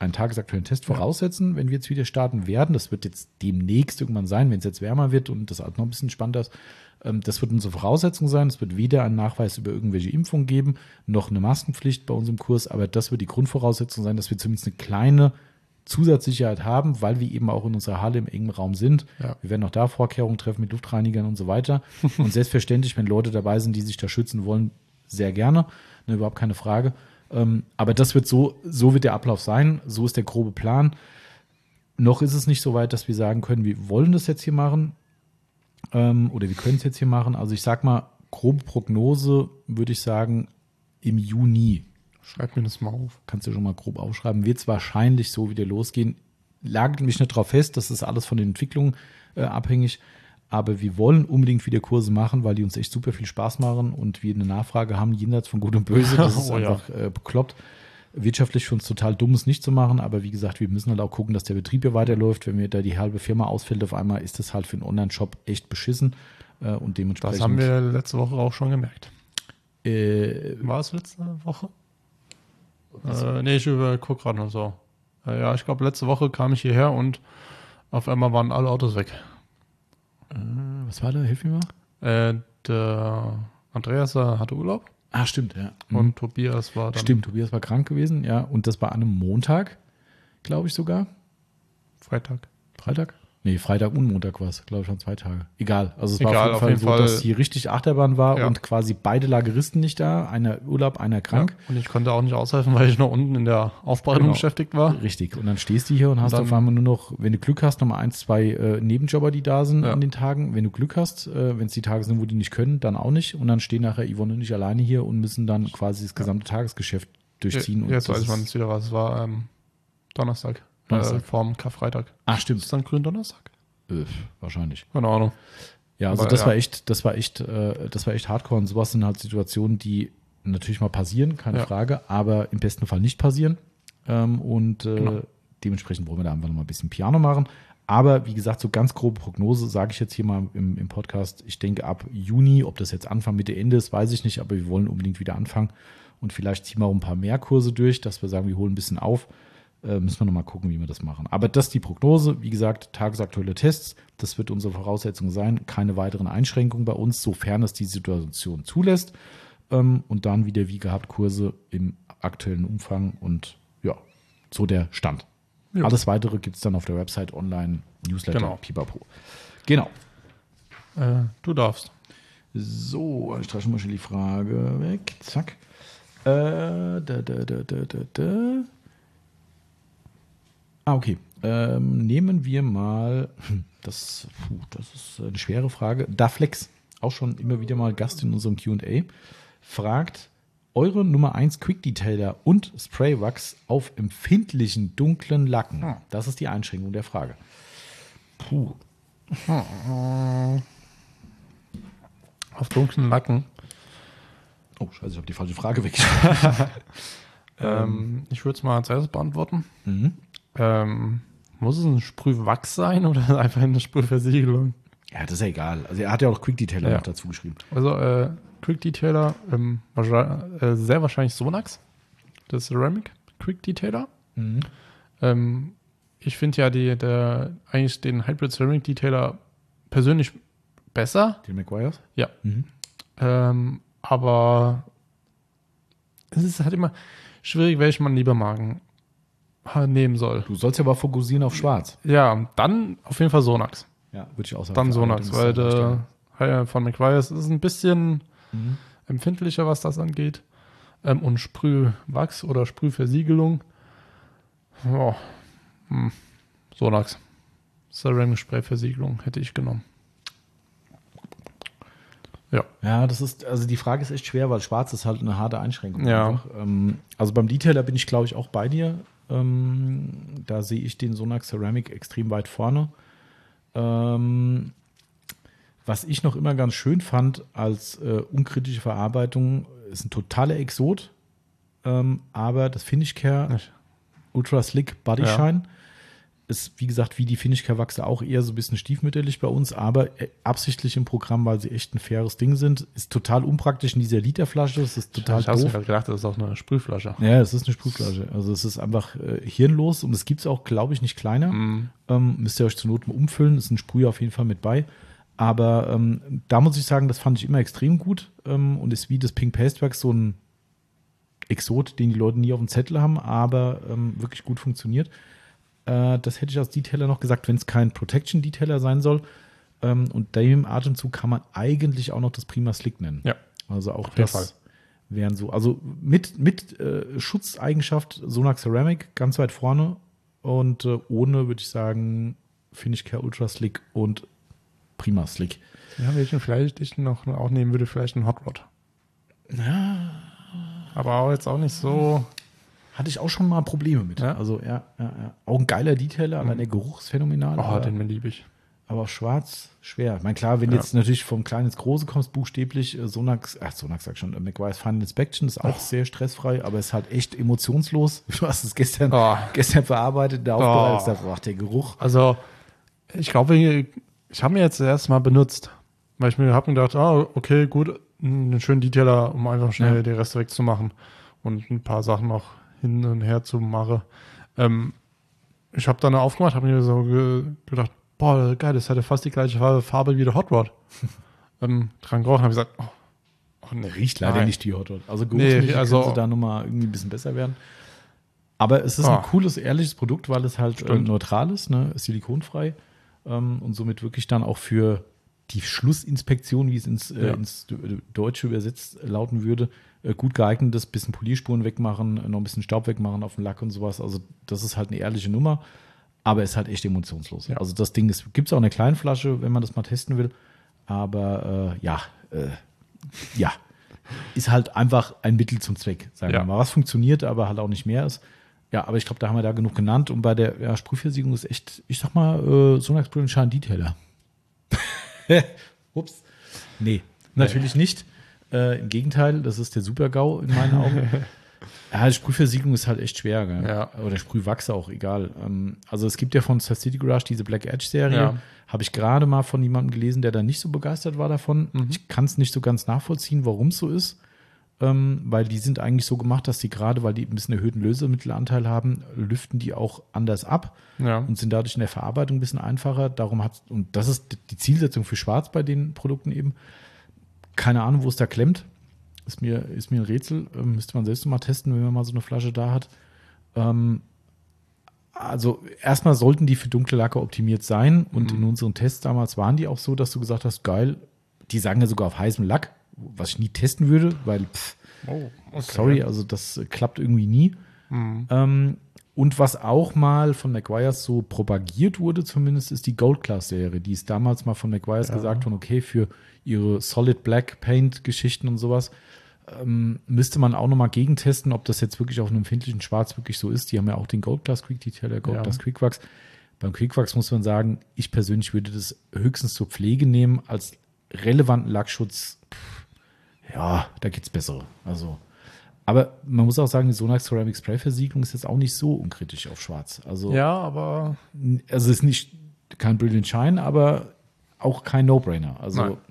A: einen tagesaktuellen Test voraussetzen, wenn wir jetzt wieder starten werden. Das wird jetzt demnächst irgendwann sein, wenn es jetzt wärmer wird und das alles noch ein bisschen spannender ist. Das wird unsere Voraussetzung sein. Es wird weder einen Nachweis über irgendwelche Impfungen geben, noch eine Maskenpflicht bei uns im Kurs. Aber das wird die Grundvoraussetzung sein, dass wir zumindest eine kleine Zusatzsicherheit haben, weil wir eben auch in unserer Halle im engen Raum sind. Ja. Wir werden auch da Vorkehrungen treffen mit Luftreinigern und so weiter. Und selbstverständlich, wenn Leute dabei sind, die sich da schützen wollen, sehr gerne. Ne, überhaupt keine Frage. Ähm, aber das wird so, so wird der Ablauf sein. So ist der grobe Plan. Noch ist es nicht so weit, dass wir sagen können, wir wollen das jetzt hier machen ähm, oder wir können es jetzt hier machen. Also ich sag mal, grobe Prognose würde ich sagen im Juni.
B: Schreib mir das mal auf.
A: Kannst du schon mal grob aufschreiben. Wird es wahrscheinlich so wieder losgehen. Lagert mich nicht drauf fest, das ist alles von den Entwicklungen äh, abhängig. Aber wir wollen unbedingt wieder Kurse machen, weil die uns echt super viel Spaß machen und wir eine Nachfrage haben, jenseits von Gut und Böse. Das ist oh, einfach ja. äh, bekloppt. Wirtschaftlich für uns total dumm, es nicht zu machen. Aber wie gesagt, wir müssen halt auch gucken, dass der Betrieb hier weiterläuft. Wenn mir da die halbe Firma ausfällt auf einmal, ist das halt für einen Online-Shop echt beschissen. Äh, und dementsprechend.
B: Das haben wir letzte Woche auch schon gemerkt.
A: Äh,
B: War es letzte Woche? Äh, nee, ich gucke gerade noch so. Äh, ja, ich glaube, letzte Woche kam ich hierher und auf einmal waren alle Autos weg.
A: Was war da? Hilf mir
B: mal. Äh, der Andreas hatte Urlaub.
A: Ah, stimmt, ja.
B: Und mhm. Tobias war dann...
A: Stimmt, Tobias war krank gewesen, ja. Und das war an einem Montag, glaube ich sogar.
B: Freitag.
A: Freitag? Nee, Freitag und Montag war es, glaube ich, schon zwei Tage. Egal. Also es
B: Egal,
A: war auf jeden Fall
B: auf jeden
A: so,
B: Fall,
A: dass hier richtig Achterbahn war
B: ja.
A: und quasi beide Lageristen nicht da. Einer Urlaub, einer krank.
B: Ja, und ich konnte auch nicht aushelfen, weil ich noch unten in der Aufbereitung
A: genau.
B: beschäftigt war.
A: Richtig. Und dann stehst du hier und hast
B: dann,
A: auf einmal nur noch, wenn du Glück hast, nochmal ein, zwei äh, Nebenjobber, die da sind
B: ja.
A: an den Tagen. Wenn du Glück hast, äh, wenn es die Tage sind, wo die nicht können, dann auch nicht. Und dann stehen nachher Yvonne und ich alleine hier und müssen dann quasi das gesamte ja. Tagesgeschäft durchziehen.
B: Ja,
A: und
B: jetzt weiß ich, wann es wieder war. Es war ähm, Donnerstag.
A: Donnerstag.
B: Äh, vorm Karfreitag.
A: Ach, stimmt.
B: Ist dann Gründonnerstag?
A: Äh, wahrscheinlich.
B: Keine Ahnung.
A: Ja, also
B: Aber,
A: das
B: ja.
A: war echt, das war echt, äh, das war echt hardcore. Und sowas sind halt Situationen, die natürlich mal passieren, keine
B: ja.
A: Frage, aber im besten Fall nicht passieren. Ähm, und äh, genau. dementsprechend wollen wir da einfach noch mal ein bisschen Piano machen. Aber wie gesagt, so ganz grobe Prognose sage ich jetzt hier mal im, im Podcast. Ich denke ab Juni, ob das jetzt Anfang, Mitte, Ende ist, weiß ich nicht, aber wir wollen unbedingt wieder anfangen. Und vielleicht ziehen wir auch ein paar mehr Kurse durch, dass wir sagen, wir holen ein bisschen auf. Äh, müssen wir noch mal gucken, wie wir das machen. Aber das ist die Prognose. Wie gesagt, tagesaktuelle Tests. Das wird unsere Voraussetzung sein. Keine weiteren Einschränkungen bei uns, sofern es die Situation zulässt. Ähm, und dann wieder wie gehabt Kurse im aktuellen Umfang. Und ja, so der Stand. Jo. Alles Weitere gibt es dann auf der Website, online, Newsletter,
B: genau.
A: Pipapo. Genau.
B: Äh, du darfst.
A: So, ich streiche mal schon die Frage weg. Zack. Äh, da, da, da, da, da, da. Ah, okay. Ähm, nehmen wir mal, das, puh, das ist eine schwere Frage. Daflex, auch schon immer wieder mal Gast in unserem Q und A, fragt, eure Nummer eins Quick Detailer und Spraywachs auf empfindlichen dunklen Lacken. Hm. Das ist die Einschränkung der Frage.
B: Puh. Auf dunklen Lacken.
A: Oh, scheiße, ich habe die falsche Frage weggeschrieben.
B: ähm, ich würde es mal als erstes beantworten.
A: Mhm.
B: Ähm, muss es ein Sprühwachs sein oder einfach eine Sprühversiegelung?
A: Ja, das ist ja egal. Also er hat ja auch Quick Detailer
B: ja.
A: noch dazu geschrieben.
B: Also äh, Quick Detailer, ähm, wahrscheinlich, äh, sehr wahrscheinlich Sonax, das Ceramic Quick Detailer.
A: Mhm.
B: Ähm, ich finde ja die, der, eigentlich den Hybrid Ceramic Detailer persönlich besser.
A: Den McGuire's?
B: Ja.
A: Mhm.
B: Ähm, aber es ist halt immer schwierig, welchen man lieber mag nehmen soll.
A: Du sollst ja aber fokussieren auf schwarz.
B: Ja, dann auf jeden Fall Sonax.
A: Ja, würde ich auch sagen.
B: Dann Sonax, weil der von McGuire's ist ein bisschen mhm. empfindlicher, was das angeht. Ähm, und Sprühwachs oder Sprühversiegelung. Oh. Hm. Sonax. Ceramic Sprayversiegelung hätte ich genommen. Ja.
A: Ja, das ist, also die Frage ist echt schwer, weil schwarz ist halt eine harte Einschränkung.
B: Ja.
A: Ähm, also beim Detailer bin ich, glaube ich, auch bei dir. Ähm, da sehe ich den Sonax Ceramic extrem weit vorne. Ähm, was ich noch immer ganz schön fand als äh, unkritische Verarbeitung, ist ein totaler Exot, ähm, aber das Finish Care Ultra Slick Body
B: ja.
A: Shine ist, wie gesagt, wie die Finishcare-Wachse auch eher so ein bisschen stiefmütterlich bei uns, aber absichtlich im Programm, weil sie echt ein faires Ding sind. Ist total unpraktisch in dieser Literflasche. Das ist total
B: ich habe
A: doof.
B: mir gedacht, das ist auch eine Sprühflasche.
A: Ja, es ist eine Sprühflasche. Also es ist einfach äh, hirnlos und es gibt es auch, glaube ich, nicht kleiner.
B: Mm.
A: Ähm, müsst ihr euch zur Not mal umfüllen. Ist ein Sprüher auf jeden Fall mit bei. Aber ähm, da muss ich sagen, das fand ich immer extrem gut ähm, und ist wie das Pink Pastewerk so ein Exot, den die Leute nie auf dem Zettel haben, aber ähm, wirklich gut funktioniert. Äh, das hätte ich als Detailer noch gesagt, wenn es kein Protection-Detailer sein soll. Ähm, und dem Atemzug kann man eigentlich auch noch das Prima Slick nennen.
B: Ja,
A: also auch
B: auf jeden
A: das
B: Fall.
A: wären so, also mit, mit äh, Schutzeigenschaft Sonax Ceramic ganz weit vorne und äh, ohne würde ich sagen Finishcare Ultra Slick und Prima Slick.
B: Ja, welchen vielleicht ich noch auch nehmen würde, vielleicht ein Hot Rod.
A: Ja,
B: aber auch jetzt auch nicht so.
A: Hatte ich auch schon mal Probleme mit.
B: Ja?
A: Also ja, ja, ja. Auch ein geiler Detailer, allein der Geruch ist phänomenal.
B: Oh,
A: aber,
B: den liebe ich.
A: aber auf schwarz schwer. Ich meine, klar, wenn
B: Ja.
A: du jetzt natürlich vom Kleinen ins Große kommst, buchstäblich, äh, Sonax, ach, Sonax sag ich schon, äh, McGuire's Final Inspection ist auch
B: Oh.
A: sehr stressfrei, aber ist halt echt emotionslos. Du hast es gestern,
B: Oh.
A: gestern verarbeitet, der Aufbereitung,
B: Oh.
A: ist einfach, ach, der Geruch.
B: Also, ich glaube, ich habe mir jetzt erst mal benutzt, weil ich mir habe mir gedacht, ah, okay, gut, einen schönen Detailer, um einfach schnell
A: Ja.
B: den Rest wegzumachen und ein paar Sachen noch hin und her zu machen. Ähm, ich habe dann aufgemacht, habe mir so ge gedacht, boah, geil, das hatte fast die gleiche Farbe, Farbe wie der Hot Rod. ähm, dran gerochen, habe ich gesagt, oh, oh nee,
A: Riecht leider
B: nein.
A: nicht die Hot Rod. Also
B: Nee,
A: geruchsmäßig
B: also-
A: könnte da nochmal irgendwie ein bisschen besser werden. Aber es ist
B: Ah.
A: ein cooles, ehrliches Produkt, weil es halt äh,
B: Stimmt.
A: neutral ist, ne? Silikonfrei ähm, und somit wirklich dann auch für die Schlussinspektion, wie es ins, äh,
B: Ja.
A: ins Deutsche übersetzt lauten würde, äh, gut geeignet ist, bisschen Polierspuren wegmachen, noch ein bisschen Staub wegmachen auf dem Lack und sowas. Also das ist halt eine ehrliche Nummer, aber ist halt echt emotionslos.
B: Ja.
A: Also das Ding gibt es auch in der kleinen Flasche, wenn man das mal testen will. Aber äh, ja, äh, ja, ist halt einfach ein Mittel zum Zweck, sagen
B: Ja.
A: wir mal. Was funktioniert, aber halt auch nicht mehr ist. Ja, aber ich glaube, da haben wir da genug genannt. Und bei der ja, Sprühversiegelung ist echt, ich sag mal, äh, Sonax Brilliant Shine Detailer. Ups. Nee, natürlich nicht. Äh, Im Gegenteil, das ist der Super-GAU in meinen Augen. Ja, die Sprühversiegelung ist halt echt schwer. Gell?
B: Ja.
A: Oder Sprühwachse auch, egal. Ähm, also es gibt ja von Star City Garage diese Black Edge-Serie.
B: Ja.
A: Habe ich gerade mal von jemandem gelesen, der da nicht so begeistert war davon.
B: Mhm.
A: Ich kann es nicht so ganz nachvollziehen, warum es so ist. Ähm, weil die sind eigentlich so gemacht, dass die gerade, weil die ein bisschen erhöhten Lösemittelanteil haben, lüften die auch anders ab
B: Ja.
A: und sind dadurch in der Verarbeitung ein bisschen einfacher. Darum hat und das ist die Zielsetzung für Schwarz bei den Produkten eben. Keine Ahnung, wo es da klemmt. Ist mir, ist mir ein Rätsel. Ähm, müsste man selbst mal testen, wenn man mal so eine Flasche da hat. Ähm, also erstmal sollten die für dunkle Lacke optimiert sein. Und
B: Mhm.
A: in unseren Tests damals waren die auch so, dass du gesagt hast, geil, die sagen ja sogar auf heißem Lack, was ich nie testen würde, weil, pff,
B: Oh, okay.
A: sorry, also das äh, klappt irgendwie nie.
B: Mhm.
A: Ähm, und was auch mal von McGuire's so propagiert wurde, zumindest, ist die Gold Class Serie. Die ist damals mal von McGuire's
B: Ja.
A: gesagt worden, okay, für ihre Solid Black Paint Geschichten und sowas ähm, müsste man auch nochmal gegentesten, ob das jetzt wirklich auf einem empfindlichen Schwarz wirklich so ist. Die haben ja auch den Gold Class Quick Detail, der Gold
B: Ja.
A: Class Quick Wax. Beim Quick Wax muss man sagen, ich persönlich würde das höchstens zur Pflege nehmen, als relevanten Lackschutz. Pff, ja, da gibt's bessere. Also, aber man muss auch sagen, die Sonax Ceramic Spray Versiegelung ist jetzt auch nicht so unkritisch auf Schwarz. Also,
B: Ja, aber
A: also es ist nicht kein Brilliant Shine, aber auch kein No-Brainer. Also
B: Nein.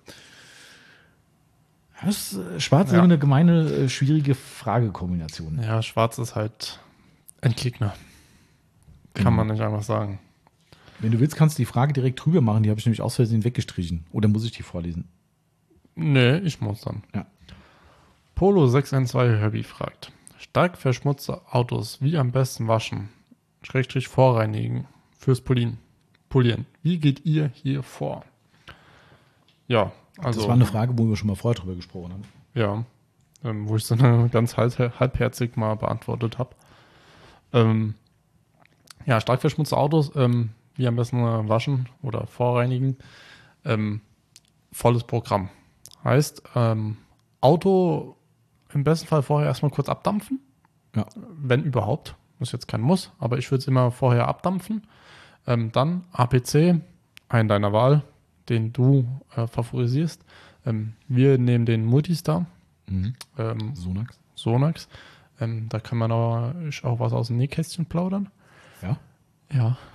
A: das, äh, Schwarz ist
B: Ja.
A: immer eine gemeine, äh, schwierige Fragekombination.
B: ja, schwarz ist halt ein Gegner. Kann
A: Genau.
B: man nicht einfach sagen.
A: Wenn du willst, kannst du die Frage direkt drüber machen. Die habe ich nämlich aus Versehen weggestrichen. Oder muss ich die vorlesen?
B: Nee, ich muss dann.
A: Ja.
B: Polo sechs eins zwei Herbie fragt: Stark verschmutzte Autos wie am besten waschen, Schrägstrich vorreinigen, fürs Polieren. Polieren. Wie geht ihr hier vor? Ja, also.
A: das war eine Frage, wo wir schon mal vorher drüber gesprochen haben.
B: Ja, ähm, wo ich so eine ganz halb, halbherzig mal beantwortet habe. Ähm, ja, stark verschmutzte Autos, ähm, wie am besten äh, waschen oder vorreinigen. Ähm, volles Programm. Heißt, ähm, Auto im besten Fall vorher erstmal kurz abdampfen.
A: Ja.
B: Wenn überhaupt. Ist jetzt kein Muss, aber ich würde es immer vorher abdampfen. Ähm, dann A P C, einen deiner Wahl, den du äh, favorisierst. Ähm, wir nehmen den Multistar,
A: Mhm.
B: ähm,
A: Sonax.
B: Sonax. Ähm, da kann man auch, auch was aus dem Nähkästchen plaudern.
A: Ja.
B: Ja.
A: Oh,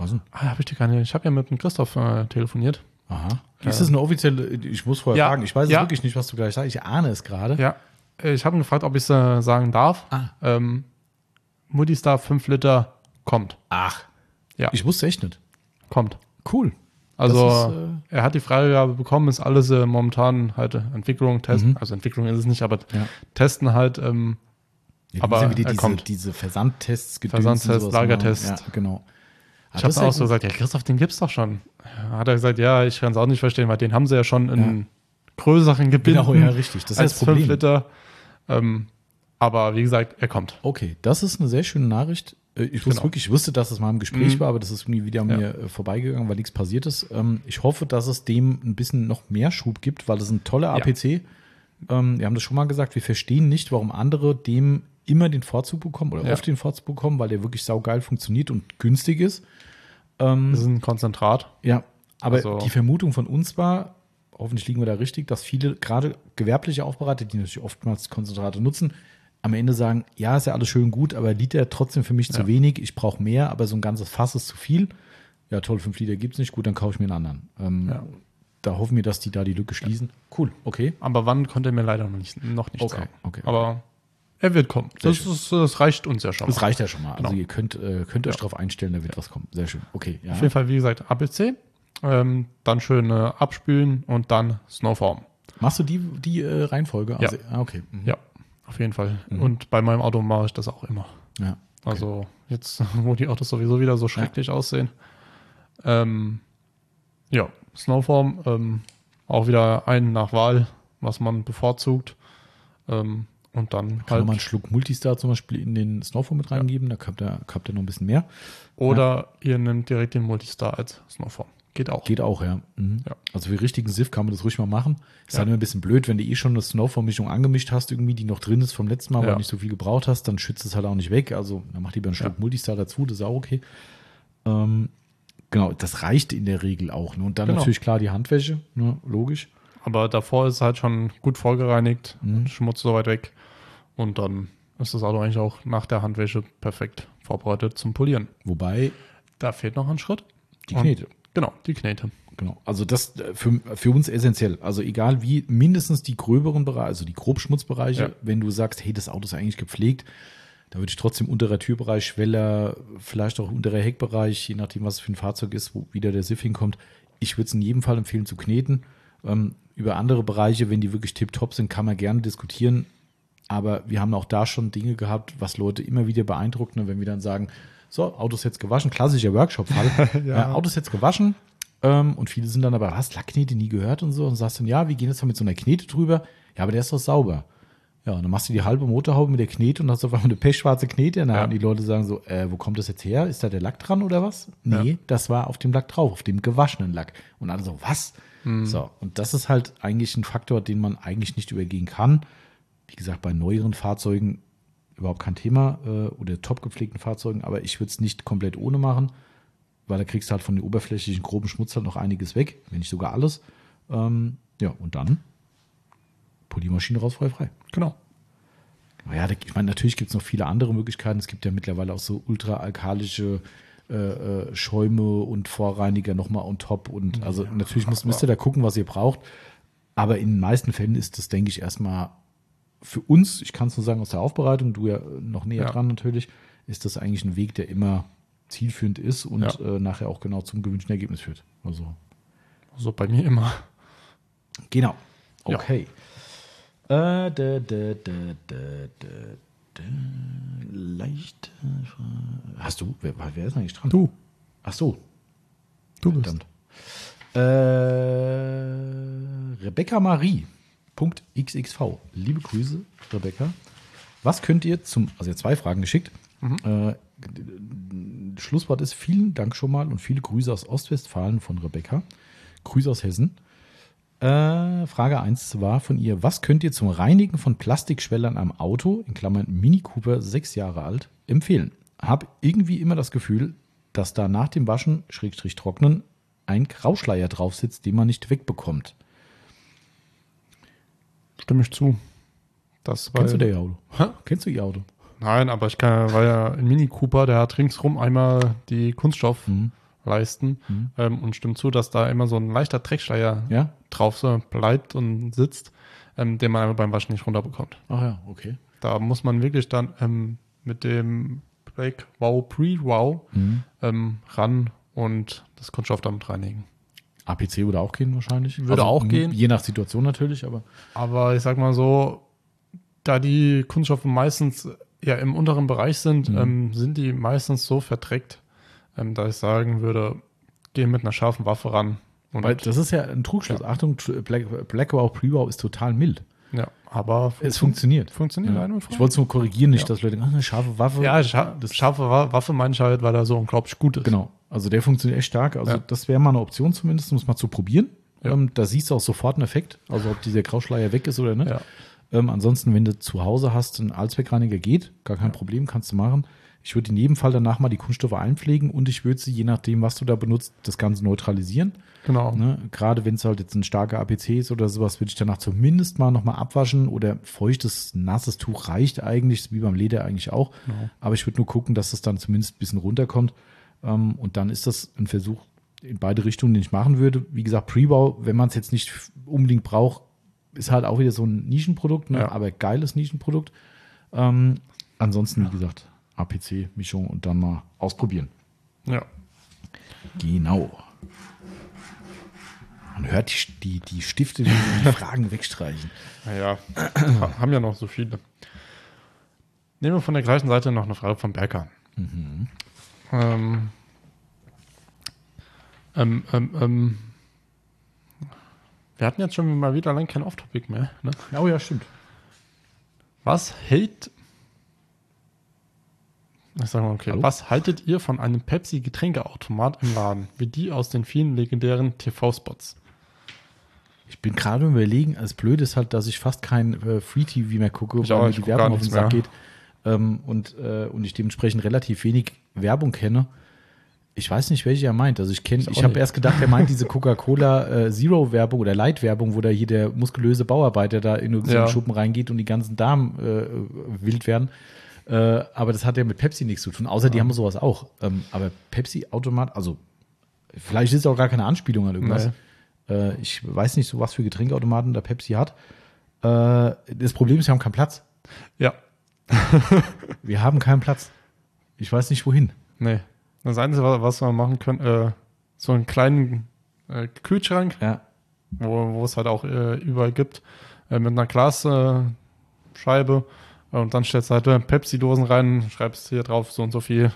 A: Also.
B: Ah, habe ich dir gar nicht. Ich habe ja mit dem Christoph äh, telefoniert.
A: Aha. Ist das eine offizielle, ich muss vorher
B: Ja.
A: fragen, ich weiß
B: Ja.
A: es wirklich nicht, was du gleich sagst, ich ahne es gerade.
B: Ja, äh, ich habe ihn gefragt, ob ich es äh, sagen darf.
A: Ah.
B: Ähm, Multistar fünf Liter kommt.
A: Ach,
B: Ja,
A: ich wusste echt nicht.
B: kommt.
A: Cool.
B: Also
A: Das ist, äh,
B: er hat die Freigabe bekommen, ist alles äh, momentan halt äh, Entwicklung, Testen.
A: Mhm.
B: Also Entwicklung ist es nicht, aber
A: Ja.
B: testen halt. Ähm,
A: Ja,
B: aber
A: aber wieder
B: er
A: diese,
B: kommt.
A: diese Versandtests, Gedöns
B: Versandtests,
A: und sowas machen.
B: Lagertests.
A: Ja, genau. Ah,
B: ich
A: das
B: habe
A: ist
B: dann
A: ja
B: auch so
A: gut.
B: gesagt, ja Christoph, den gibt's doch schon. Hat er gesagt, ja, ich kann es auch nicht verstehen, weil den haben sie ja schon in größeren Gebinden
A: Genau, ja, richtig. Das ist
B: als
A: das Problem.
B: fünf Liter. Ähm, aber wie gesagt, er kommt.
A: Okay, das ist eine sehr schöne Nachricht. Äh, Ich wusste
B: Genau.
A: wirklich, ich wusste, dass es mal im Gespräch
B: Mhm.
A: war, aber das ist irgendwie wieder an
B: Ja.
A: mir äh, vorbeigegangen, weil nichts passiert ist. Ähm, Ich hoffe, dass es dem ein bisschen noch mehr Schub gibt, weil das ist ein toller A P C. Ähm, Wir haben das schon mal gesagt, wir verstehen nicht, warum andere dem immer den Vorzug bekommen oder
B: Ja.
A: oft den Vorzug bekommen, weil der wirklich saugeil funktioniert und günstig ist. Ähm,
B: Das ist ein Konzentrat.
A: Ja, aber
B: Also-
A: die Vermutung von uns war, hoffentlich liegen wir da richtig, dass viele, gerade gewerbliche Aufbereiter, die natürlich oftmals Konzentrate nutzen, am Ende sagen, ja, ist ja alles schön gut, aber Liter trotzdem für mich zu
B: Ja.
A: wenig, ich brauche mehr, aber so ein ganzes Fass ist zu viel. Ja, toll, fünf Liter gibt es nicht, gut, dann kaufe ich mir einen anderen. Ähm,
B: Ja.
A: Da hoffen wir, dass die da die Lücke schließen. Cool, okay.
B: Aber wann konnte er mir leider noch nicht, noch nicht
A: Okay,
B: sagen.
A: okay.
B: Aber er wird kommen.
A: Sehr
B: Das,
A: schön.
B: ist, das reicht uns ja schon.
A: Das
B: mal.
A: reicht ja schon mal. Also
B: Genau.
A: ihr könnt, äh, könnt euch
B: Ja.
A: darauf einstellen, da wird was kommen. Sehr schön. Okay, ja.
B: Auf jeden Fall, wie gesagt, A B C. Ähm, dann schön äh, abspülen und dann Snowform.
A: Machst du die, die äh, Reihenfolge? Also, ah, okay. Mhm.
B: Ja, auf jeden Fall. Und bei meinem Auto mache ich das auch immer.
A: Ja.
B: Also jetzt, wo die Autos sowieso wieder so schrecklich aussehen. Ähm, ja, Snowform, ähm, auch wieder einen nach Wahl, was man bevorzugt. Ähm, und dann
A: Kann man
B: halt,
A: einen Schluck Multistar zum Beispiel in den Snowform mit reingeben, da habt ihr, habt ihr noch ein bisschen mehr.
B: oder ihr nehmt direkt den Multistar als Snowform. Geht auch.
A: Geht auch, ja. Mhm.
B: Ja.
A: Also für richtigen Siff kann man das ruhig mal machen. Ist
B: Ja.
A: halt immer ein bisschen blöd, wenn du eh schon eine Snowform-Mischung angemischt hast, irgendwie, die noch drin ist vom letzten Mal, weil
B: Ja.
A: du nicht so viel gebraucht hast, dann schützt es halt auch nicht weg. Also dann mach lieber einen Schluck
B: Ja.
A: Multistar dazu, das ist auch okay. Ähm, genau, das reicht in der Regel auch. Ne? Und dann
B: Genau.
A: natürlich klar die Handwäsche, ne? Logisch.
B: Aber davor ist es halt schon gut vorgereinigt,
A: Mhm.
B: Schmutz so weit weg. Und dann ist das Auto eigentlich auch nach der Handwäsche perfekt vorbereitet zum Polieren.
A: Wobei
B: Da fehlt noch ein Schritt.
A: die
B: Und-
A: Knete.
B: Genau, die Knete.
A: Genau. Also das äh, für, für uns essentiell. Also egal wie, mindestens die gröberen Bereiche, also die Grobschmutzbereiche,
B: Ja.
A: wenn du sagst, hey, das Auto ist eigentlich gepflegt, da würde ich trotzdem unterer Türbereich, Schweller, vielleicht auch unterer Heckbereich, je nachdem, was es für ein Fahrzeug ist, wo wieder der Siff hinkommt. Ich würde es in jedem Fall empfehlen zu kneten. Ähm, über andere Bereiche, wenn die wirklich tipptopp sind, kann man gerne diskutieren. Aber wir haben auch da schon Dinge gehabt, was Leute immer wieder beeindruckt, ne, wenn wir dann sagen, so, Auto ist jetzt gewaschen, klassischer Workshop-Fall. ja. Auto ist jetzt gewaschen. Ähm, und viele sind dann aber, was, Lackknete nie gehört und so. Und sagst dann, ja, wir gehen jetzt mal mit so einer Knete drüber. Ja, aber der ist doch sauber. Ja, und dann machst du die halbe Motorhaube mit der Knete und hast auf einmal eine pechschwarze Knete in der
B: Ja.
A: Hand. Die Leute sagen so, äh, wo kommt das jetzt her? Ist da der Lack dran oder was? Nee,
B: Ja.
A: das war auf dem Lack drauf, auf dem gewaschenen Lack. Und alle so, was? So, und das ist halt eigentlich ein Faktor, den man eigentlich nicht übergehen kann. Wie gesagt, bei neueren Fahrzeugen überhaupt kein Thema äh, oder top gepflegten Fahrzeugen, aber ich würde es nicht komplett ohne machen, weil da kriegst du halt von den oberflächlichen groben Schmutz halt noch einiges weg, wenn nicht sogar alles. Ähm, ja, und dann Poliermaschine raus, frei, frei.
B: Genau.
A: Ja, ich meine, natürlich gibt es noch viele andere Möglichkeiten. Es gibt ja mittlerweile auch so ultraalkalische äh, äh, Schäume und Vorreiniger nochmal on top. Und also
B: Ja,
A: natürlich müsst,
B: aber-
A: müsst ihr da gucken, was ihr braucht. Aber in den meisten Fällen ist das, denke ich, erstmal für uns, ich kann es nur sagen aus der Aufbereitung, du ja noch näher
B: Ja.
A: dran natürlich, ist das eigentlich ein Weg, der immer zielführend ist und
B: Ja.
A: äh, nachher auch genau zum gewünschten Ergebnis führt. Also
B: So bei mir immer.
A: genau.
B: Ja.
A: Okay. Äh, da, da, da, da, da, da, leicht. Hast du? Wer, wer ist eigentlich dran?
B: Du.
A: Ach so.
B: Du bist.
A: Verdammt. Äh, Rebecca Marie. Punkt .xxv. Liebe Grüße, Rebecca. Was könnt ihr zum, also ihr zwei Fragen geschickt. Äh, Schlusswort ist vielen Dank schon mal und viele Grüße aus Ostwestfalen von Rebecca. Grüße aus Hessen. Äh, Frage eins war von ihr, was könnt ihr zum Reinigen von Plastikschwellern am Auto, in Klammern Mini Cooper, sechs Jahre alt, empfehlen? Hab irgendwie immer das Gefühl, dass da nach dem Waschen, Schrägstrich trocknen, ein Grauschleier drauf sitzt, den man nicht wegbekommt.
B: Stimme ich zu. Das
A: Kennst du
B: weil-
A: der Auto?
B: Hä?
A: Kennst du ihr Auto?
B: Nein, aber ich kann, weil ja ein Mini Cooper, der hat ringsrum einmal die Kunststoff
A: Mhm.
B: leisten
A: Mhm.
B: ähm, und stimmt zu, dass da immer so ein leichter Dreckschleier
A: Ja?
B: drauf so bleibt und sitzt, ähm, den man einfach beim Waschen nicht runterbekommt.
A: Ach ja, okay.
B: Da muss man wirklich dann ähm, mit dem Black Wow Pre-Wow
A: Mhm.
B: ähm, ran und das Kunststoff damit reinigen.
A: A P C würde auch gehen wahrscheinlich.
B: Würde auch
A: m-
B: gehen.
A: Je nach Situation natürlich, aber
B: Aber ich sag mal so, da die Kunststoffe meistens ja im unteren Bereich sind,
A: Mhm.
B: ähm, sind die meistens so verdreckt, ähm, da ich sagen würde, geh mit einer scharfen Waffe ran. Und
A: weil das ist ja ein Trugschluss.
B: Ja.
A: Achtung, Tr- Black, Black Wow, Pre-Wow ist total mild.
B: ja, aber
A: Es funktioniert.
B: funktioniert
A: Ja.
B: einwandfrei.
A: Ich wollte es nur korrigieren, nicht,
B: Ja.
A: dass Leute denken, ach, eine scharfe Waffe.
B: Ja, scha
A: das,
B: scharfe Wa- Waffe meine ich halt, weil er so unglaublich gut ist.
A: Genau. Also der funktioniert echt stark. Also
B: Ja.
A: das wäre mal eine Option zumindest, um es mal zu probieren.
B: Ja.
A: Ähm, da siehst du auch sofort einen Effekt. Also ob dieser Grauschleier weg ist oder nicht.
B: Ja.
A: Ähm, ansonsten, wenn du zu Hause hast, einen Allzweckreiniger geht, gar kein Problem, kannst du machen. Ich würde in jedem Fall danach mal die Kunststoffe einpflegen und ich würde sie, je nachdem, was du da benutzt, das Ganze neutralisieren.
B: Genau.
A: Ne? Gerade wenn es halt jetzt ein starker A P C ist oder sowas, würde ich danach zumindest mal nochmal abwaschen oder feuchtes, nasses Tuch reicht eigentlich, wie beim Leder eigentlich auch.
B: Genau.
A: Aber ich würde nur gucken, dass es dann zumindest ein bisschen runterkommt. Ähm, und dann ist das ein Versuch in beide Richtungen, den ich machen würde. Wie gesagt, Pre-Bau, wenn man es jetzt nicht unbedingt braucht, ist halt auch wieder so ein Nischenprodukt, ne?
B: Ja.
A: Aber geiles Nischenprodukt. Ähm, ansonsten, wie gesagt, A P C-Mischung und dann mal ausprobieren.
B: Ja.
A: Genau. Man hört die, die, die Stifte, die die Fragen wegstreichen.
B: Naja, ha- haben ja noch so viele. Nehmen wir von der gleichen Seite noch eine Frage von Berker.
A: Mhm.
B: Ähm, ähm, ähm, ähm, wir hatten jetzt schon mal wieder lang kein Off-Topic mehr. Ne?
A: Oh ja, stimmt.
B: Was hält. Ich sag mal, okay.
A: Hallo?
B: Was haltet ihr von einem Pepsi-Getränkeautomat im Laden, wie die aus den vielen legendären T V-Spots?
A: Ich bin gerade am Überlegen, das Blöde ist halt, dass ich fast kein äh, Free-T V mehr gucke,
B: Ich
A: weil
B: auch,
A: mir
B: ich
A: die
B: guck gar
A: Werbung auf den
B: nichts
A: Sack
B: mehr.
A: geht. Ähm, und, äh, und ich dementsprechend relativ wenig Werbung kenne. Ich weiß nicht, welche er meint. Also ich kenne,
B: Ich auch
A: ich habe
B: nicht.
A: erst gedacht, er meint diese Coca-Cola äh, Zero-Werbung oder Light-Werbung, wo da hier der muskulöse Bauarbeiter da in so einen
B: Ja.
A: Schuppen reingeht und die ganzen Damen äh, wild werden. Äh, aber das hat ja mit Pepsi nichts zu tun, außer die haben sowas auch. Ähm, aber Pepsi-Automat, also vielleicht ist es auch gar keine Anspielung an irgendwas. Äh, ich weiß nicht, so was für Getränkeautomaten da Pepsi hat. Äh, das Problem ist, wir haben keinen Platz.
B: Ja,
A: Wir haben keinen Platz. Ich weiß nicht, wohin.
B: nee. Das Einzige, wa- was wir machen können, äh, so einen kleinen äh, Kühlschrank,
A: Ja.
B: wo, wo es halt auch äh, überall gibt, äh, mit einer Glasscheibe äh, Scheibe. Und dann stellst du halt äh, Pepsi-Dosen rein, schreibst hier drauf so und so viel.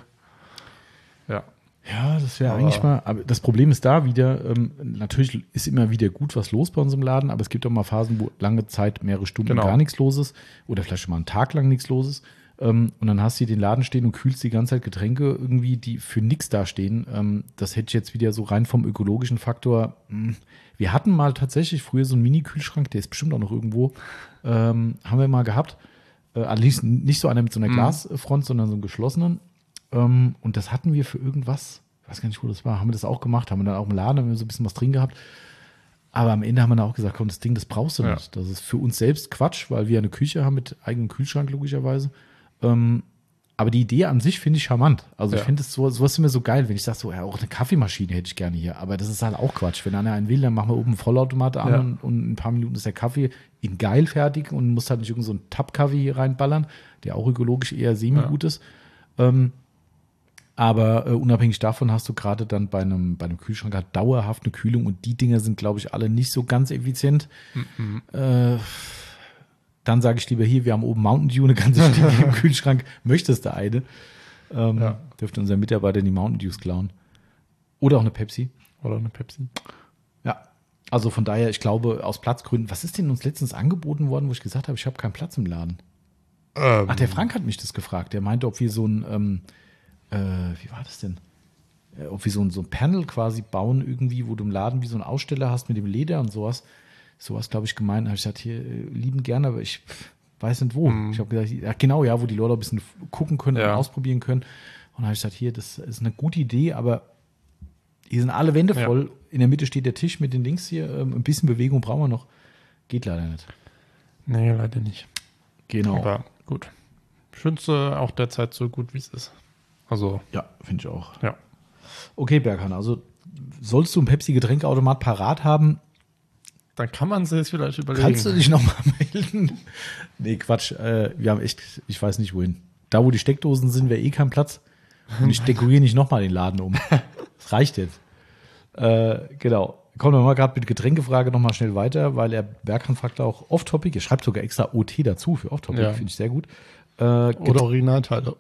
B: Ja.
A: Ja, das wäre
B: Aber-
A: eigentlich mal, aber das Problem ist da wieder, ähm, natürlich ist immer wieder gut was los bei uns im Laden, aber es gibt auch mal Phasen, wo lange Zeit, mehrere Stunden
B: Genau.
A: gar nichts los ist oder vielleicht schon mal einen Tag lang nichts los ist. Ähm, und dann hast du hier den Laden stehen und kühlst die ganze Zeit Getränke irgendwie, die für nichts dastehen. Ähm, das hätte ich jetzt wieder so rein vom ökologischen Faktor. Mh. Wir hatten mal tatsächlich früher so einen Mini-Kühlschrank, der ist bestimmt auch noch irgendwo, ähm, haben wir mal gehabt. Äh, allerdings nicht so einer mit so einer
B: Mhm.
A: Glasfront, sondern so einen geschlossenen. Ähm, und das hatten wir für irgendwas, ich weiß gar nicht, wo das war, haben wir das auch gemacht, haben wir dann auch im Laden, haben wir so ein bisschen was drin gehabt. Aber am Ende haben wir dann auch gesagt, komm, das Ding, das brauchst du
B: Ja.
A: nicht. Das ist für uns selbst Quatsch, weil wir eine Küche haben mit eigenem Kühlschrank, logischerweise. Ähm, aber die Idee an sich finde ich charmant. Also ich
B: Ja.
A: finde es so, sowas immer so geil, wenn ich sage, so, ja, auch eine Kaffeemaschine hätte ich gerne hier. Aber das ist halt auch Quatsch. Wenn einer einen will, dann machen wir oben einen Vollautomat an
B: Ja.
A: und, und in ein paar Minuten ist der Kaffee in geil fertig und musst halt nicht irgend so einen Tab-Kaffee hier reinballern, der auch ökologisch eher semi-gut ist. Ähm, aber äh, unabhängig davon hast du gerade dann bei einem, bei einem Kühlschrank halt dauerhaft eine Kühlung und die Dinger sind, glaube ich, alle nicht so ganz effizient.
B: Mhm.
A: Äh, dann sage ich lieber hier, wir haben oben Mountain Dew, eine ganze Stunde im Kühlschrank. Möchtest du eine? Ähm,
B: Ja.
A: Dürfte unser Mitarbeiter die Mountain Dews klauen. Oder auch eine Pepsi.
B: Oder eine Pepsi.
A: Ja. Also von daher, ich glaube, aus Platzgründen, was ist denn uns letztens angeboten worden, wo ich gesagt habe, ich habe keinen Platz im Laden?
B: Ähm,
A: Ach, der Frank hat mich das gefragt. Der meinte, ob wir so ein, ähm, äh, wie war das denn? Äh, ob wir so ein, so ein Panel quasi bauen, irgendwie, wo du im Laden wie so einen Aussteller hast mit dem Leder und sowas. Sowas, glaube ich, gemeint. Da habe ich gesagt, hier, äh, lieben gerne, aber ich pff, weiß nicht wo.
B: Mhm.
A: Ich habe gesagt, ja, genau, ja, wo die Leute ein bisschen gucken können
B: Ja.
A: und ausprobieren können. Und da habe ich gesagt, hier, das ist eine gute Idee, aber hier sind alle Wände
B: Ja.
A: voll. In der Mitte steht der Tisch mit den Links hier. Ähm, ein bisschen Bewegung brauchen wir noch. Geht leider nicht.
B: Nee, leider nicht.
A: Genau.
B: Aber gut. Ich finde es äh, auch derzeit so gut, wie es ist. Also,
A: Ja, finde ich auch.
B: ja.
A: Okay, Berghahn, also sollst du einen Pepsi-Getränkeautomat parat haben,
B: Dann kann man es jetzt vielleicht überlegen.
A: kannst du dich nochmal melden? Nee, Quatsch. Äh, wir haben echt, ich weiß nicht wohin. Da, wo die Steckdosen sind, wäre eh kein Platz. Und ich dekoriere nicht nochmal den Laden um. Das reicht jetzt. Äh, genau. Kommen wir mal gerade mit Getränkefrage nochmal schnell weiter, weil er Berghahn fragt auch Off-Topic. Er schreibt sogar extra O T dazu für Off-Topic,
B: Ja.
A: finde ich sehr gut. Äh,
B: Oder Originalteile.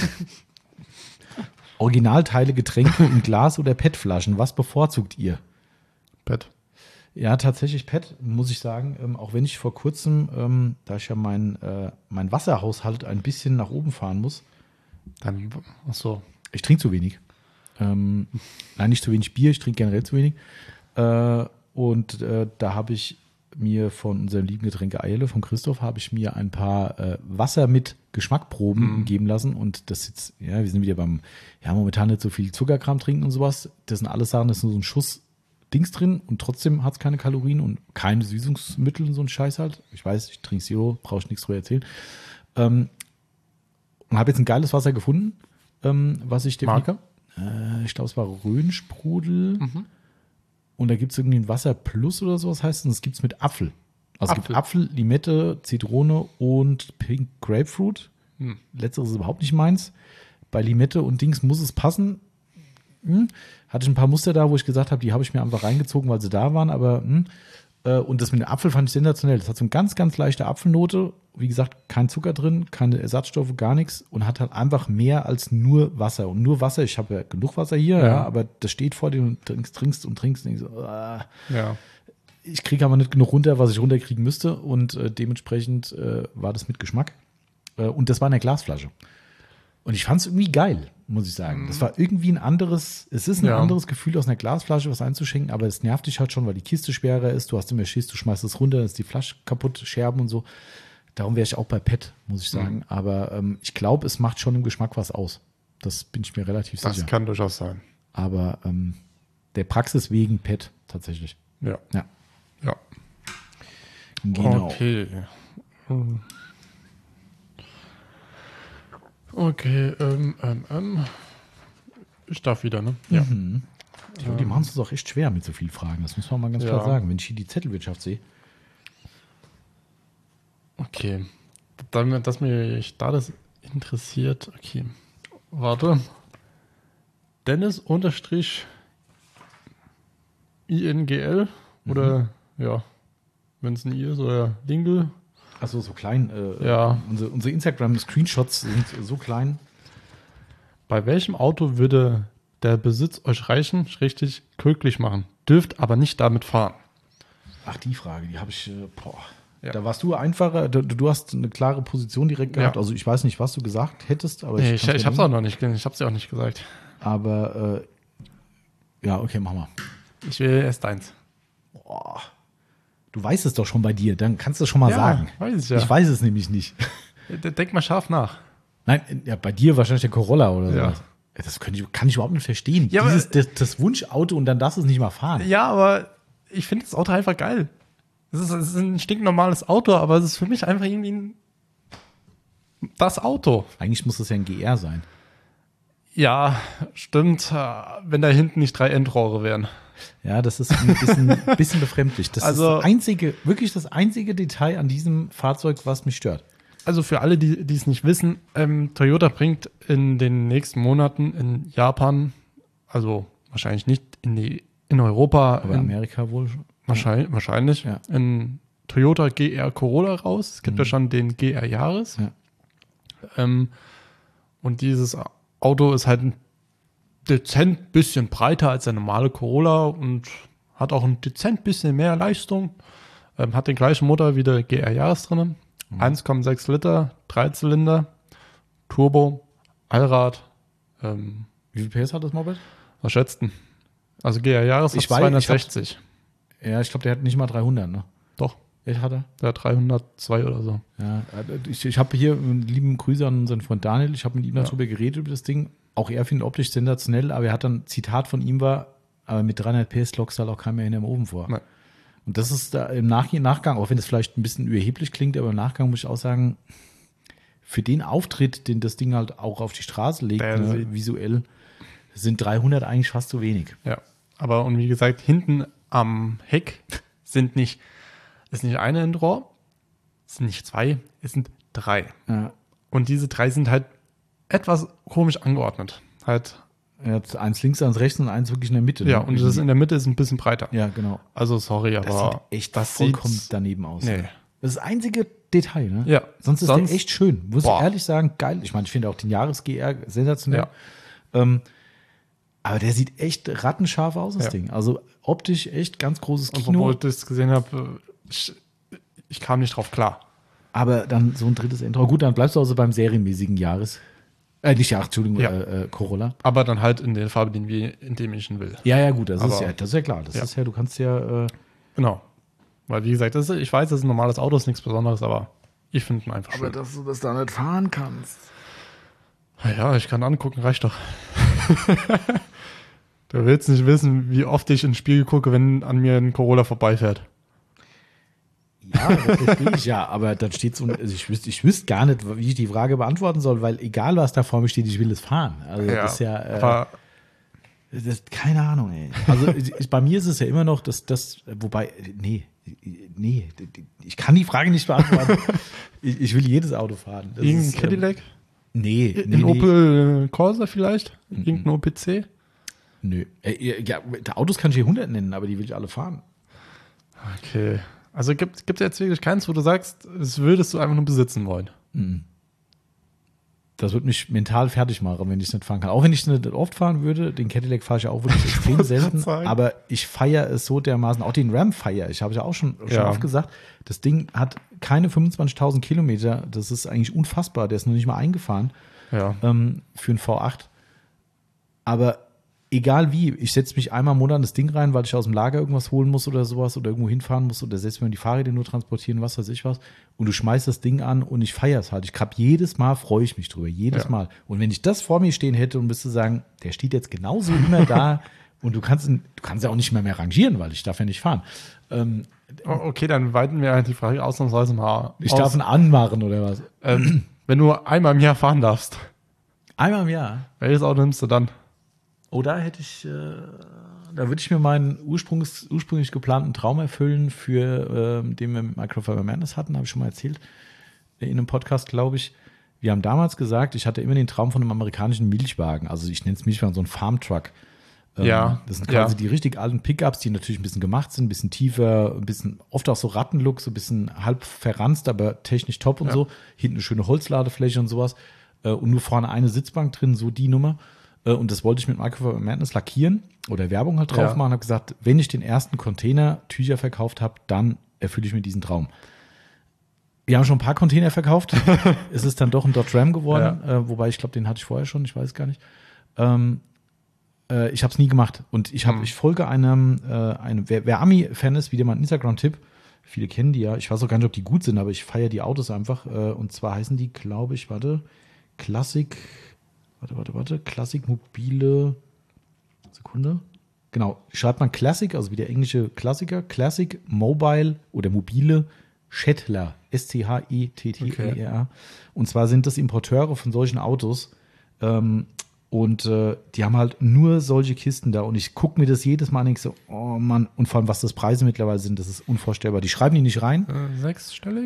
A: Originalteile, Getränke in Glas- oder P E T-Flaschen. Was bevorzugt ihr?
B: Pet.
A: Ja, tatsächlich P E T, muss ich sagen. Ähm, auch wenn ich vor kurzem, ähm, da ich ja mein, äh, mein Wasserhaushalt ein bisschen nach oben fahren muss,
B: Dann, ach so.
A: ich trinke zu wenig. Ähm, nein, nicht zu wenig Bier, ich trinke generell zu wenig. Äh, und äh, da habe ich mir von unserem lieben Getränke Eile, von Christoph, habe ich mir ein paar äh, Wasser mit Geschmackproben
B: Mhm.
A: geben lassen. Und das jetzt, ja, wir sind wieder beim, ja, momentan nicht so viel Zuckerkram trinken und sowas. Das sind alles Sachen, das ist nur so ein Schuss Dings drin und trotzdem hat es keine Kalorien und keine Süßungsmittel und so ein Scheiß halt. Ich weiß, ich trinke Zero, brauche ich nichts drüber erzählen. Ähm, und habe jetzt ein geiles Wasser gefunden, ähm, was ich
B: Marke?
A: Äh, ich glaube, es war Rhönsprudel.
B: Mhm.
A: Und da gibt es irgendwie ein Wasser Plus oder sowas heißt. Und das gibt es mit Apfel. Also es
B: Apfel.
A: gibt Apfel, Limette, Zitrone und Pink Grapefruit.
B: Hm.
A: Letzteres ist überhaupt nicht meins. Bei Limette und Dings muss es passen. Hm. Hatte ich ein paar Muster da, wo ich gesagt habe, die habe ich mir einfach reingezogen, weil sie da waren. Aber hm. Äh, und das mit dem Apfel fand ich sensationell. Das hat so eine ganz, ganz leichte Apfelnote. Wie gesagt, kein Zucker drin, keine Ersatzstoffe, gar nichts. Und hat halt einfach mehr als nur Wasser. Und nur Wasser, ich habe ja genug Wasser hier, ja.
B: Ja.
A: aber das steht vor dir und trinkst, trinkst und trinkst. Und ich, so, ah.
B: Ja.
A: ich kriege aber nicht genug runter, was ich runterkriegen müsste. Und äh, dementsprechend äh, war das mit Geschmack. Äh, und das war in der Glasflasche. Und ich fand es irgendwie geil, muss ich sagen. Das war irgendwie ein anderes, es ist ein
B: Ja.
A: anderes Gefühl, aus einer Glasflasche was einzuschenken, aber es nervt dich halt schon, weil die Kiste schwerer ist. Du hast immer Schiss, du schmeißt es runter, dann ist die Flasche kaputt, Scherben und so. Darum wäre ich auch bei P E T, muss ich sagen.
B: Mhm.
A: Aber ähm, ich glaube, es macht schon im Geschmack was aus. Das bin ich mir relativ
B: Das
A: sicher.
B: kann durchaus sein.
A: Aber ähm, der Praxis wegen P E T tatsächlich.
B: Ja.
A: Ja,
B: Ja.
A: genau.
B: Okay. Hm. Okay, ähm, ähm, ähm. Ich darf wieder, ne? Ja.
A: Mhm. Die, die machen es uns auch echt schwer mit so vielen Fragen. Das muss man mal ganz
B: Ja.
A: klar sagen. Wenn ich hier die Zettelwirtschaft sehe.
B: Okay. Dann, dass mich da das interessiert. Okay. Warte. Dennis unterstrich I N G L oder ja, wenn es ein I ist oder Lingle.
A: Achso, so klein. Äh,
B: Ja.
A: Unsere, unsere Instagram-Screenshots sind so klein.
B: Bei welchem Auto würde der Besitz euch reichen, richtig glücklich machen? Dürft aber nicht damit fahren.
A: Ach, die Frage, die habe ich, äh, boah.
B: Ja.
A: Da warst du einfacher, du, du hast eine klare Position direkt gehabt.
B: Ja.
A: Also ich weiß nicht, was du gesagt hättest, aber
B: Nee, ich
A: kann's
B: ich
A: ja
B: habe es
A: nehmen.
B: auch noch nicht, ich habe es ja auch nicht gesagt.
A: Aber äh, ja, okay, mach mal.
B: Ich will erst eins.
A: Boah. Du weißt es doch schon bei dir, dann kannst du es schon mal
B: Ja,
A: sagen.
B: weiß ich ja.
A: Ich weiß es nämlich nicht.
B: Denk mal scharf nach.
A: Nein, ja, bei dir wahrscheinlich der Corolla oder
B: Ja.
A: sowas. Ja, das kann ich, kann ich überhaupt nicht verstehen.
B: Ja, aber-
A: Dieses, das, das Wunschauto und dann darfst du es nicht mal fahren.
B: Ja, aber ich finde das Auto einfach geil. Es ist, es ist ein stinknormales Auto, aber es ist für mich einfach irgendwie ein, das Auto.
A: Eigentlich muss das ja ein G R sein.
B: Ja, stimmt. äh, Wenn da hinten nicht drei Endrohre wären.
A: Ja, das ist ein bisschen, bisschen befremdlich. Das
B: Also-
A: ist das einzige, wirklich das einzige Detail an diesem Fahrzeug, was mich stört.
B: Also für alle, die die es nicht wissen, ähm, Toyota bringt in den nächsten Monaten in Japan, also wahrscheinlich nicht in, die, in Europa,
A: Aber
B: in,
A: Amerika wohl.
B: wahrscheinlich, wahrscheinlich
A: Ja.
B: in Toyota G R Corolla raus. Es gibt
A: Mhm.
B: ja schon den G R Yaris.
A: Ja.
B: Ähm, und dieses Auto ist halt ein dezent bisschen breiter als der normale Corolla und hat auch ein dezent bisschen mehr Leistung. Ähm, hat den gleichen Motor wie der G R Yaris drin.
A: Mhm.
B: eins Komma sechs Liter, Dreizylinder, Turbo, Allrad. Ähm,
A: Wie viel P S hat das Moped?
B: was schätzt denn? Also G R Yaris
A: Ich
B: hat
A: weiß,
B: zweihundertsechzig.
A: Ja, ich glaube, der hat nicht mal dreihundert, ne?
B: Doch,
A: Ich hatte.
B: der hat dreihundertzwei oder so.
A: Ja, ich, ich habe hier einen lieben Grüße an unseren Freund Daniel. Ich habe mit ihm
B: Ja.
A: darüber geredet, über das Ding. Auch er findet optisch sensationell, aber er hat dann, Zitat von ihm war, aber mit dreihundert P S lockst halt auch keiner mehr hinterm Ofen vor.
B: Nein.
A: Und das ist da im Nach Nachgang, auch wenn es vielleicht ein bisschen überheblich klingt, aber im Nachgang muss ich auch sagen, für den Auftritt, den das Ding halt auch auf die Straße legt,
B: Der
A: ne,
B: sieht-
A: visuell, sind dreihundert eigentlich fast zu wenig.
B: Ja, aber und wie gesagt, hinten am Heck sind nicht, ist nicht eine Endrohr, es sind nicht zwei, es sind drei.
A: Ja.
B: Und diese drei sind halt etwas komisch angeordnet. Halt.
A: Jetzt eins links, eins rechts und eins wirklich in der Mitte.
B: Ja,
A: ne?
B: und das in der Mitte ist ein bisschen breiter.
A: Ja, genau.
B: Also sorry, aber
A: Das sieht echt
B: das
A: vollkommen
B: sieht,
A: daneben aus.
B: Nee.
A: Das ist das einzige Detail, ne?
B: Ja.
A: Sonst ist
B: Sonst-
A: der echt schön. Muss
B: Boah.
A: ich ehrlich sagen, geil. Ich meine, ich finde auch den Jahres-G R sensationell.
B: Ja.
A: Ähm, aber der sieht echt rattenscharf aus, das
B: Ja.
A: Ding. Also optisch echt ganz großes
B: Und
A: Kino.
B: obwohl ich das gesehen habe, ich, ich kam nicht drauf klar.
A: Aber dann so ein drittes Intro. Gut, dann bleibst du also beim serienmäßigen Jahres. Äh, nicht Jahres, Entschuldigung,
B: Ja.
A: äh, äh, Corolla.
B: Aber dann halt in der Farbe, den wir, in dem ich ihn will.
A: Ja, ja, gut, das, ist
B: Aber-
A: ja, das ist ja klar. Das
B: Ja.
A: ist ja, du kannst ja. Äh,
B: Genau. Weil, wie gesagt, das ist, ich weiß, das ist ein normales Auto, ist nichts Besonderes, aber ich finde ihn einfach schön.
A: dass du das da nicht fahren kannst.
B: Ja, ich kann angucken, reicht doch. Du willst nicht wissen, wie oft ich ins Spiegel gucke, wenn an mir ein Corolla vorbeifährt.
A: Ja, das verstehe ich ja, aber dann steht so, also ich wüsste, ich wüsste gar nicht, wie ich die Frage beantworten soll, weil egal was da vor mir steht, ich will es fahren. Also das ist ja, äh,
B: aber
A: das, keine Ahnung, ey. Also ich, bei mir ist es ja immer noch, dass das, wobei, nee, nee, ich kann die Frage nicht beantworten. ich, ich will jedes Auto fahren. Das
B: irgendein
A: ist, ähm,
B: Cadillac?
A: Nee, nee,
B: In
A: nee.
B: Opel Corsa vielleicht? Irgendein O P C?
A: Nö. Äh, Ja, Autos kann ich hier hundert nennen, aber die will ich alle fahren.
B: Okay. Also gibt es jetzt wirklich keins, wo du sagst, das würdest du einfach nur besitzen wollen?
A: Das wird mich mental fertig machen, wenn ich es nicht fahren kann. Auch wenn ich es nicht oft fahren würde, den Cadillac fahre ich ja auch wirklich extrem selten,
B: sagen.
A: aber ich feiere es so dermaßen, auch den Ram feiere ich, habe ich ja auch schon, schon
B: Ja.
A: oft gesagt, das Ding hat keine fünfundzwanzigtausend Kilometer, das ist eigentlich unfassbar, der ist noch nicht mal eingefahren
B: Ja.
A: ähm, für einen V acht, aber egal wie, ich setze mich einmal im Monat in das Ding rein, weil ich aus dem Lager irgendwas holen muss oder sowas oder irgendwo hinfahren muss oder selbst wenn die Fahrräder nur transportieren, was weiß ich was. Und du schmeißt das Ding an und ich feiere es halt. Ich hab jedes Mal, freue ich mich drüber, jedes
B: Ja.
A: Mal. Und wenn ich das vor mir stehen hätte und müsste sagen, der steht jetzt genauso immer da und du kannst ihn, du kannst ja auch nicht mehr mehr rangieren, weil ich darf ja nicht fahren. Ähm,
B: O- Okay, dann weiten wir halt die Frage ausnahmsweise mal
A: ich
B: aus.
A: darf ihn anmachen oder was?
B: ähm, wenn du einmal im Jahr fahren darfst,
A: Einmal im Jahr.
B: welches Auto nimmst du dann?
A: Oh, da hätte ich, äh, da würde ich mir meinen ursprünglich, ursprünglich geplanten Traum erfüllen, für ähm, den wir mit Microfiber Madness hatten, habe ich schon mal erzählt, in einem Podcast, glaube ich. Wir haben damals gesagt, ich hatte immer den Traum von einem amerikanischen Milchwagen, also ich nenne es Milchwagen, so ein Farmtruck. Ähm,
B: Ja,
A: Das sind quasi
B: ja.
A: die richtig alten Pickups, die natürlich ein bisschen gemacht sind, ein bisschen tiefer, ein bisschen, oft auch so Rattenlook, so ein bisschen halb verranzt, aber technisch top und
B: Ja.
A: so. Hinten eine schöne Holzladefläche und sowas. Äh, und nur vorne eine Sitzbank drin, so die Nummer. Äh, Und das wollte ich mit Microfiber Madness lackieren oder Werbung halt drauf
B: Ja.
A: machen. Habe gesagt, wenn ich den ersten Container Tücher verkauft habe, dann erfülle ich mir diesen Traum. Wir haben schon ein paar Container verkauft. Es ist dann doch ein Dodge Ram geworden, äh, wobei ich glaube, den hatte ich vorher schon, ich weiß gar nicht. Ähm, äh, ich habe es nie gemacht. Und ich, hab,
B: Hm.
A: ich folge einem, äh, einem wer, wer Ami-Fan ist, wieder mal ein Instagram-Tipp. Viele kennen die ja. Ich weiß auch gar nicht, ob die gut sind, aber ich feiere die Autos einfach. Äh, und zwar heißen die, glaube ich, warte, Classic. Warte, warte, warte. Classic mobile. Sekunde. Genau. Schreibt man Classic, also wie der englische Klassiker. Classic Mobile oder mobile Shetler. S C H E T T E R A. Und zwar sind das Importeure von solchen Autos. Ähm, und äh, die haben halt nur solche Kisten da. Und ich gucke mir das jedes Mal und denke so, oh Mann. Und vor allem, was das Preise mittlerweile sind, das ist unvorstellbar. Die schreiben die nicht rein.
B: Äh, sechsstellig?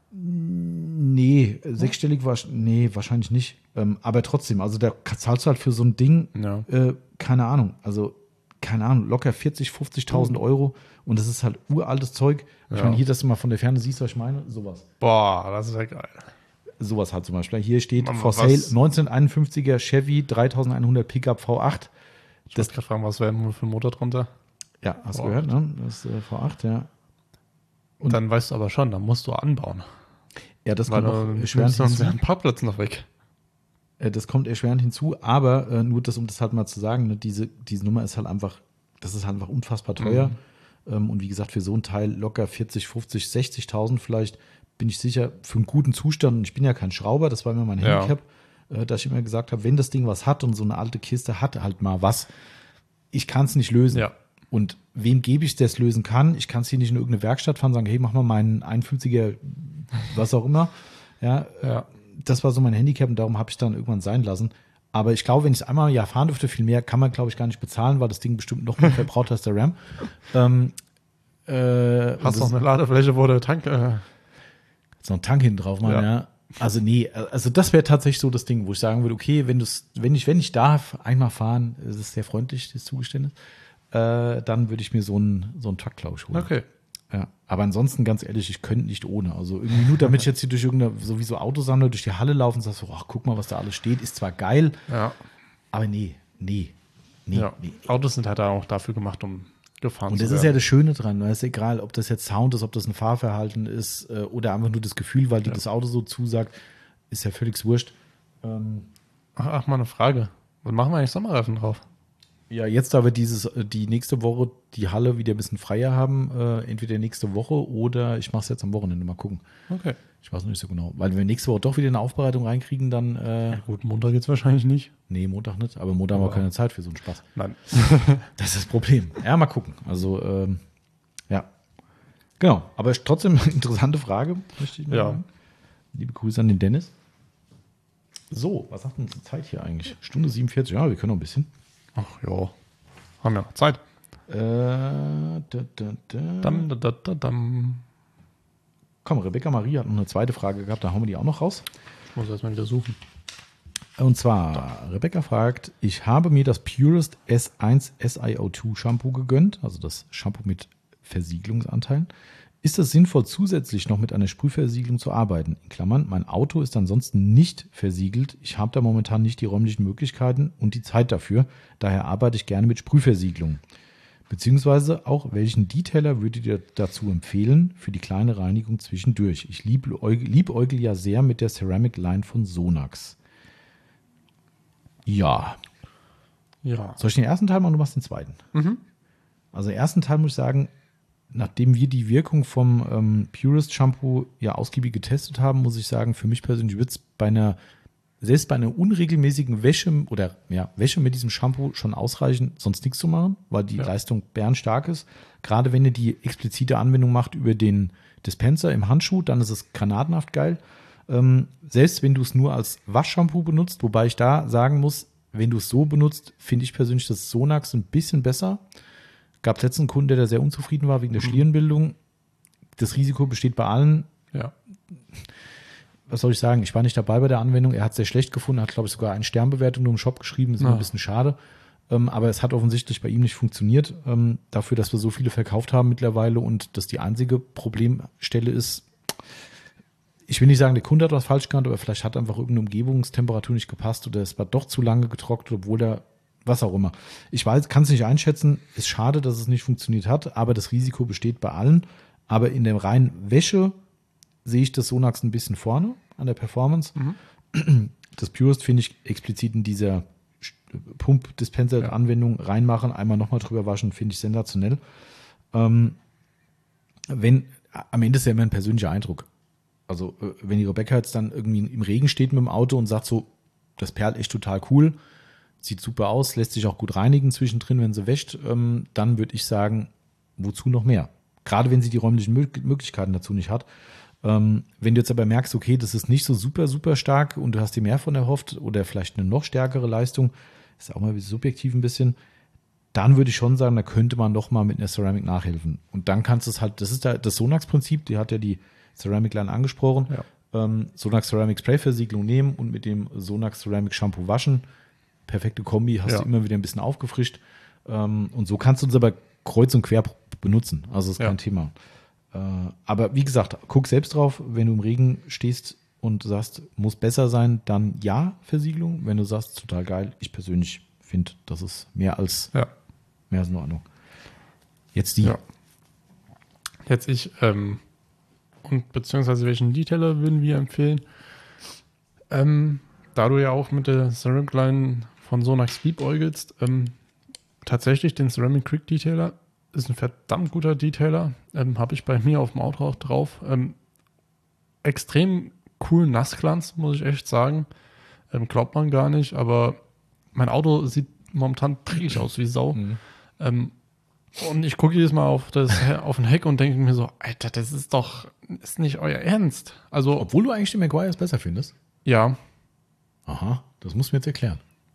A: Nee, sechsstellig war, nee, wahrscheinlich nicht. Ähm, aber trotzdem, also da zahlst du halt für so ein Ding,
B: Ja.
A: äh, keine Ahnung, also keine Ahnung, locker vierzig, fünfzigtausend Euro und das ist halt uraltes Zeug. Ich
B: Ja.
A: meine, hier, dass du mal von der Ferne siehst, was ich meine, sowas.
B: Boah, das ist ja geil.
A: Sowas halt zum Beispiel. Hier steht
B: Mama,
A: for
B: was-
A: sale neunzehnhunderteinundfünfziger Chevy dreitausendeinhundert Pickup V acht.
B: Ich wollte gerade fragen, was wäre für ein Motor drunter?
A: Ja, hast du
B: V acht.
A: gehört, ne? Das ist äh, V acht, ja.
B: Und dann weißt du aber schon, dann musst du anbauen.
A: Ja, das
B: Weil
A: kommt
B: du
A: auch
B: nimmst
A: erschwerend
B: sonst
A: hinzu.
B: wären Parkplätze noch weg.
A: Äh, Das kommt erschwerend hinzu, aber äh, nur das, um das halt mal zu sagen, ne, diese, diese Nummer ist halt einfach, das ist halt einfach unfassbar teuer. Ähm, und wie gesagt, für so ein Teil locker vierzig, fünfzig, sechzigtausend vielleicht, bin ich sicher, für einen guten Zustand. Und ich bin ja kein Schrauber, das war immer mein
B: Ja.
A: Handicap, äh, dass ich immer gesagt habe, wenn das Ding was hat und so eine alte Kiste hat halt mal was, ich kann es nicht lösen.
B: Ja.
A: Und wem gebe ich, der es lösen kann? Ich kann es hier nicht in irgendeine Werkstatt fahren und sagen, hey, mach mal meinen einundfünfziger, was auch immer. Ja,
B: Ja.
A: das war so mein Handicap und darum habe ich dann irgendwann sein lassen. Aber ich glaube, wenn ich es einmal im Jahr fahren dürfte, viel mehr kann man, glaube ich, gar nicht bezahlen, weil das Ding bestimmt noch mehr verbraucht als der Ram. Ähm, äh,
B: Hast du noch eine Ladefläche, wo der Tank. Äh
A: so einen Tank hinten drauf machen, ja. ja. Also, nee, also das wäre tatsächlich so das Ding, wo ich sagen würde, okay, wenn, wenn, ich, wenn ich darf, einmal fahren, das ist sehr freundlich, das Zugeständnis, äh, dann würde ich mir so einen, so einen Truck, glaube ich, holen.
B: Okay.
A: Ja, aber ansonsten, ganz ehrlich, ich könnte nicht ohne. Also irgendwie nur, damit ich jetzt hier durch irgendeine, sowieso Autosammler durch die Halle laufe und sage so, ach, guck mal, was da alles steht, ist zwar geil,
B: ja.
A: aber nee, nee, nee,
B: ja.
A: nee.
B: Autos sind halt auch dafür gemacht, um gefahren
A: und
B: zu
A: das
B: werden.
A: ist ja das Schöne dran, es ist egal, ob das jetzt Sound ist, ob das ein Fahrverhalten ist äh, oder einfach nur das Gefühl, weil dir
B: ja.
A: das Auto so zusagt, ist ja völlig wurscht. Ähm,
B: ach, ach, mal eine Frage. Was machen wir eigentlich Sommerreifen drauf?
A: Ja, jetzt, da wir dieses, die nächste Woche die Halle wieder ein bisschen freier haben, äh, entweder nächste Woche oder ich mache es jetzt am Wochenende, mal gucken.
B: Okay.
A: Ich weiß noch nicht so genau. Weil wenn wir nächste Woche doch wieder eine Aufbereitung reinkriegen, dann. Äh,
B: ja, gut, Montag jetzt wahrscheinlich nicht.
A: Nee, Montag nicht, aber Montag haben wir keine Zeit für so einen Spaß.
B: Nein.
A: Das ist das Problem. Ja, mal gucken. Also, ähm, ja. Genau, aber trotzdem eine interessante Frage, möchte ich mal
B: ja.
A: sagen. Liebe Grüße an den Dennis. So, was sagt denn die Zeit hier eigentlich? Stunde siebenundvierzig, ja, wir können noch ein bisschen.
B: Ach ja, haben ja noch Zeit.
A: Äh, da, da, da.
B: Dam, da, da, da, dam.
A: Komm, Rebecca Marie hat noch eine zweite Frage gehabt, da hauen wir die auch noch raus.
B: Ich muss erstmal wieder suchen.
A: Und zwar, da. Rebecca fragt, ich habe mir das Purest S eins S I O zwei Shampoo gegönnt, also das Shampoo mit Versiegelungsanteilen. Ist es sinnvoll, zusätzlich noch mit einer Sprühversiegelung zu arbeiten? In Klammern, mein Auto ist ansonsten nicht versiegelt. Ich habe da momentan nicht die räumlichen Möglichkeiten und die Zeit dafür. Daher arbeite ich gerne mit Sprühversiegelung. Beziehungsweise auch, welchen Detailer würdet ihr dazu empfehlen für die kleine Reinigung zwischendurch? Ich liebäugel, liebäugel ja sehr mit der Ceramic Line von Sonax. Ja.
B: Ja.
A: Soll ich den ersten Teil machen, du machst den zweiten?
B: Mhm.
A: Also, den ersten Teil muss ich sagen, nachdem wir die Wirkung vom ähm, Purest Shampoo ja ausgiebig getestet haben, muss ich sagen, für mich persönlich wird es bei einer, selbst bei einer unregelmäßigen Wäsche oder ja, Wäsche mit diesem Shampoo schon ausreichen, sonst nichts zu machen, weil die ja. Leistung bärenstark ist. Gerade wenn ihr die explizite Anwendung macht über den Dispenser im Handschuh, dann ist es granatenhaft geil. Ähm, selbst wenn du es nur als Waschshampoo benutzt, wobei ich da sagen muss, wenn du es so benutzt, finde ich persönlich das Sonax ein bisschen besser. Gab letztens einen Kunden, der da sehr unzufrieden war wegen der Schlierenbildung. Das Risiko besteht bei allen.
B: Ja.
A: Was soll ich sagen? Ich war nicht dabei bei der Anwendung. Er hat es sehr schlecht gefunden, hat, glaube ich, sogar eine Sternbewertung nur im Shop geschrieben. Das ist ja. ein bisschen schade. Ähm, aber es hat offensichtlich bei ihm nicht funktioniert. Ähm, dafür, dass wir so viele verkauft haben mittlerweile und das die einzige Problemstelle ist, ich will nicht sagen, der Kunde hat was falsch gemacht, aber vielleicht hat einfach irgendeine Umgebungstemperatur nicht gepasst oder es war doch zu lange getrocknet, obwohl der was auch immer. Ich weiß, kann es nicht einschätzen. Ist schade, dass es nicht funktioniert hat, aber das Risiko besteht bei allen. Aber in der reinen Wäsche sehe ich das Sonax ein bisschen vorne an der Performance. Mhm. Das Purest finde ich explizit in dieser Pump-Dispenser-Anwendung reinmachen, einmal nochmal drüber waschen, finde ich sensationell. Ähm, wenn, am Ende ist ja immer ein persönlicher Eindruck. Also, wenn die Rebecca jetzt dann irgendwie im Regen steht mit dem Auto und sagt so, das perlt echt total cool, sieht super aus, lässt sich auch gut reinigen zwischendrin, wenn sie wäscht, ähm, dann würde ich sagen, wozu noch mehr? Gerade wenn sie die räumlichen Möglichkeiten dazu nicht hat. Ähm, wenn du jetzt aber merkst, okay, das ist nicht so super, super stark und du hast dir mehr von erhofft oder vielleicht eine noch stärkere Leistung, ist auch mal subjektiv ein bisschen, dann würde ich schon sagen, da könnte man doch mal mit einer Ceramic nachhelfen. Und dann kannst du es halt, das ist da das Sonax-Prinzip, die hat ja die Ceramic Line angesprochen, ja. ähm, Sonax Ceramic Spray-Versiegelung nehmen und mit dem Sonax Ceramic Shampoo waschen. Perfekte Kombi, hast ja. du immer wieder ein bisschen aufgefrischt. Ähm, und so kannst du uns aber kreuz und quer benutzen. Also ist ja. kein Thema. Äh, aber wie gesagt, guck selbst drauf, wenn du im Regen stehst und sagst, muss besser sein, dann ja, Versiegelung. Wenn du sagst, total geil, ich persönlich finde, das ist mehr als,
B: ja.
A: mehr als in Ordnung. Jetzt die.
B: Ja. Jetzt ich, ähm, und beziehungsweise welchen Detailer würden wir empfehlen? Ähm, da du ja auch mit der Ceramic Line von Sonax liebäugelst, ähm, tatsächlich den Ceramic Quick Detailer ist ein verdammt guter Detailer. Ähm, habe ich bei mir auf dem Auto auch drauf. Ähm, extrem coolen Nassglanz, muss ich echt sagen. Ähm, glaubt man gar nicht, aber mein Auto sieht momentan dreckig aus wie Sau. Mhm. Ähm, und ich gucke jedes Mal auf, das, auf den Heck und denke mir so, Alter, das ist doch ist nicht euer Ernst. Also,
A: obwohl du eigentlich den Meguiar's besser findest?
B: Ja.
A: Aha, das musst du mir jetzt erklären.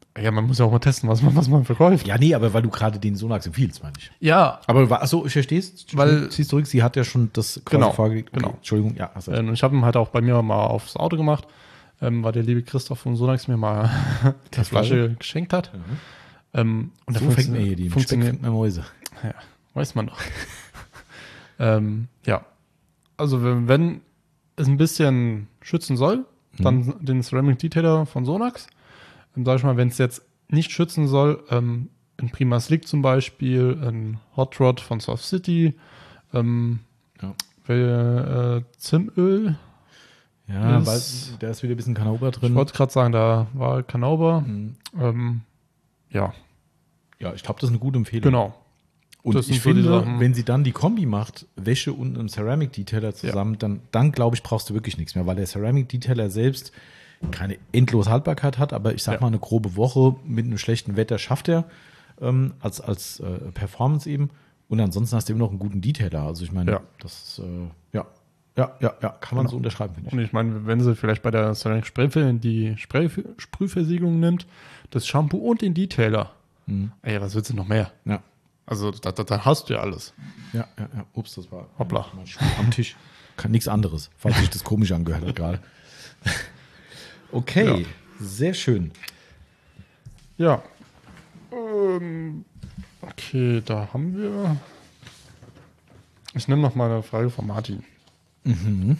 B: Ja, man muss ja auch mal testen, was man, was man verkauft.
A: Ja, nee, aber weil du gerade den Sonax empfiehlst, meine ich.
B: Ja.
A: Aber achso, ich verstehe es.
B: Weil-
A: Ziehst zurück, sie hat ja schon das quasi
B: Genau,
A: vorgelegt. Okay,
B: genau.
A: Entschuldigung, ja. Hast recht.
B: Ähm, ich habe ihn halt auch bei mir mal aufs Auto gemacht, ähm, weil der liebe Christoph von Sonax mir mal die Flasche geschenkt hat.
A: Mhm.
B: Ähm, und
A: So fängt man hier die. Im Speck
B: funktioniert.
A: fängt man Mäuse.
B: Ja, weiß man doch. ähm, ja, also wenn, wenn es ein bisschen schützen soll, dann den Ceramic Detailer von Sonax. Ähm, sag ich mal, wenn es jetzt nicht schützen soll, ähm, ein Prima Slick zum Beispiel, ein Hot Rod von Soft City, ähm,
A: Ja.
B: äh, Zimtöl.
A: Ja,
B: Ist-
A: weil da ist wieder ein bisschen Kanober
B: Ich
A: drin.
B: wollte gerade sagen, da war Canauber.
A: Mhm.
B: Ähm, ja,
A: Ja, ich glaube, das ist eine gute Empfehlung.
B: genau.
A: Und
B: Das sind
A: ich
B: so die
A: finde,
B: Sachen.
A: wenn sie dann die Kombi macht, Wäsche und einen Ceramic Detailer zusammen, dann, dann glaube ich, brauchst du wirklich nichts mehr, weil der Ceramic Detailer selbst keine endlose Haltbarkeit hat, aber ich sag
B: Ja.
A: mal, eine grobe Woche mit einem schlechten Wetter schafft er ähm, als, als äh, Performance eben. Und ansonsten hast du immer noch einen guten Detailer. Also ich meine,
B: Ja.
A: das äh, ja, ja, ja, ja, kann man
B: Genau.
A: so unterschreiben, finde ich.
B: Und ich meine, wenn sie vielleicht bei der Ceramic Sprayfil die Spray Sprühversiegelung nimmt, das Shampoo und den Detailer,
A: Mhm.
B: ey, was willst du noch mehr?
A: Ja.
B: Also da, da, da hast du ja alles.
A: Ja, ja, ja. Ups, das war
B: Hoppla.
A: mein Stuhl am Tisch. Kann nichts anderes, falls sich das komisch angehört hat gerade. Okay,
B: Ja.
A: sehr schön.
B: Ja. Ähm, okay, da haben wir. Ich nehme noch mal eine Frage von Martin.
A: Mhm.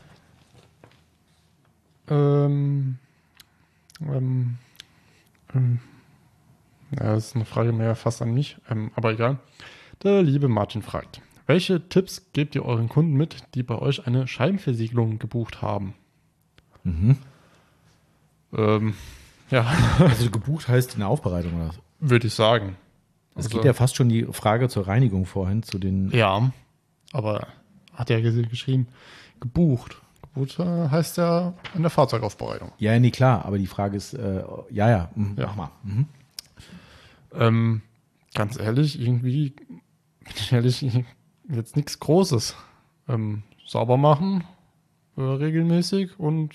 B: Ähm, ähm, ähm, ja, das ist eine Frage mehr fast an mich, ähm, aber egal. Der liebe Martin fragt: Welche Tipps gebt ihr euren Kunden mit, die bei euch eine Scheibenversiegelung gebucht haben?
A: Mhm.
B: Ähm, ja,
A: Also gebucht heißt eine Aufbereitung oder was?
B: würde ich sagen.
A: Es
B: Also-
A: geht ja fast schon die Frage zur Reinigung vorhin, zu den.
B: Ja, aber hat ja ges- geschrieben, gebucht. Gebucht äh, heißt ja in der Fahrzeugaufbereitung.
A: Ja, nee, klar, aber die Frage ist, äh, ja, ja, mhm,
B: Ja.
A: mach mal. Mhm.
B: Ähm, ganz ehrlich, irgendwie, bin ich ehrlich, jetzt nichts Großes. Ähm, sauber machen, äh, regelmäßig und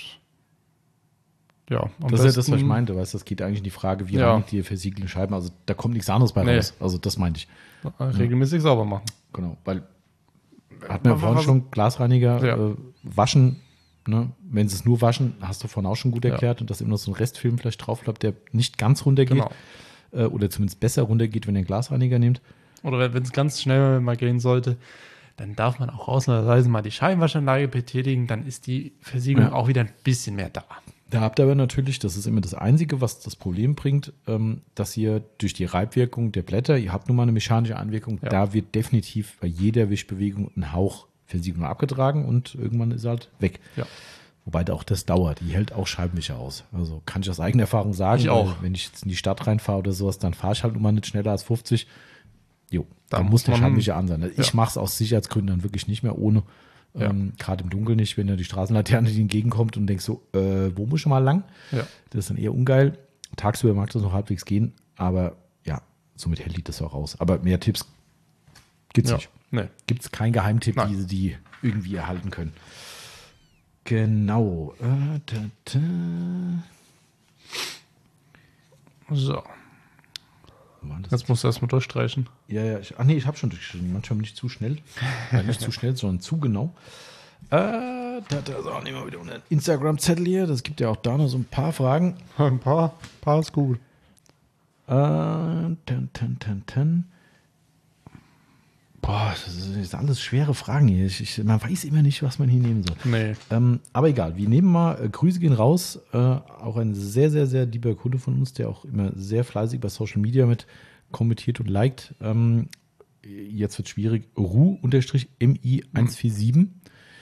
B: ja, am
A: Das ist ja das, was ich
B: besten-
A: meinte, weißt du, das geht eigentlich in die Frage, wie
B: Ja.
A: reinigt ihr versiegelte Scheiben. Also da kommt nichts anderes bei
B: Nee.
A: raus. Also das meinte ich.
B: äh, regelmäßig sauber machen.
A: Genau, weil hat man ja
B: Was-
A: vorhin
B: was-
A: schon Glasreiniger
B: Ja.
A: äh, waschen. Ne? Wenn sie es nur waschen, hast du vorhin auch schon gut
B: Ja.
A: erklärt und dass immer noch so ein Restfilm vielleicht drauf bleibt, der nicht ganz runtergeht
B: Genau.
A: äh, oder zumindest besser runtergeht, wenn ihr einen Glasreiniger nehmt.
B: Oder wenn es ganz schnell mal gehen sollte, dann darf man auch ausnahmsweise mal die Scheibenwaschanlage betätigen, dann ist die Versiegelung
A: Ja.
B: auch wieder ein bisschen mehr da.
A: Da habt ihr aber natürlich, das ist immer das Einzige, was das Problem bringt, ähm, dass ihr durch die Reibwirkung der Blätter, ihr habt nun mal eine mechanische Einwirkung,
B: Ja.
A: da wird definitiv bei jeder Wischbewegung ein Hauch Versiegelung abgetragen und irgendwann ist er halt weg.
B: Ja.
A: Wobei da auch das dauert. Die hält auch Scheibenwischer aus. Also kann ich aus eigener Erfahrung sagen.
B: Ich auch.
A: weil Wenn ich jetzt in die Stadt reinfahre oder sowas, dann fahre ich halt nun mal nicht schneller als fünfzig. Jo,
B: Da
A: da muss
B: muss
A: der
B: man-
A: Scheibenwischer an sein. Ich
B: Ja.
A: mache es aus Sicherheitsgründen dann wirklich nicht mehr ohne.
B: Ja.
A: Ähm, Gerade im Dunkeln nicht, wenn da die Straßenlaterne dir entgegenkommt und denkst so, äh, wo muss ich mal lang?
B: Ja.
A: Das ist dann eher ungeil. Tagsüber mag das noch halbwegs gehen, aber ja, somit hält die das auch aus. Aber mehr Tipps gibt's
B: Ja.
A: nicht.
B: Nee.
A: Gibt es keinen Geheimtipp,
B: Nein.
A: wie sie die irgendwie erhalten können. Genau. Äh, da, da.
B: So,
A: Wo war das?
B: jetzt musst du erstmal durchstreichen.
A: Ja, ja. Ich, ach nee, ich habe schon durchgeschrieben. Manchmal bin ich zu schnell. Ja, nicht zu schnell, sondern zu genau. Äh, da, da ist auch nicht mal wieder ein Instagram-Zettel hier. Das gibt ja auch da noch so ein paar Fragen.
B: Ein paar, paar ist gut.
A: Äh, tan, tan, tan, tan. Boah, das sind jetzt alles schwere Fragen hier. Ich, ich, man weiß immer nicht, was man hier nehmen soll.
B: Nee.
A: Ähm, aber egal, wir nehmen mal, äh, Grüße gehen raus. Äh, auch ein sehr, sehr, sehr lieber Kunde von uns, der auch immer sehr fleißig bei Social Media mit kommentiert und liked. Ähm, jetzt wird schwierig. Ru-M I eins vier sieben.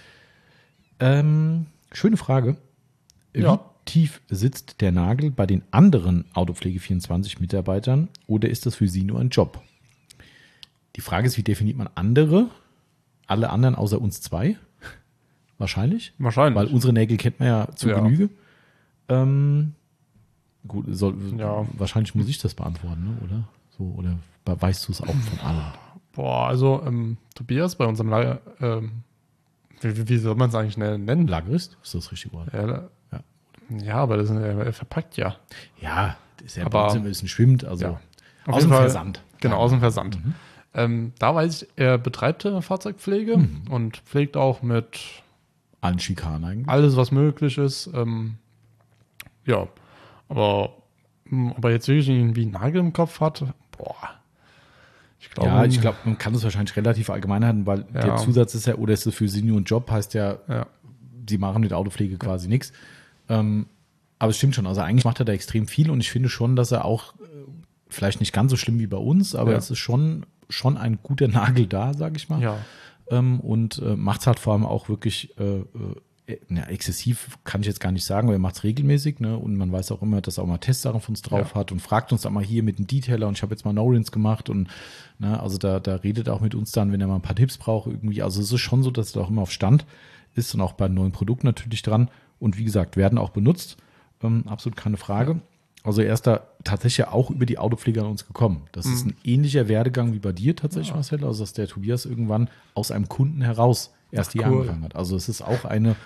A: Ähm, schöne Frage. Wie
B: Ja.
A: tief sitzt der Nagel bei den anderen Autopflege vierundzwanzig Mitarbeitern oder ist das für Sie nur ein Job? Die Frage ist, wie definiert man andere? Alle anderen außer uns zwei? Wahrscheinlich.
B: Wahrscheinlich.
A: Weil unsere Nägel kennt man ja zu
B: Ja.
A: Genüge. Ähm, gut, soll,
B: Ja.
A: wahrscheinlich muss ich das beantworten, ne? oder? So, oder weißt du es auch von allen?
B: Boah, also ähm, Tobias bei unserem Lager, ähm, wie, wie soll man es eigentlich nennen?
A: Lagerist? Ist das richtig Wort?
B: Ja,
A: Ja.
B: ja, aber das ist, er verpackt ja.
A: Ja, ist ja
B: Aber-
A: bei uns ein bisschen schwimmt, also
B: Ja. Auf
A: aus
B: jeden
A: dem
B: Fall-
A: Versand.
B: Genau, aus dem Versand.
A: Mhm.
B: Ähm, da weiß ich, er betreibt äh, Fahrzeugpflege
A: Mhm.
B: und pflegt auch mit
A: Allen Schikanen eigentlich.
B: alles, was möglich ist. Ähm, ja, aber mh, ob er jetzt wirklich irgendwie einen Nagel im Kopf hat, boah. Ich glaube,
A: Ja, ich glaube, man kann es wahrscheinlich relativ allgemein halten, weil
B: Ja.
A: der Zusatz ist ja, oder ist es für Senior und Job, heißt ja,
B: Ja,
A: sie machen mit Autopflege quasi nichts. Ähm, aber es stimmt schon, also eigentlich macht er da extrem viel und ich finde schon, dass er auch, äh, vielleicht nicht ganz so schlimm wie bei uns, aber
B: Ja.
A: es ist schon, schon ein guter Nagel da, sage ich mal.
B: ja,
A: Ähm, und äh, macht es halt vor allem auch wirklich äh, äh, ja, exzessiv, kann ich jetzt gar nicht sagen, aber er macht es regelmäßig, ne? Und man weiß auch immer, dass er auch mal Testsachen von uns drauf
B: Ja.
A: hat und fragt uns dann mal hier mit dem Detailer und ich habe jetzt mal No-Rins gemacht und ne, also da, da redet er auch mit uns dann, wenn er mal ein paar Tipps braucht irgendwie. Also es ist schon so, dass er auch immer auf Stand ist und auch bei neuen Produkten natürlich dran und wie gesagt, werden auch benutzt. Ähm, absolut keine Frage. Also er ist da tatsächlich auch über die Autopflege an uns gekommen. Das ist ein ähnlicher Werdegang wie bei dir tatsächlich,
B: Ja.
A: Marcel. Also dass der Tobias irgendwann aus einem Kunden heraus erst hier
B: Cool.
A: angefangen hat. Also es ist auch eine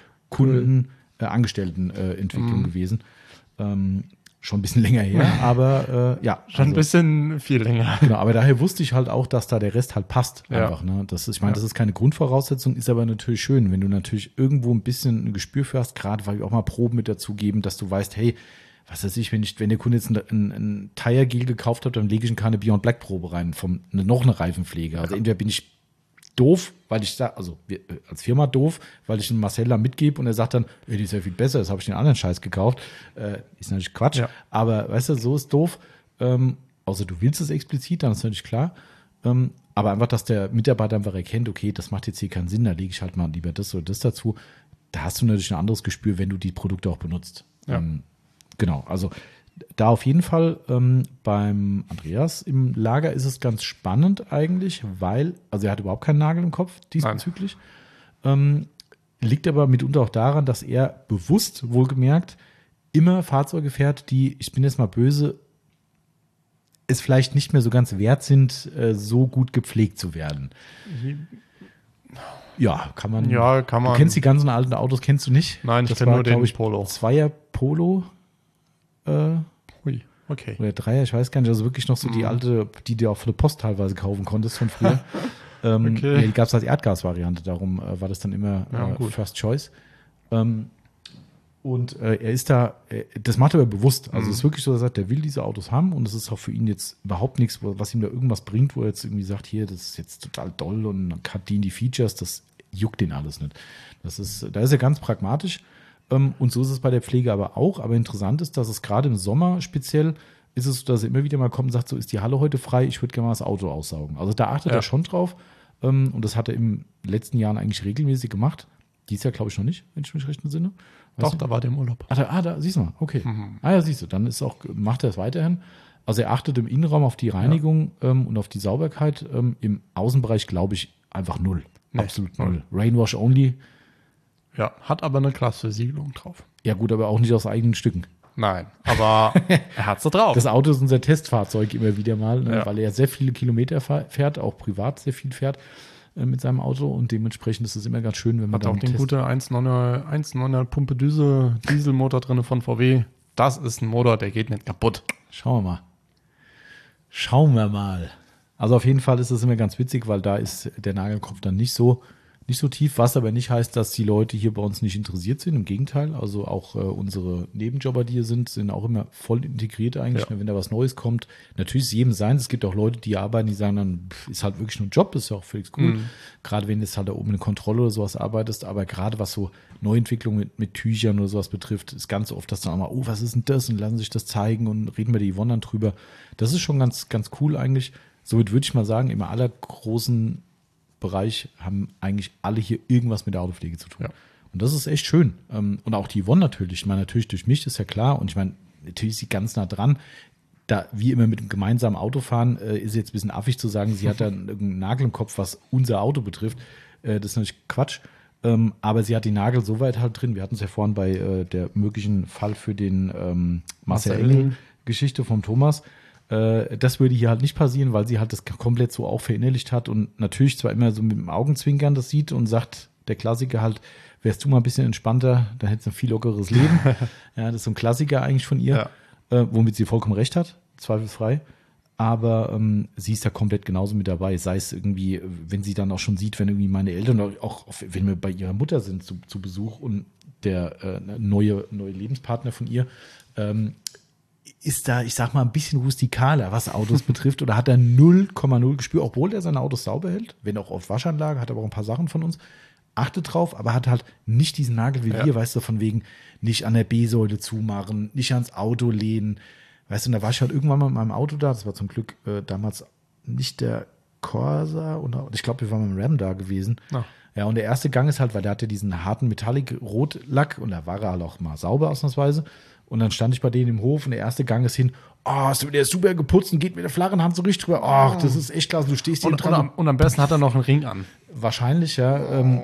A: Kunden-Angestellten-Entwicklung
B: Mhm.
A: gewesen. Ähm, schon ein bisschen länger her, aber äh, ja.
B: schon ein
A: also-
B: bisschen viel länger.
A: Genau, aber daher wusste ich halt auch, dass da der Rest halt passt.
B: Ja.
A: Einfach, ne? Das ist, ich meine,
B: Ja.
A: das ist keine Grundvoraussetzung, ist aber natürlich schön, wenn du natürlich irgendwo ein bisschen ein Gespür für hast, gerade weil wir auch mal Proben mit dazu geben, dass du weißt, hey, was weiß ich, wenn ich, wenn der Kunde jetzt ein, ein, ein Tire-Gel gekauft hat, dann lege ich in keine Beyond Black Probe rein, vom, eine, noch eine Reifenpflege. Also entweder bin ich doof, weil ich da, also wir, äh, als Firma doof, weil ich den Marcel da mitgebe und er sagt dann, ey, die ist ja viel besser, das habe ich den anderen Scheiß gekauft. Äh, ist natürlich Quatsch,
B: Ja.
A: aber weißt du, so ist doof. Ähm, außer du willst es explizit, dann ist natürlich klar. Ähm, aber einfach, dass der Mitarbeiter einfach erkennt, okay, das macht jetzt hier keinen Sinn, da lege ich halt mal lieber das oder das dazu. Da hast du natürlich ein anderes Gespür, wenn du die Produkte auch benutzt.
B: Ja.
A: Ähm, genau, also da auf jeden Fall ähm, beim Andreas im Lager ist es ganz spannend eigentlich, weil, also er hat überhaupt keinen Nagel im Kopf diesbezüglich. Ähm, liegt aber mitunter auch daran, dass er bewusst, wohlgemerkt, immer Fahrzeuge fährt, die, ich bin jetzt mal böse, es vielleicht nicht mehr so ganz wert sind, äh, so gut gepflegt zu werden. Ja, kann man.
B: Ja, kann man.
A: Du kennst die ganzen alten Autos, kennst du nicht?
B: Nein, ich
A: Das
B: kenne
A: war,
B: nur den
A: glaub ich,
B: Polo.
A: Zweier Polo äh,
B: Ui, okay.
A: oder Dreier, ich weiß gar nicht. Also wirklich noch so die
B: Mhm.
A: alte, die du auch für eine Post teilweise kaufen konntest von früher. ähm,
B: Okay.
A: ja, die gab es als Erdgas-Variante, darum äh, war das dann immer
B: Ja,
A: äh,
B: gut.
A: First Choice. Ähm, und äh, er ist da, äh, das macht er aber bewusst. Also
B: Mhm.
A: es ist wirklich so, er sagt, der will diese Autos haben und es ist auch für ihn jetzt überhaupt nichts, wo- was ihm da irgendwas bringt, wo er jetzt irgendwie sagt, hier, das ist jetzt total doll und dann hat die die Features, das juckt den alles nicht. Das ist, da ist er ganz pragmatisch. Ähm, und so ist es bei der Pflege aber auch. Aber interessant ist, dass es gerade im Sommer speziell ist es so, dass er immer wieder mal kommt und sagt, so ist die Halle heute frei, ich würde gerne mal das Auto aussaugen. Also da achtet
B: Ja.
A: er schon drauf. Ähm, und das hat er in den letzten Jahren eigentlich regelmäßig gemacht. Dies Jahr glaube ich noch nicht, wenn ich mich recht entsinne. Weißt
B: Doch,
A: du?
B: da war der im Urlaub.
A: Ah, da, ah, da siehst du mal, okay.
B: Mhm.
A: Ah ja, siehst du, dann ist auch, macht er es weiterhin. Also er achtet im Innenraum auf die Reinigung ähm, und auf die Sauberkeit. Ähm, Im Außenbereich glaube ich einfach null.
B: Nee,
A: Absolut
B: null.
A: null. Rainwash only.
B: Ja, hat aber eine Klasse-Siegelung drauf.
A: Ja gut, aber auch nicht aus eigenen Stücken.
B: Nein, aber er hat sie drauf.
A: Das Auto ist unser Testfahrzeug immer wieder mal, ne,
B: Ja.
A: weil er sehr viele Kilometer fahr- fährt, auch privat sehr viel fährt äh, mit seinem Auto und dementsprechend ist es immer ganz schön, wenn man
B: Hat auch
A: dann
B: den
A: Test-
B: gute eins Komma neun Pumpe Düse Dieselmotor drin von V W. Das ist ein Motor, der geht nicht kaputt.
A: Schauen wir mal. Schauen wir mal. Also auf jeden Fall ist es immer ganz witzig, weil da ist der Nagelkopf dann nicht so, nicht so tief, was aber nicht heißt, dass die Leute hier bei uns nicht interessiert sind. Im Gegenteil, also auch äh, unsere Nebenjobber, die hier sind, sind auch immer voll integriert eigentlich,
B: Ja.
A: ne, wenn da was Neues kommt. Natürlich ist jedem sein. Es gibt auch Leute, die arbeiten, die sagen dann, pff, ist halt wirklich nur ein Job, ist ja auch völlig cool.
B: Mhm.
A: Gerade wenn du jetzt halt da oben eine Kontrolle oder sowas arbeitest, aber gerade was so Neuentwicklung mit, mit Tüchern oder sowas betrifft, ist ganz oft, dass dann auch mal, oh, was ist denn das? Und lassen sich das zeigen und reden wir die Yvonne dann drüber. Das ist schon ganz, ganz cool eigentlich. Somit würde ich mal sagen, im allergroßen Bereich haben eigentlich alle hier irgendwas mit der Autopflege zu tun.
B: Ja.
A: Und das ist echt schön. Ähm, Und auch die Yvonne natürlich. Ich meine, natürlich durch mich ist ja klar. Und ich meine, natürlich ist sie ganz nah dran. Da wir immer mit dem gemeinsamen Auto fahren, äh, ist jetzt ein bisschen affig zu sagen, sie hat dann irgendeinen Nagel im Kopf, was unser Auto betrifft. Äh, Das ist natürlich Quatsch. Ähm, Aber sie hat die Nagel so weit halt drin. Wir hatten es ja vorhin bei äh, der möglichen Fall für den ähm, Marcel
B: Marcel.
A: Engel Geschichte vom Thomas. Äh, Das würde hier halt nicht passieren, weil sie halt das komplett so auch verinnerlicht hat und natürlich zwar immer so mit dem Augenzwinkern das sieht und sagt, der Klassiker halt, wärst du mal ein bisschen entspannter, dann hättest du ein viel lockeres Leben. Ja, das ist so ein Klassiker eigentlich von ihr.
B: Ja.
A: äh, womit sie vollkommen recht hat, zweifelsfrei. Aber ähm, sie ist da komplett genauso mit dabei. Sei es irgendwie, wenn sie dann auch schon sieht, wenn irgendwie meine Eltern, auch wenn wir bei ihrer Mutter sind zu, zu Besuch und der äh, neue, neue Lebenspartner von ihr ähm, ist da, ich sag mal, ein bisschen rustikaler, was Autos betrifft, oder hat er null Komma null Gespür, obwohl er seine Autos sauber hält, wenn auch auf Waschanlage, hat aber auch ein paar Sachen von uns, achtet drauf, aber hat halt nicht diesen Nagel wie
B: Ja.
A: wir, weißt du, von wegen nicht an der B-Säule zumachen, nicht ans Auto lehnen. Weißt du, und da war ich halt irgendwann mal mit meinem Auto da. Das war zum Glück äh, damals nicht der Corsa. Oder, ich glaube, wir waren mit dem Ram da gewesen.
B: Ah.
A: Ja, und der erste Gang ist halt, weil der hatte diesen harten Metallic-Rotlack und da war er halt auch mal sauber ausnahmsweise. Und dann stand ich bei denen im Hof und der erste Gang ist hin. Oh, ist der super geputzt und geht mit der flachen Hand so richtig drüber. Ach, das ist echt klasse. Du stehst hier
B: Und,
A: dran.
B: und, am, und am besten hat er noch einen Ring an.
A: Wahrscheinlich, ja. Ähm,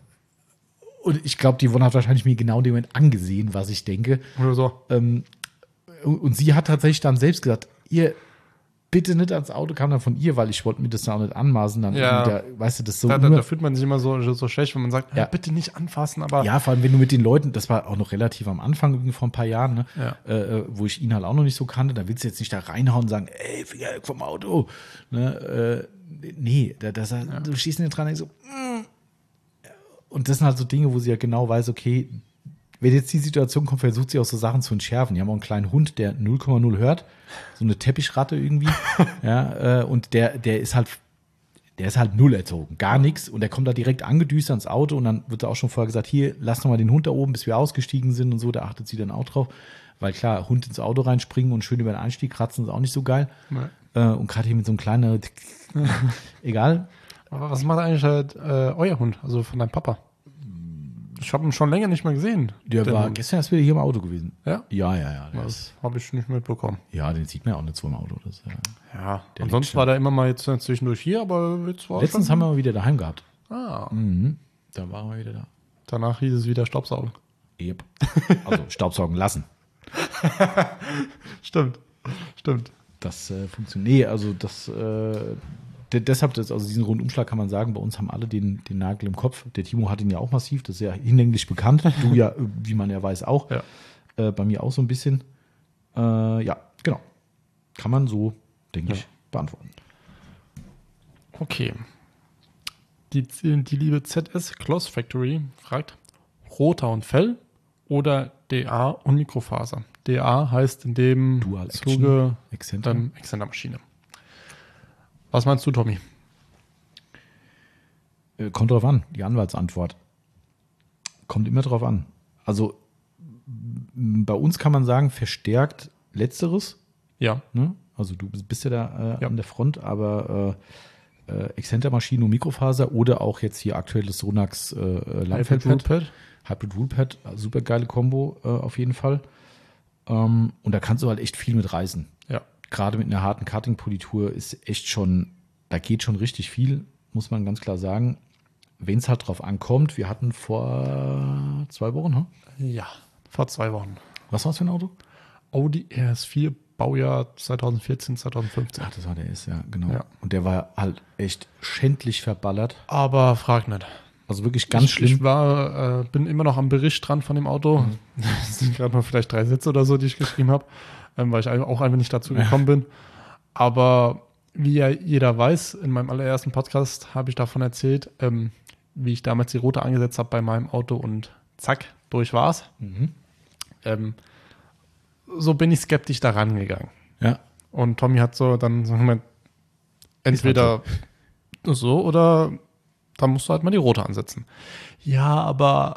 A: und ich glaube, die Yvonne hat wahrscheinlich mir genau in dem Moment angesehen, was ich denke.
B: Oder so.
A: Ähm, und sie hat tatsächlich dann selbst gesagt, ihr bitte nicht ans Auto, kam dann von ihr, weil ich wollte mir das dann auch nicht anmaßen. Dann
B: Ja.
A: da, weißt du, das so
B: Da, da,
A: nur,
B: da fühlt man sich immer so, so schlecht, wenn man sagt,
A: Ja.
B: ja. bitte nicht anfassen, aber
A: ja, vor allem, wenn du mit den Leuten, das war auch noch relativ am Anfang, irgendwie vor ein paar Jahren, ne,
B: Ja.
A: äh, wo ich ihn halt auch noch nicht so kannte, da willst du jetzt nicht da reinhauen und sagen, ey, Finger weg vom Auto. Ne, äh, nee, da, das, du stehst nicht dran und so, mm. Und das sind halt so Dinge, wo sie ja genau weiß, okay, wenn jetzt die Situation kommt, versucht sie auch so Sachen zu entschärfen. Die haben auch einen kleinen Hund, der null Komma null hört, so eine Teppichratte irgendwie, ja, äh, und der, der ist halt, der ist halt null erzogen, gar nichts, und der kommt da direkt angedüst ans Auto und dann wird da auch schon vorher gesagt, hier, lass doch mal den Hund da oben, bis wir ausgestiegen sind und so, da achtet sie dann auch drauf, weil klar, Hund ins Auto reinspringen und schön über den Einstieg kratzen ist auch nicht so geil.
B: Nee.
A: Äh, und gerade hier mit so einem kleinen, egal.
B: Aber was macht eigentlich halt, äh, euer Hund, also von deinem Papa? Ich habe ihn schon länger nicht mehr gesehen.
A: Der
B: den
A: war
B: Hund.
A: gestern erst wieder hier im Auto gewesen.
B: Ja?
A: Ja, ja, ja. Der ist,
B: Das habe ich nicht mitbekommen.
A: ja, den sieht man ja auch nicht so im Auto. Das, äh,
B: Ja,
A: Der
B: ansonsten
A: liegt
B: war der immer mal jetzt zwischendurch hier, aber jetzt war
A: letztens
B: schon,
A: haben wir mal wieder daheim gehabt.
B: Ah,
A: Mhm. Da waren wir wieder da.
B: danach hieß es wieder Staubsaugen.
A: Yep. Also Staubsaugen lassen.
B: Stimmt, stimmt.
A: Das äh, funktioniert. Nee, also das, äh, de deshalb, das, also diesen Rundumschlag kann man sagen, bei uns haben alle den, den Nagel im Kopf. Der Timo hat ihn ja auch massiv, das ist ja hinlänglich bekannt. Du ja, wie man ja weiß, auch.
B: Ja.
A: Äh, bei mir auch so ein bisschen. Äh, ja, genau. Kann man so, denke
B: Ja.
A: ich, beantworten.
B: Okay. Die, die liebe Z S Cloth Factory fragt, Rotor und Fell oder D A und Mikrofaser? D A heißt in dem
A: Dual Action,
B: Zuge
A: Exzenter.
B: ähm, Exzentermaschine. Was meinst du, Tommy?
A: Äh, kommt drauf an, die Anwaltsantwort. Kommt immer drauf an. Also m- bei uns kann man sagen, verstärkt Letzteres.
B: Ja.
A: Ne? Also du bist bist ja da äh,
B: Ja.
A: an der Front, aber äh, äh, Exzentermaschine und Mikrofaser oder auch jetzt hier aktuelles Sonax äh, äh, Langfeldpad.
B: Rulepad.
A: Hybrid Rulepad, super geile Kombo äh, auf jeden Fall. Ähm, und da kannst du halt echt viel mit reißen.
B: Ja.
A: Gerade mit einer harten Cutting-Politur ist echt schon, da geht schon richtig viel, muss man ganz klar sagen. Wenn es halt drauf ankommt, wir hatten vor zwei Wochen, hm?
B: Ja. Vor zwei Wochen.
A: Was war es für ein Auto?
B: Audi R S vier, Baujahr zwanzig vierzehn, zwanzig fünfzehn.
A: Ach, das war der ist, ja, genau.
B: Ja.
A: Und der war halt echt schändlich verballert.
B: Aber frag nicht.
A: Also wirklich ganz
B: ich,
A: schlimm.
B: Ich war, äh, bin immer noch am Bericht dran von dem Auto. Das sind gerade mal vielleicht drei Sätze oder so, die ich geschrieben habe, ähm, weil ich ein- auch einfach nicht dazu gekommen bin. Aber wie ja jeder weiß, in meinem allerersten Podcast habe ich davon erzählt, ähm, wie ich damals die Rote angesetzt habe bei meinem Auto und zack, durch war's.
A: Mhm.
B: Ähm, so bin ich skeptisch da rangegangen.
A: Ja.
B: Und Tommy hat so dann so gemeint, entweder so oder dann musst du halt mal die Rote ansetzen. Ja, aber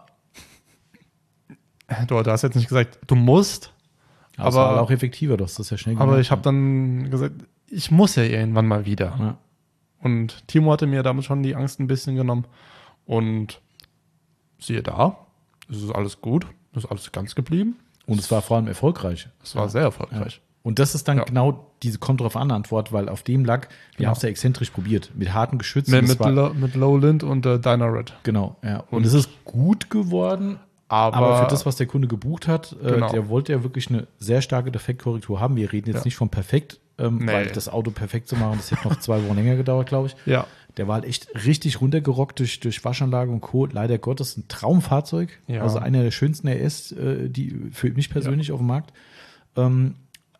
B: du, du hast jetzt nicht gesagt, du musst,
A: Aber, es
B: Aber-
A: war auch effektiver, du hast das ja schnell
B: aber
A: gemerkt.
B: ich habe dann gesagt, ich muss ja irgendwann mal wieder.
A: Ja.
B: Und Timo hatte mir damit schon die Angst ein bisschen genommen. Und siehe da, es ist alles gut, es ist alles ganz geblieben.
A: Und es war vor allem erfolgreich.
B: Es war sehr erfolgreich.
A: Und das ist dann
B: Ja.
A: genau diese kommt drauf an Antwort, weil auf dem Lack, wir
B: Genau.
A: haben es ja exzentrisch probiert, mit harten Geschützen.
B: Mit,
A: das
B: mit,
A: war,
B: Lo, mit Lowland und äh, Dynared.
A: genau, ja. Und es ist gut geworden,
B: Aber,
A: aber für das, was der Kunde gebucht hat, äh,
B: Genau.
A: der wollte ja wirklich eine sehr starke Defektkorrektur haben. Wir reden jetzt
B: Ja.
A: nicht von perfekt, ähm,
B: Nee.
A: weil das Auto perfekt zu machen, das hätte noch zwei Wochen länger gedauert, glaube ich.
B: ja,
A: Der war halt echt richtig runtergerockt durch, durch Waschanlage und Co. Leider Gottes ein Traumfahrzeug.
B: Ja.
A: Also einer der schönsten R S, äh, die für mich persönlich auf dem Markt. Ähm,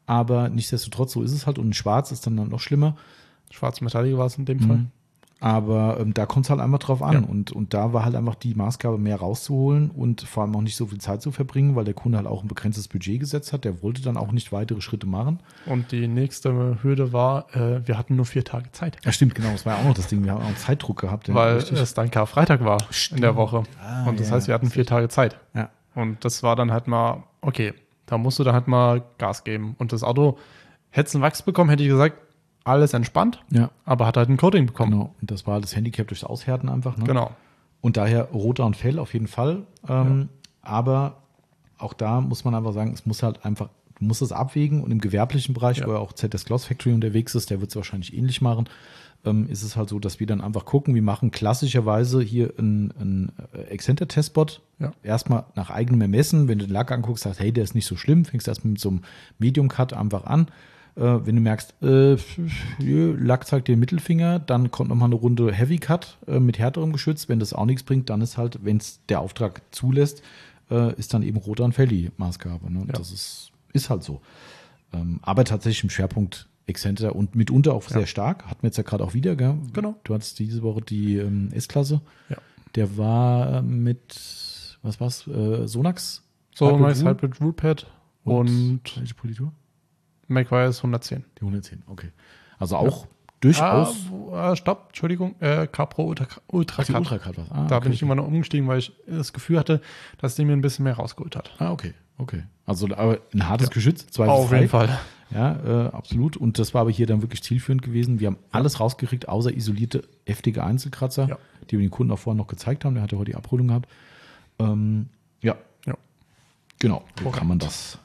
A: aber nichtsdestotrotz, so ist es halt. Und in Schwarz ist dann, dann noch schlimmer.
B: Schwarz Metallic war es in dem Fall.
A: Mhm. Aber ähm, da kommt es halt einfach drauf an.
B: Ja.
A: Und, und da war halt einfach die Maßgabe, mehr rauszuholen und vor allem auch nicht so viel Zeit zu verbringen, weil der Kunde halt auch ein begrenztes Budget gesetzt hat. Der wollte dann auch nicht weitere Schritte machen.
B: Und die nächste Hürde war, äh, wir hatten nur vier Tage Zeit.
A: Ja, stimmt, genau. Das war ja auch noch das Ding. Wir haben auch einen Zeitdruck gehabt.
B: Weil
A: richtig.
B: es dann Karfreitag war
A: Stimmt.
B: in der Woche.
A: Ah,
B: und das
A: ja,
B: heißt, wir hatten vier Tage Zeit.
A: Ja.
B: Und das war dann halt mal, okay, da musst du dann halt mal Gas geben. Und das Auto, hätte es einen Wachs bekommen, hätte ich gesagt, alles entspannt,
A: Ja,
B: aber hat halt ein Coating bekommen.
A: genau. Und das war halt das Handicap durchs Aushärten einfach. Ne?
B: Genau.
A: Und daher roter und Fell auf jeden Fall. Ähm, aber auch da muss man einfach sagen, es muss halt einfach, du musst es abwägen. Und im gewerblichen Bereich,
B: Ja.
A: wo ja auch Z S Gloss Factory unterwegs ist, der wird es wahrscheinlich ähnlich machen, ähm, ist es halt so, dass wir dann einfach gucken, wir machen klassischerweise hier ein, ein Excenter-Testbot.
B: Ja.
A: Erstmal nach eigenem Ermessen, wenn du den Lack anguckst, sagst, hey, der ist nicht so schlimm, fängst erstmal mit so einem Medium-Cut einfach an. Äh, wenn du merkst, äh, Lack zeigt dir den Mittelfinger, dann kommt nochmal eine Runde Heavy Cut äh, mit härterem Geschütz. Wenn das auch nichts bringt, dann ist halt, wenn es der Auftrag zulässt, äh, ist dann eben roter und Felly Maßgabe. Ne?
B: Ja.
A: Das ist, ist halt so. Ähm, aber tatsächlich im Schwerpunkt Excenter und mitunter auch sehr stark. Hatten wir jetzt ja gerade auch wieder, gell?
B: Genau.
A: Du hattest diese Woche die ähm, S-Klasse.
B: Ja.
A: Der war mit, was war's, äh, Sonax?
B: So
A: Hybrid
B: nice
A: Rule.
B: Hybrid Rule Pad und,
A: welche Politur?
B: MacWise hundertzehn.
A: Die hundertzehn, okay. Also auch durchaus.
B: Ah, wo- äh, stopp, Entschuldigung, äh, Capro Ultra, Ultra
A: Ach, die
B: Cut.
A: Ultracut was. Ah,
B: Da
A: okay,
B: bin ich
A: okay.
B: immer noch umgestiegen, weil ich das Gefühl hatte, dass die mir ein bisschen mehr rausgeholt hat.
A: Ah, okay, okay. Also aber ein hartes
B: Ja.
A: Geschütz, zwei
B: Auf jeden Fall.
A: Ja, äh, absolut. Und das war aber hier dann wirklich zielführend gewesen. Wir haben alles rausgekriegt, außer isolierte, heftige Einzelkratzer,
B: Ja.
A: die wir den Kunden auch vorher noch gezeigt haben. Der hatte heute die Abholung gehabt. Ähm, ja.
B: Ja.
A: Genau, so
B: Korrekt.
A: kann man das.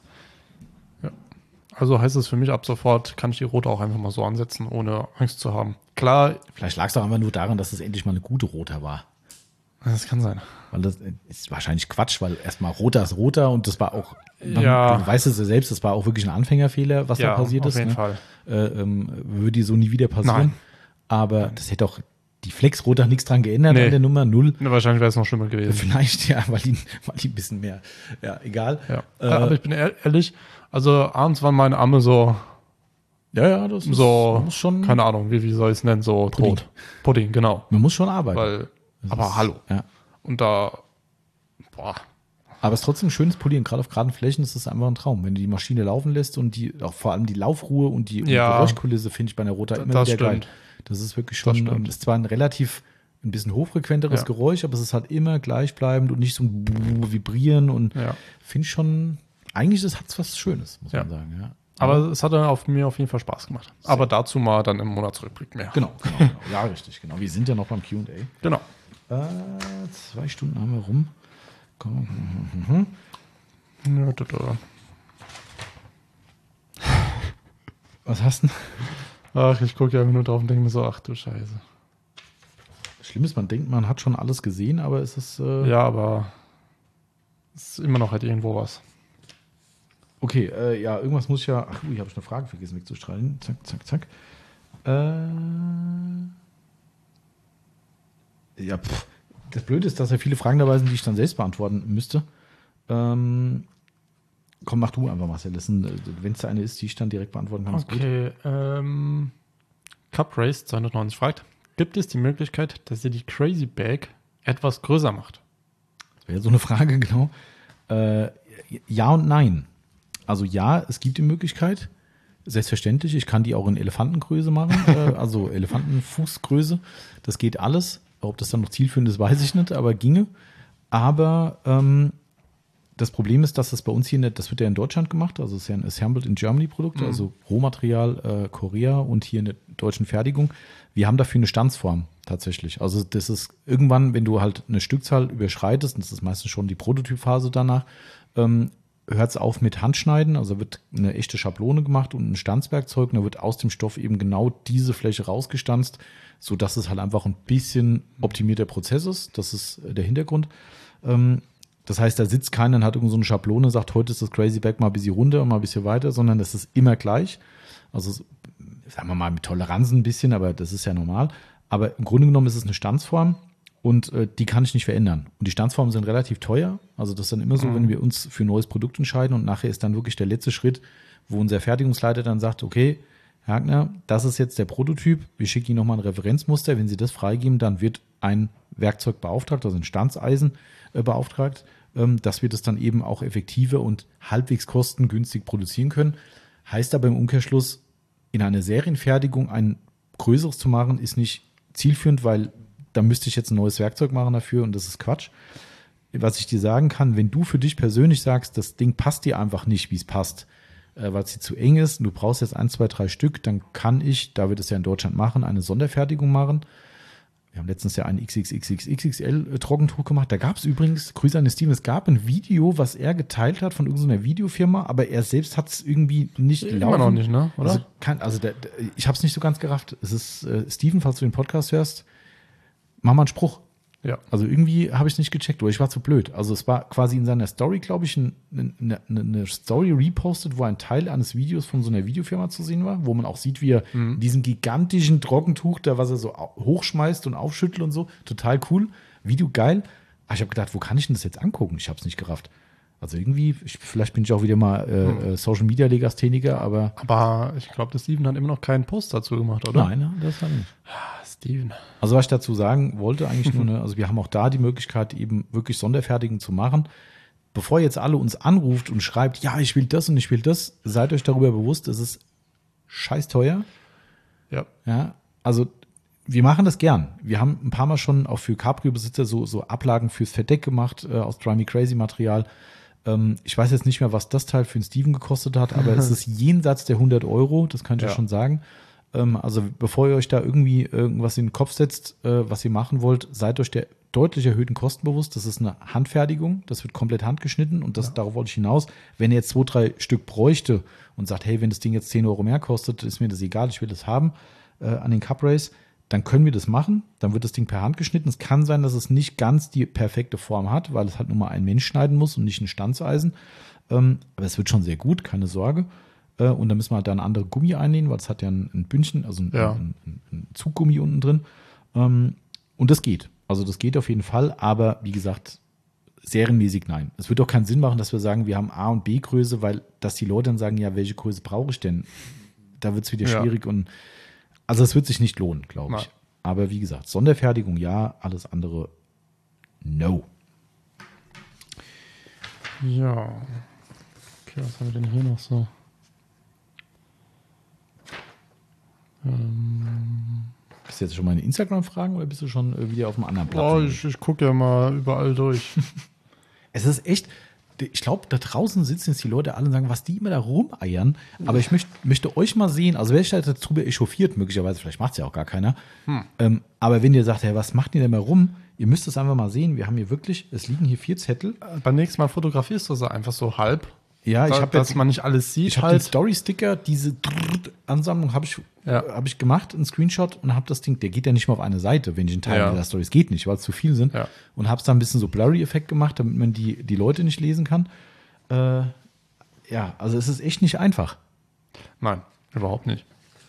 B: Also heißt es für mich, ab sofort kann ich die rote auch einfach mal so ansetzen, ohne Angst zu haben. Klar,
A: Vielleicht lag es doch einfach nur daran, dass es endlich mal eine gute Roter war.
B: das kann sein.
A: Weil das ist wahrscheinlich Quatsch, weil erstmal roter ist roter und das war auch, man,
B: Ja.
A: du weißt es ja selbst, das war auch wirklich ein Anfängerfehler, was da
B: Ja,
A: passiert
B: auf
A: ist.
B: jeden
A: ne?
B: Fall.
A: Äh, ähm, würde so nie wieder passieren.
B: Nein.
A: Aber das hätte auch die Flex Roter nichts dran geändert
B: Nee.
A: an der Nummer null.
B: Ne, wahrscheinlich wäre es noch schlimmer gewesen.
A: Vielleicht, ja, weil die, weil die ein bisschen mehr, ja, egal.
B: Ja.
A: Äh,
B: Aber ich bin ehr- ehrlich, also abends waren meine Arme so,
A: ja, ja, das ist,
B: so
A: man muss schon,
B: keine Ahnung, wie, wie soll ich es nennen, so
A: Pudding.
B: tot. Pudding, genau.
A: man muss schon arbeiten.
B: Weil,
A: Das
B: aber
A: ist-
B: hallo.
A: Ja.
B: Und da, boah,
A: Aber es ist trotzdem ein schönes Polieren, gerade auf geraden Flächen ist das einfach ein Traum. Wenn du die Maschine laufen lässt und die, auch vor allem die Laufruhe und die, und die
B: Ja.
A: Geräuschkulisse finde ich bei einer Roter immer
B: das
A: wieder geil.
B: stimmt.
A: Das ist wirklich
B: Das
A: schon,
B: stimmt.
A: ähm, ist zwar ein relativ, ein bisschen hochfrequenteres
B: Ja.
A: Geräusch, aber es ist halt immer gleichbleibend und nicht so ein Buh- Vibrieren und
B: Ja.
A: finde ich schon, eigentlich das hat es was Schönes, muss
B: Ja.
A: man sagen, ja.
B: Aber es hat dann auf mir auf jeden Fall Spaß gemacht. Aber dazu mal dann im Monatsrückblick mehr.
A: Genau, genau, genau. Ja, richtig, genau. Wir sind ja noch beim Q und A.
B: Genau.
A: Äh, zwei Stunden haben wir rum. Komm. Mhm.
B: Ja, da, da.
A: Was hast du denn?
B: Ach, ich gucke ja immer nur drauf und denke mir so, ach du Scheiße.
A: Schlimm ist, man denkt, man hat schon alles gesehen, aber es ist. Äh,
B: Ja, aber es ist immer noch halt irgendwo was.
A: Okay, äh, ja, irgendwas muss ich ja. Ach, ui, habe ich eine Frage vergessen wegzustreichen. Zack, zack, zack. Äh, ja, pff. Das Blöde ist, dass ja viele Fragen dabei sind, die ich dann selbst beantworten müsste. Ähm, komm, mach du einfach, Marcel. Wenn es da eine ist, die ich dann direkt beantworten kann, ist gut.
B: Okay, ähm, Cup Race zweihundertneunzig fragt, gibt es die Möglichkeit, dass ihr die Crazy Bag etwas größer macht?
A: Das wäre so eine Frage, genau. Äh, ja und nein. Also ja, es gibt die Möglichkeit. Selbstverständlich, ich kann die auch in Elefantengröße machen, äh, also Elefantenfußgröße. Das geht alles. Ob das dann noch zielführend ist, weiß ich nicht, aber ginge. Aber ähm, das Problem ist, dass das bei uns hier nicht, das wird ja in Deutschland gemacht, also es ist ja ein Assembled in Germany Produkt,
B: Mhm.
A: also Rohmaterial äh, Korea und hier in der deutschen Fertigung. Wir haben dafür eine Standsform tatsächlich. Also das ist irgendwann, wenn du halt eine Stückzahl überschreitest, und das ist meistens schon die Prototypphase danach, ähm, hört es auf mit Handschneiden, also wird eine echte Schablone gemacht und ein Stanzwerkzeug und da wird aus dem Stoff eben genau diese Fläche rausgestanzt, sodass es halt einfach ein bisschen optimierter Prozess ist. Das ist der Hintergrund. Ähm, das heißt, da sitzt keiner und hat irgend so eine Schablone, sagt, heute ist das Crazy Bag mal ein bisschen runter und mal ein bisschen weiter, sondern das ist immer gleich. Also sagen wir mal mit Toleranzen ein bisschen, aber das ist ja normal. Aber im Grunde genommen ist es eine Stanzform und äh, die kann ich nicht verändern. Und die Standsformen sind relativ teuer. Also das ist dann immer so,
B: Mhm.
A: wenn wir uns für ein neues Produkt entscheiden und nachher ist dann wirklich der letzte Schritt, wo unser Fertigungsleiter dann sagt, okay, Herr Hagner, das ist jetzt der Prototyp, wir schicken Ihnen nochmal ein Referenzmuster, wenn Sie das freigeben, dann wird ein Werkzeug beauftragt, also ein Standseisen äh, beauftragt, ähm, dass wir das dann eben auch effektiver und halbwegs kostengünstig produzieren können. Heißt aber im Umkehrschluss, in einer Serienfertigung ein größeres zu machen, ist nicht zielführend, weil da müsste ich jetzt ein neues Werkzeug machen dafür und das ist Quatsch. Was ich dir sagen kann, wenn du für dich persönlich sagst, das Ding passt dir einfach nicht, wie es passt, äh, weil es dir zu eng ist und du brauchst jetzt ein, zwei, drei Stück, dann kann ich, da wir das ja in Deutschland machen, eine Sonderfertigung machen. Wir haben letztens ja ein X X X X X L Trockentuch gemacht. Da gab es übrigens, Grüße an den Steven, es gab ein Video, was er geteilt hat von irgendeiner Videofirma, aber er selbst hat es irgendwie nicht
B: Immer
A: laufen.
B: noch nicht, ne? Oder?
A: Also, kann, also der, der, ich habe es nicht so ganz gerafft. Es ist, äh, Steven, falls du den Podcast hörst, mach mal einen Spruch.
B: Ja.
A: Also irgendwie habe ich es nicht gecheckt, oder ich war zu blöd. Also es war quasi in seiner Story, glaube ich, ein, eine, eine Story repostet, wo ein Teil eines Videos von so einer Videofirma zu sehen war, wo man auch sieht, wie er
B: Mhm.
A: diesen gigantischen Trockentuch, da was er so au- hochschmeißt und aufschüttelt und so, total cool. Video geil. Aber ich habe gedacht, wo kann ich denn das jetzt angucken? Ich habe es nicht gerafft. Also irgendwie, ich, vielleicht bin ich auch wieder mal äh, Social Media Legastheniker, aber
B: Aber ich glaube, der Steven hat immer noch keinen Post dazu gemacht, oder?
A: nein, ne, das hat er nicht.
B: Ah, Steven.
A: Also was ich dazu sagen wollte, eigentlich nur, eine, also wir haben auch da die Möglichkeit, eben wirklich Sonderfertigen zu machen. Bevor jetzt alle uns anruft und schreibt, ja, ich will das und ich will das, seid euch darüber bewusst, es ist scheiß teuer.
B: Ja.
A: Ja, also wir machen das gern. Wir haben ein paar Mal schon auch für Cabrio-Besitzer so, so Ablagen fürs Verdeck gemacht, äh, aus Drive Me Crazy Material. Ähm, ich weiß jetzt nicht mehr, was das Teil für den Steven gekostet hat, aber es ist jenseits der hundert Euro, das kann ich ja
B: Ja.
A: schon sagen. Ähm, also bevor ihr euch da irgendwie irgendwas in den Kopf setzt, äh, was ihr machen wollt, seid euch der deutlich erhöhten Kosten bewusst. Das ist eine Handfertigung, das wird komplett handgeschnitten und das, darauf wollte ich hinaus. Wenn ihr jetzt zwei, drei Stück bräuchte und sagt, hey, wenn das Ding jetzt zehn Euro mehr kostet, ist mir das egal, ich will das haben äh, an den Cup Race, dann können wir das machen. Dann wird das Ding per Hand geschnitten. Es kann sein, dass es nicht ganz die perfekte Form hat, weil es halt nur mal ein Mensch schneiden muss und nicht ein Stanzeisen. Ähm, aber es wird schon sehr gut, keine Sorge. Äh, und dann müssen wir halt da ein anderes Gummi einnehmen, weil es hat ja ein, ein Bündchen, also ein,
B: Ja.
A: ein, ein, ein Zuggummi unten drin. Ähm, und das geht. Also das geht auf jeden Fall. Aber wie gesagt, serienmäßig nein. Es wird auch keinen Sinn machen, dass wir sagen, wir haben A- und B-Größe, weil dass die Leute dann sagen, ja, welche Größe brauche ich denn? Da wird es wieder
B: Ja.
A: schwierig und also es wird sich nicht lohnen, glaube ich.
B: Nein.
A: Aber wie gesagt, Sonderfertigung ja, alles andere no.
B: Ja. Okay, was haben wir denn hier noch so? Ähm,
A: Bist du jetzt schon mal in Instagram-Fragen oder bist du schon äh, wieder auf einem anderen Platz?
B: oh, ich, ich gucke ja mal überall durch.
A: Es ist echt, ich glaube, da draußen sitzen jetzt die Leute alle und sagen, was die immer da rumeiern. Aber ich möcht, möchte euch mal sehen, also wer sich da darüber echauffiert, möglicherweise, vielleicht macht es ja auch gar keiner. Ähm, aber wenn ihr sagt, hey, was macht ihr denn mal rum? Ihr müsst es einfach mal sehen. Wir haben hier wirklich, es liegen hier vier Zettel.
B: Beim nächsten Mal fotografierst du sie einfach so halb.
A: Ja, ich
B: da,
A: habe
B: dass
A: jetzt,
B: man nicht alles sieht
A: ich habe den
B: halt.
A: Story-Sticker, diese Ansammlung habe ich,
B: Ja.
A: hab ich gemacht, einen Screenshot und habe das Ding, der geht ja nicht mal auf eine Seite, wenn ich einen Teil
B: Ja.
A: der Stories geht nicht, weil es zu viel sind.
B: Ja.
A: Und habe es da ein bisschen so Blurry-Effekt gemacht, damit man die, die Leute nicht lesen kann. Äh, ja, also es ist echt nicht einfach.
B: Nein, überhaupt nicht.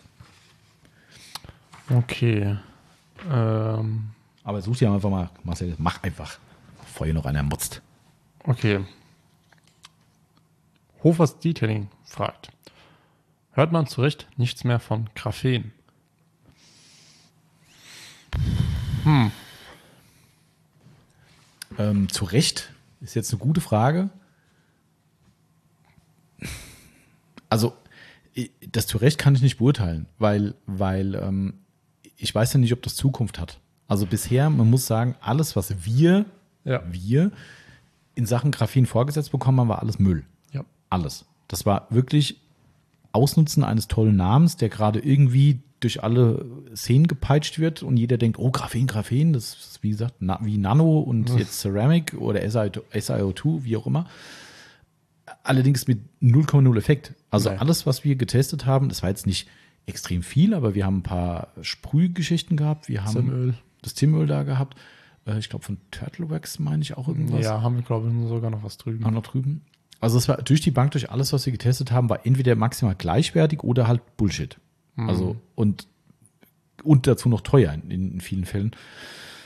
B: Okay. Ähm,
A: Aber such dir einfach mal, Marcel, mach einfach, bevor hier noch einer mutzt.
B: okay. Hofers Detailing fragt. Hört man zu Recht nichts mehr von Graphen?
A: Ähm, zu Recht ist jetzt eine gute Frage. Also, ich- das zu Recht kann ich nicht beurteilen, weil, weil ähm, ich weiß ja nicht, ob das Zukunft hat. Also bisher, man muss sagen, alles, was wir,
B: Ja.
A: wir in Sachen Graphen vorgesetzt bekommen haben, war alles Müll.
B: Ja.
A: Alles. Das war wirklich Ausnutzen eines tollen Namens, der gerade irgendwie durch alle Szenen gepeitscht wird und jeder denkt, oh, Graphen, Graphen, das ist wie gesagt na, wie Nano und jetzt Ceramic oder S I O zwei, wie auch immer. Allerdings mit null Komma null Effekt. Also
B: Nein.
A: alles, was wir getestet haben, das war jetzt nicht extrem viel, aber wir haben ein paar Sprühgeschichten gehabt. Wir haben
B: Zimöl.
A: das Zimöl da gehabt. Äh, Ich glaube, von Turtle Wax meine ich auch irgendwas.
B: Ja, haben wir, glaube ich, sogar noch was drüben.
A: Auch noch drüben. Also es war durch die Bank, durch alles, was wir getestet haben, war entweder maximal gleichwertig oder halt Bullshit. Also und, und dazu noch teuer in, in vielen Fällen.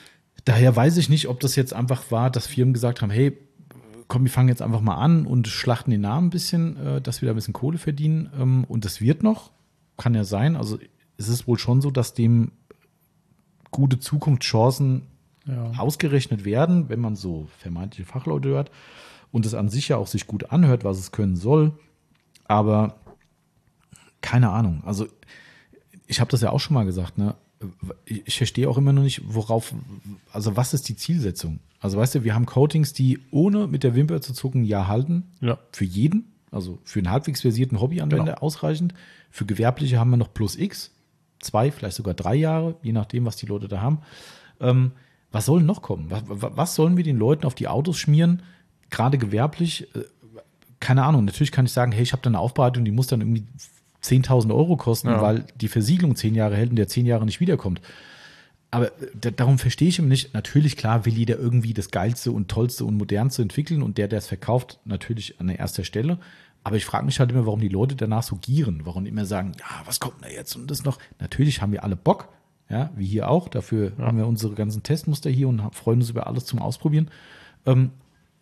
A: daher weiß ich nicht, ob das jetzt einfach war, dass Firmen gesagt haben, hey, komm, wir fangen jetzt einfach mal an und schlachten den Namen ein bisschen, äh, dass wir da ein bisschen Kohle verdienen. Ähm, und das wird noch, kann ja sein. Also es ist wohl schon so, dass dem gute Zukunftschancen ja. ausgerechnet werden, wenn man so vermeintliche Fachleute hört und es an sich ja auch sich gut anhört, was es können soll. Aber keine Ahnung. Also ich habe das ja auch schon mal gesagt, ne? Ich verstehe auch immer noch nicht, worauf, also was ist die Zielsetzung? Also weißt du, wir haben Coatings, die ohne mit der Wimper zu zucken ein Jahr halten.
B: Ja.
A: Für jeden, also für einen halbwegs versierten Hobbyanwender
B: Genau.
A: ausreichend. Für Gewerbliche haben wir noch plus X, zwei, vielleicht sogar drei Jahre, je nachdem, was die Leute da haben. Ähm, was soll noch kommen? Was, was sollen wir den Leuten auf die Autos schmieren? Gerade gewerblich, äh, keine Ahnung. Natürlich kann ich sagen, hey, ich habe da eine Aufbereitung, die muss dann irgendwie zehntausend Euro kosten, ja. weil die Versiegelung zehn Jahre hält und der zehn Jahre nicht wiederkommt. Aber d- darum verstehe ich ihm nicht. Natürlich, klar, will jeder irgendwie das Geilste und Tollste und Modernste entwickeln und der, der es verkauft, natürlich an erster Stelle. Aber ich frage mich halt immer, warum die Leute danach so gieren. Warum die immer sagen, ja, was kommt denn da jetzt und das noch? Natürlich haben wir alle Bock, ja, wie hier auch. Dafür ja. haben wir unsere ganzen Testmuster hier und freuen uns über alles zum Ausprobieren. Ähm,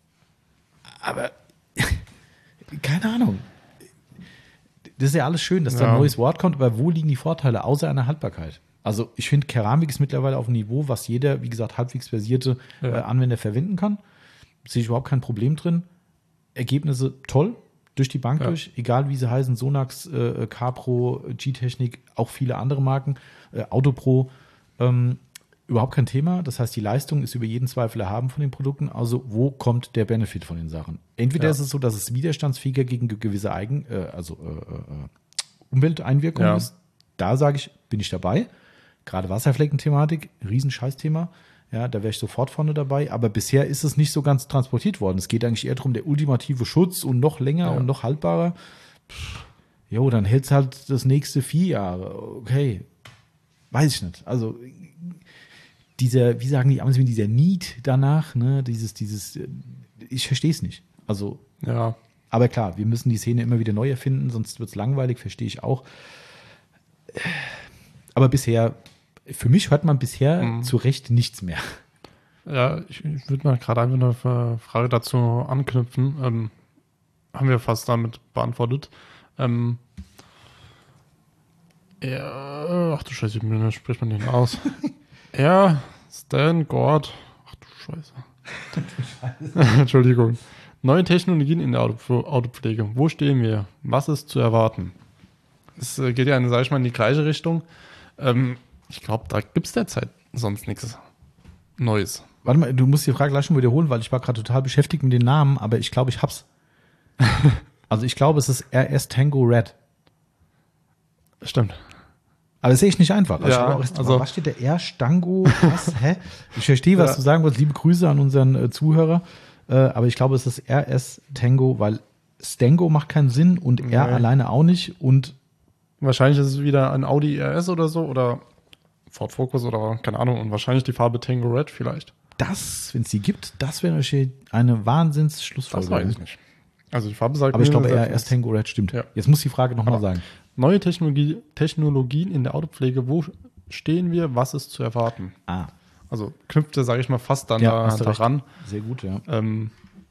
A: aber keine Ahnung. Das ist ja alles schön, dass ja. da ein neues Wort kommt, aber wo liegen die Vorteile außer einer Haltbarkeit? Also ich finde, Keramik ist mittlerweile auf einem Niveau, was jeder, wie gesagt, halbwegs versierte ja. äh, Anwender verwenden kann. Sehe ich überhaupt kein Problem drin. Ergebnisse toll, durch die Bank ja. durch, egal wie sie heißen, Sonax, äh, Capro, G-Technik, auch viele andere Marken, äh, Autopro, ähm, überhaupt kein Thema. Das heißt, die Leistung ist über jeden Zweifel erhaben von den Produkten. Also wo kommt der Benefit von den Sachen? Entweder ja. ist es so, dass es widerstandsfähiger gegen gewisse Eigen, äh, also äh, äh, Umwelteinwirkungen ja. ist. Da sage ich, bin ich dabei. Gerade Wasserfleckenthematik, Riesenscheißthema. Ja, da wäre ich sofort vorne dabei. Aber bisher ist es nicht so ganz transportiert worden. Es geht eigentlich eher darum, der ultimative Schutz und noch länger ja. und noch haltbarer. Pff, jo, dann hält es halt das nächste vier Jahre. Okay, weiß ich nicht. Also dieser, wie sagen die Amis, dieser Need danach, ne, dieses, dieses, ich verstehe es nicht. Also,
B: ja.
A: Aber klar, wir müssen die Szene immer wieder neu erfinden, sonst wird es langweilig, verstehe ich auch. Aber bisher, für mich hört man bisher mhm. zu Recht nichts mehr.
B: Ja, ich, ich würde mal gerade einfach eine Frage dazu anknüpfen. Ähm, haben wir fast damit beantwortet. Ähm, ja, ach du Scheiße, wie spricht man den aus? Ja, Stan Gord. Ach du Scheiße. Du Scheiße. Entschuldigung. Neue Technologien in der Auto, Autopflege. Wo stehen wir? Was ist zu erwarten? Es geht ja, sag ich mal, in die gleiche Richtung. Ähm, ich glaube, da gibt es derzeit sonst nichts Neues.
A: Warte mal, du musst die Frage gleich schon wiederholen, weil ich war gerade total beschäftigt mit den Namen, aber ich glaube, ich hab's. Also ich glaube, es ist R S Tango Red.
B: Stimmt.
A: Aber das sehe ich nicht einfach. Also,
B: ja,
A: ich auch,
B: also
A: was steht da? R Stango? Was? Hä? Ich verstehe, was ja. du sagen wolltest. Liebe Grüße an unseren äh, Zuhörer. Äh, aber ich glaube, es ist R S Tango, weil Stango macht keinen Sinn und nee. R alleine auch nicht. Und
B: wahrscheinlich ist es wieder ein Audi R S oder so oder Ford Focus oder keine Ahnung. Und wahrscheinlich die Farbe Tango Red vielleicht.
A: Das, wenn es die gibt, das wäre eine Wahnsinns-Schlussfolgerung.
B: Das weiß ich nicht. Also die Farbe sagt
A: aber ich glaube, R S Tango Red stimmt. Ja. Jetzt muss die Frage nochmal sagen.
B: Neue Technologie, Technologien in der Autopflege, wo stehen wir, was ist zu erwarten?
A: Ah.
B: Also knüpfte, sage ich mal, fast dann
A: ja,
B: da, daran.
A: Sehr gut, ja.
B: Ähm.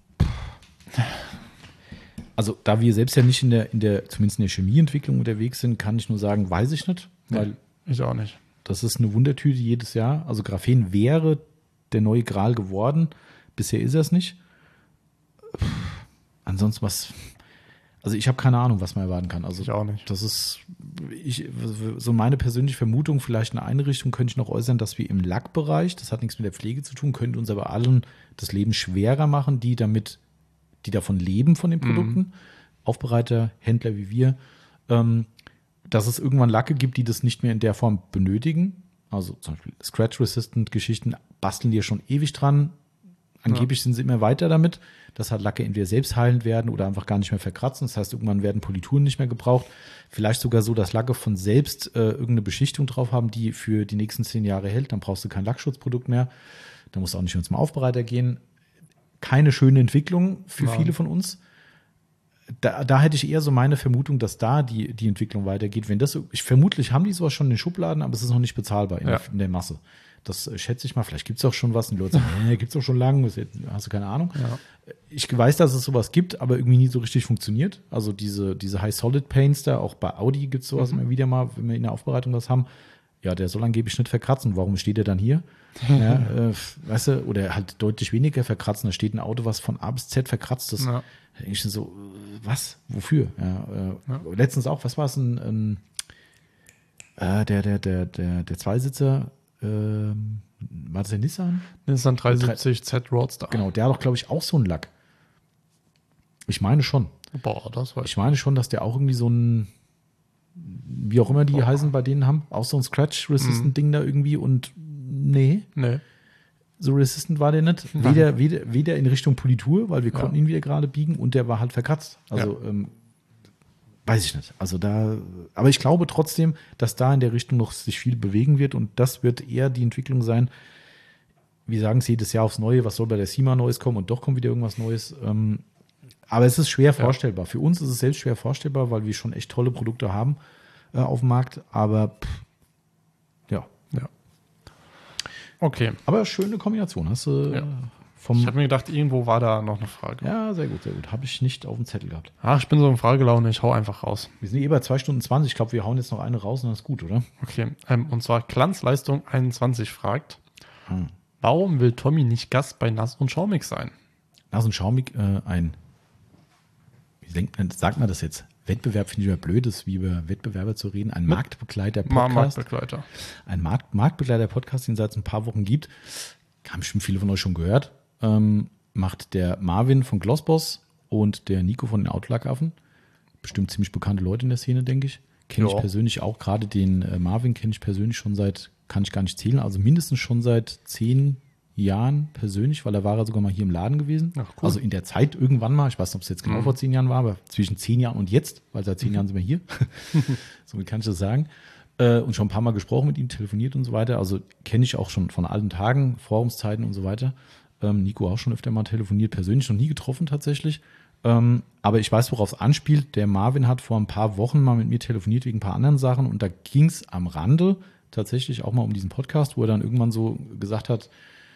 A: Also da wir selbst ja nicht in der, in der, zumindest in der Chemieentwicklung unterwegs sind, kann ich nur sagen, weiß ich nicht. Weil
B: nee, ich auch nicht.
A: Das ist eine Wundertüte jedes Jahr. Also Graphen wäre der neue Gral geworden. Bisher ist er es nicht. Puh. Ansonsten was... Also ich habe keine Ahnung, was man erwarten kann. Also
B: ich auch nicht.
A: Das ist ich, so meine persönliche Vermutung, vielleicht eine Einrichtung könnte ich noch äußern, dass wir im Lackbereich, das hat nichts mit der Pflege zu tun, könnte uns aber allen das Leben schwerer machen, die damit, die davon leben von den Produkten, mhm. Aufbereiter, Händler wie wir, ähm, dass es irgendwann Lacke gibt, die das nicht mehr in der Form benötigen. Also zum Beispiel Scratch-Resistant-Geschichten basteln die ja schon ewig dran. Angeblich ja. sind sie immer weiter damit, dass halt Lacke entweder selbst heilend werden oder einfach gar nicht mehr verkratzen. Das heißt, irgendwann werden Polituren nicht mehr gebraucht. Vielleicht sogar so, dass Lacke von selbst äh, irgendeine Beschichtung drauf haben, die für die nächsten zehn Jahre hält. Dann brauchst du kein Lackschutzprodukt mehr. Dann musst du auch nicht mehr zum Aufbereiter gehen. Keine schöne Entwicklung für ja. viele von uns. Da, da hätte ich eher so meine Vermutung, dass da die, die Entwicklung weitergeht. Wenn das, ich vermutlich haben die sowas schon in den Schubladen, aber es ist noch nicht bezahlbar in,
B: ja.
A: der, in der Masse. Das äh, schätze ich mal. Vielleicht gibt es auch schon was. Und die Leute sagen, nee, gibt es doch schon lange. Hast du keine Ahnung.
B: Ja.
A: Ich weiß, dass es sowas gibt, aber irgendwie nie so richtig funktioniert. Also diese, diese High-Solid-Paints da, auch bei Audi gibt es sowas mhm. immer wieder mal, wenn wir in der Aufbereitung was haben. Ja, der soll angeblich nicht verkratzen. Warum steht der dann hier? Ja, äh, weißt du, oder halt deutlich weniger verkratzen. Da steht ein Auto, was von A bis Z verkratzt ist. Ja. Da denke ich so, was? Wofür? Ja, äh, ja. Letztens auch, was war es? Ein, ein äh, der, der, der, der, der Zweisitzer, äh, war das der Nissan?
B: Nissan dreihundertsiebzig Z Roadster.
A: Genau, der hat doch, glaube ich, auch so einen Lack. Ich meine schon.
B: Boah, das weiß ich.
A: Ich meine schon, dass der auch irgendwie so ein, wie auch immer die Boah. heißen bei denen haben, auch so ein Scratch-Resistant-Ding mhm. da irgendwie und nee.
B: Nee.
A: So resistant war der nicht. Weder, weder, weder in Richtung Politur, weil wir ja. konnten ihn wieder gerade biegen und der war halt verkratzt. Also, ja. ähm, weiß ich nicht. Also da, aber ich glaube trotzdem, dass da in der Richtung noch sich viel bewegen wird und das wird eher die Entwicklung sein. Wir sagen es jedes Jahr aufs Neue, was soll bei der SEMA Neues kommen und doch kommt wieder irgendwas Neues. Ähm, aber es ist schwer ja. vorstellbar. Für uns ist es selbst schwer vorstellbar, weil wir schon echt tolle Produkte haben äh, auf dem Markt. Aber pff, ja.
B: Ja. Okay.
A: Aber schöne Kombination. Hast du
B: ja.
A: vom.
B: Ich habe mir gedacht, irgendwo war da noch eine Frage.
A: Ja, sehr gut, sehr gut. Habe ich nicht auf dem Zettel gehabt.
B: Ach, ich bin so in Fragelaune, ich hau einfach raus.
A: Wir sind eh bei zwei Stunden zwanzig. Ich glaube, wir hauen jetzt noch eine raus und das ist gut, oder?
B: Okay. Ähm, und zwar Glanzleistung einundzwanzig fragt:
A: hm.
B: Warum will Tommy nicht Gast bei Nass und Schaumig sein?
A: Nass und Schaumig, äh, ein. Wie denkt man, sagt man das jetzt? Wettbewerb finde ich ja blöd, ist wie über Wettbewerber zu reden. Ein Marktbegleiter-Podcast.
B: Marktbegleiter.
A: Ein Markt, Marktbegleiter-Podcast, den es seit ein paar Wochen gibt. Haben bestimmt viele von euch schon gehört. Ähm, macht der Marvin von Glossboss und der Nico von den Autolackaffen. Bestimmt ziemlich bekannte Leute in der Szene, denke ich. Kenne ich persönlich auch. Gerade den äh, Marvin kenne ich persönlich schon seit, kann ich gar nicht zählen, also mindestens schon seit zehn Jahren persönlich, weil er war ja sogar mal hier im Laden gewesen.
B: Ach, cool.
A: Also in der Zeit irgendwann mal, ich weiß nicht, ob es jetzt genau mhm. vor zehn Jahren war, aber zwischen zehn Jahren und jetzt, weil seit zehn mhm. Jahren sind wir hier. Somit kann ich das sagen. Äh, und schon ein paar Mal gesprochen mit ihm, telefoniert und so weiter. Also kenne ich auch schon von alten Tagen, Forumszeiten und so weiter. Ähm, Nico auch schon öfter mal telefoniert, persönlich noch nie getroffen tatsächlich. Ähm, aber ich weiß, worauf es anspielt. Der Marvin hat vor ein paar Wochen mal mit mir telefoniert wegen ein paar anderen Sachen und da ging es am Rande tatsächlich auch mal um diesen Podcast, wo er dann irgendwann so gesagt hat,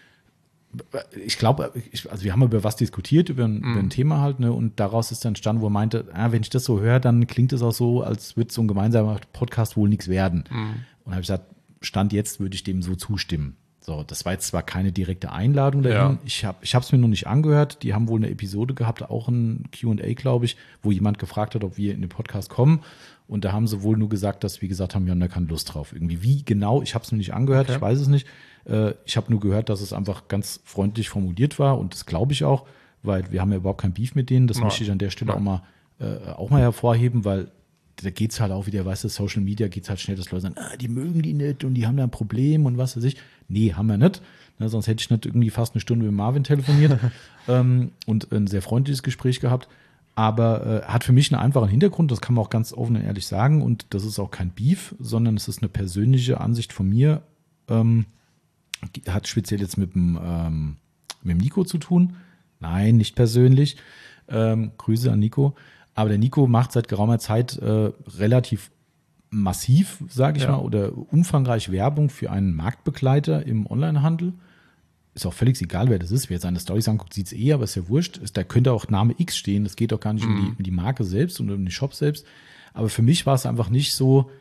A: ich glaube, also wir haben über was diskutiert, über ein, mm. über ein Thema halt, ne, und daraus ist dann entstanden, wo er meinte, ah, wenn ich das so höre, dann klingt es auch so, als würde so ein gemeinsamer Podcast wohl nichts werden. Mm. Und habe ich gesagt, Stand jetzt würde ich dem so zustimmen. So, das war jetzt zwar keine direkte Einladung dahin, ja. ich habe ich es mir noch nicht angehört, die haben wohl eine Episode gehabt, auch ein Q und A, glaube ich, wo jemand gefragt hat, ob wir in den Podcast kommen. Und da haben sie wohl nur gesagt, dass wir gesagt haben, wir haben da keine Lust drauf. Irgendwie wie genau, ich habe es mir nicht angehört, okay. ich weiß es nicht. Äh, ich habe nur gehört, dass es einfach ganz freundlich formuliert war und das glaube ich auch, weil wir haben ja überhaupt kein Beef mit denen. Das ja. möchte ich an der Stelle ja. auch mal äh, auch mal hervorheben, weil da geht es halt auch wieder, weißt du, Social Media geht es halt schnell, dass Leute sagen, ah, die mögen die nicht und die haben da ein Problem und was weiß ich. Nee, haben wir nicht. Ne, sonst hätte ich nicht irgendwie fast eine Stunde mit Marvin telefoniert ähm, und ein sehr freundliches Gespräch gehabt. Aber äh, hat für mich einen einfachen Hintergrund, das kann man auch ganz offen und ehrlich sagen. Und das ist auch kein Beef, sondern es ist eine persönliche Ansicht von mir. Ähm, hat speziell jetzt mit dem, ähm, mit dem Nico zu tun. Nein, nicht persönlich. Ähm, Grüße an Nico. Aber der Nico macht seit geraumer Zeit äh, relativ massiv, sage ich ja. mal, oder umfangreich Werbung für einen Marktbegleiter im Onlinehandel. Ist auch völlig egal, wer das ist. Wer jetzt seine Storys anguckt, sieht es eh, aber ist ja wurscht. Da könnte auch Name X stehen. Das geht auch gar nicht mhm. um, die, um die Marke selbst und um den Shop selbst. Aber für mich war es einfach nicht so,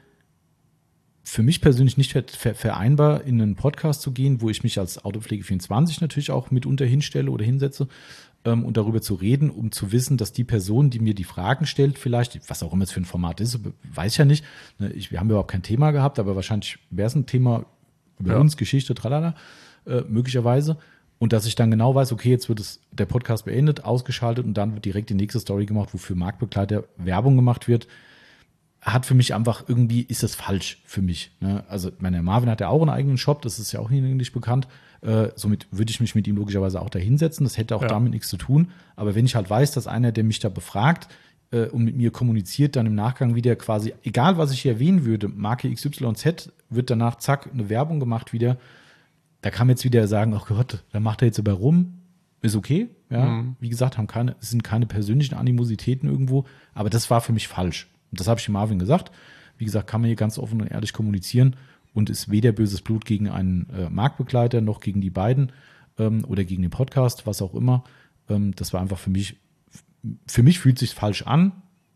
A: für mich persönlich nicht ver- vereinbar, in einen Podcast zu gehen, wo ich mich als Autopflege vierundzwanzig natürlich auch mitunter hinstelle oder hinsetze ähm, und darüber zu reden, um zu wissen, dass die Person, die mir die Fragen stellt, vielleicht, was auch immer es für ein Format ist, weiß ich ja nicht. Ich, wir haben überhaupt kein Thema gehabt, aber wahrscheinlich wäre es ein Thema über ja. uns, Geschichte, tralala. Äh, möglicherweise. Und dass ich dann genau weiß, okay, jetzt wird es, der Podcast beendet, ausgeschaltet und dann wird direkt die nächste Story gemacht, wofür Marktbegleiter Werbung gemacht wird, hat für mich einfach irgendwie, ist das falsch für mich. Ne? Also, meine Marvin hat ja auch einen eigenen Shop, das ist ja auch hinlänglich bekannt. Äh, somit würde ich mich mit ihm logischerweise auch da hinsetzen. Das hätte auch ja. damit nichts zu tun. Aber wenn ich halt weiß, dass einer, der mich da befragt äh, und mit mir kommuniziert, dann im Nachgang wieder quasi, egal was ich hier erwähnen würde, Marke X Y Z, wird danach zack, eine Werbung gemacht wieder. Da kann man jetzt wieder sagen, ach Gott, da macht er jetzt aber rum. Ist okay, ja. Mhm. Wie gesagt, haben keine, es sind keine persönlichen Animositäten irgendwo, aber das war für mich falsch. Und das habe ich dem Marvin gesagt. Wie gesagt, kann man hier ganz offen und ehrlich kommunizieren. und ist weder böses Blut gegen einen äh, Marktbegleiter noch gegen die beiden ähm, oder gegen den Podcast, was auch immer. Ähm, das war einfach für mich, für mich fühlt es sich falsch an.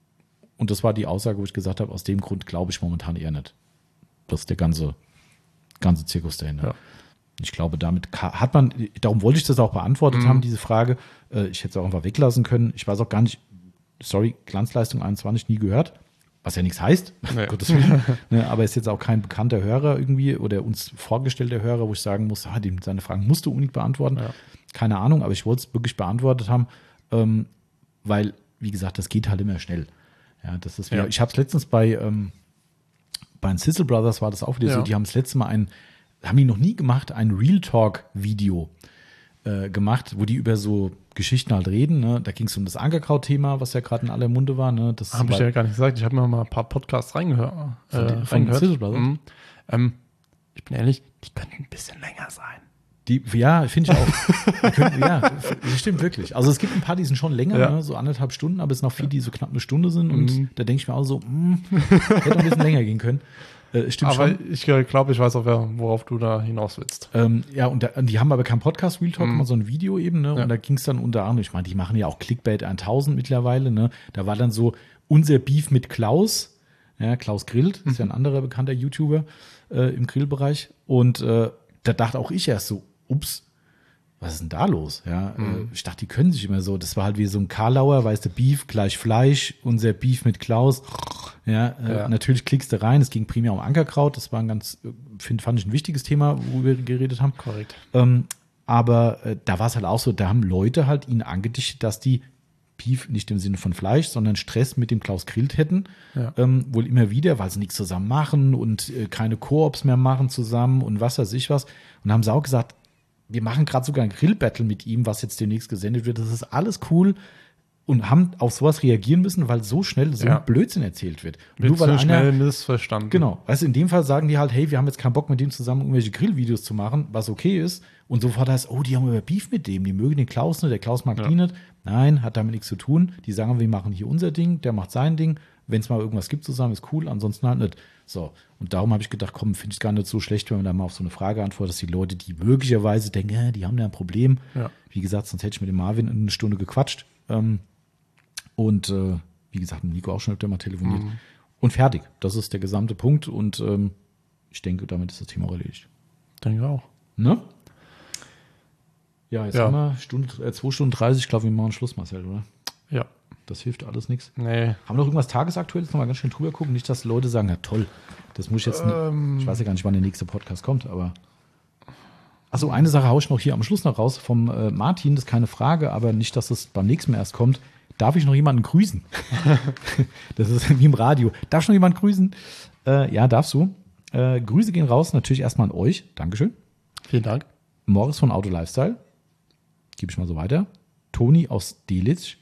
A: Und das war die Aussage, wo ich gesagt habe, aus dem Grund glaube ich momentan eher nicht. Das ist der ganze, ganze Zirkus dahinter. Ja. Ich glaube, damit hat man, darum wollte ich das auch beantwortet mhm. haben, diese Frage. Ich hätte es auch einfach weglassen können. Ich weiß auch gar nicht, sorry, Glanzleistung einundzwanzig nie gehört, was ja nichts heißt, nee. Gottes Willen. Ne, aber ist jetzt auch kein bekannter Hörer irgendwie oder uns vorgestellter Hörer, wo ich sagen muss, ah, dem, seine Fragen musst du unbedingt beantworten. Ja. Keine Ahnung, aber ich wollte es wirklich beantwortet haben, ähm, weil, wie gesagt, das geht halt immer schnell. Ja, das ist wieder, ja. Ich habe es letztens bei, ähm, bei den Sizzle Brothers war das auch wieder ja. so, die haben das letzte Mal ein, haben die noch nie gemacht, ein Real Talk-Video äh, gemacht, wo die über so Geschichten halt reden. Ne? Da ging es um das Ankerkraut-Thema, was ja gerade in aller Munde war. Ne? Das
B: habe ich ja gar nicht gesagt. Ich habe mir mal ein paar Podcasts reingehört.
A: Von, äh, von den Sizzle Brothers?
B: Mhm. Ähm, ich bin ehrlich, die könnten ein bisschen länger sein.
A: Die, ja, finde ich auch. können, ja, das stimmt wirklich. Also es gibt ein paar, die sind schon länger, ja. ne? So anderthalb Stunden, aber es sind noch viele, die so knapp eine Stunde sind. Und mhm. da denke ich mir auch so, mh, hätte noch ein bisschen länger gehen können. Äh, stimmt
B: aber
A: schon.
B: ich glaube, ich weiß auch, worauf du da hinaus willst.
A: Ähm, ja, und, da, und die haben aber kein Podcast Real Talk, mhm. so ein Video eben. Ne? Ja. Und da ging es dann unter anderem, ich meine, die machen ja auch Clickbait tausend mittlerweile. Ne? Da war dann so unser Beef mit Klaus. Ja, Klaus grillt, mhm. ist ja ein anderer bekannter YouTuber äh, im Grillbereich. Und äh, da dachte auch ich erst so, ups, was ist denn da los? Ja, mhm. Ich dachte, die können sich immer so. Das war halt wie so ein Karlauer, weißt du, Beef gleich Fleisch, unser Beef mit Klaus. Ja, ja. Äh, natürlich klickst du rein. Es ging primär um Ankerkraut. Das war ein ganz, find, fand ich ein wichtiges Thema, wo wir geredet haben.
B: Korrekt.
A: Ähm, aber äh, da war es halt auch so, da haben Leute halt ihnen angedichtet, dass die Beef nicht im Sinne von Fleisch, sondern Stress mit dem Klaus grillt hätten. Ja. Ähm, wohl immer wieder, weil sie nichts zusammen machen und äh, keine Koops mehr machen zusammen und was weiß ich was. Und haben sie auch gesagt, wir machen gerade sogar ein Grillbattle mit ihm, was jetzt demnächst gesendet wird. Das ist alles cool. Und haben auf sowas reagieren müssen, weil so schnell so ja. ein Blödsinn erzählt wird.
B: Wird
A: Nur weil
B: so
A: einer,
B: schnell missverstanden.
A: Genau. Weißt du, in dem Fall sagen die halt, hey, wir haben jetzt keinen Bock mit dem zusammen irgendwelche Grillvideos zu machen, was okay ist. Und sofort heißt, oh, die haben über Beef mit dem, die mögen den Klaus nicht, der Klaus mag ja. die nicht. Nein, hat damit nichts zu tun. Die sagen, wir machen hier unser Ding, der macht sein Ding. Wenn es mal irgendwas gibt zusammen, ist cool, ansonsten halt nicht. So, und darum habe ich gedacht, komm, finde ich gar nicht so schlecht, wenn man da mal auf so eine Frage antwortet, dass die Leute, die möglicherweise denken, ja, die haben da ein Problem. Ja. Wie gesagt, sonst hätte ich mit dem Marvin eine Stunde gequatscht. Ähm, und äh, wie gesagt, mit Nico auch schon öfter mal telefoniert. Mhm. Und fertig. Das ist der gesamte Punkt. Und ähm, ich denke, damit ist das Thema auch erledigt.
B: Denke auch.
A: Ne? Ja, jetzt ja. haben wir Stunde, äh, zwei Stunden dreißig. Ich glaube, wir machen Schluss, Marcel, oder?
B: Ja.
A: Das hilft alles nichts.
B: Nee.
A: Haben wir noch irgendwas Tagesaktuelles? Noch mal ganz schön drüber gucken. Nicht, dass Leute sagen, ja toll, das muss ich jetzt ähm. nicht. Ich weiß ja gar nicht, wann der nächste Podcast kommt, aber. Achso, eine Sache haue ich noch hier am Schluss noch raus vom äh, Martin, das ist keine Frage, aber nicht, dass es beim nächsten Mal erst kommt. Darf ich noch jemanden grüßen? Das ist wie im Radio. Darf ich noch jemanden grüßen? Äh, ja, darfst du. Äh, Grüße gehen raus, natürlich erstmal an euch. Dankeschön.
B: Vielen Dank.
A: Morris von Auto Lifestyle. Gebe ich mal so weiter. Toni aus Delitzsch.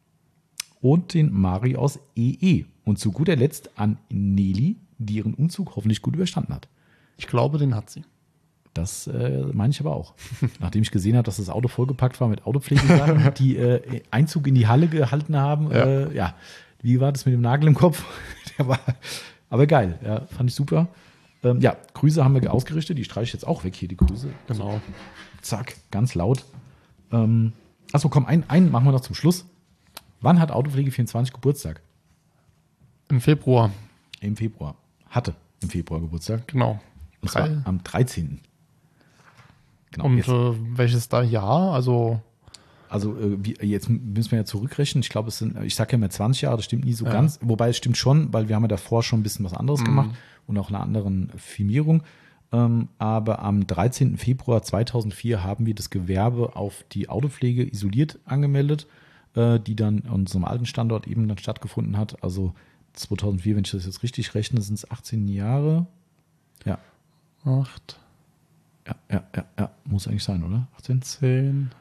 A: Und den Mari aus E E. Und zu guter Letzt an Nelly, die ihren Umzug hoffentlich gut überstanden hat.
B: Ich glaube, den hat sie.
A: Das äh, meine ich aber auch. Nachdem ich gesehen habe, dass das Auto vollgepackt war mit Autopflegesachen, die äh, Einzug in die Halle gehalten haben. Ja. Äh, ja, wie war das mit dem Nagel im Kopf? Der war, aber geil, ja, fand ich super. Ähm, ja, Grüße haben wir ausgerichtet. Die streiche ich jetzt auch weg hier, die Grüße.
B: Genau.
A: So, zack, ganz laut. Ähm, achso, komm, einen, einen machen wir noch zum Schluss. Wann hat Autopflege vierundzwanzig Geburtstag?
B: Im Februar.
A: Im Februar. Hatte im Februar Geburtstag.
B: Genau.
A: Und zwar am dreizehnten Genau,
B: und
A: jetzt.
B: Äh, welches da Jahr? Also,
A: also äh, wie, jetzt müssen wir ja zurückrechnen. Ich glaube, es sind, ich sage ja immer zwanzig Jahre, das stimmt nie so
B: ja.
A: ganz. Wobei es stimmt schon, weil wir haben ja davor schon ein bisschen was anderes mhm. gemacht und auch eine andere Firmierung. Ähm, aber am dreizehnten Februar zweitausendvier haben wir das Gewerbe auf die Autopflege isoliert angemeldet, äh, die dann an unserem alten Standort eben dann stattgefunden hat. Also zweitausendvier, wenn ich das jetzt richtig rechne, sind es achtzehn Jahre. Ja.
B: Acht.
A: Ja, ja, ja, ja, muss eigentlich sein, oder?
B: achtzehn, zehn.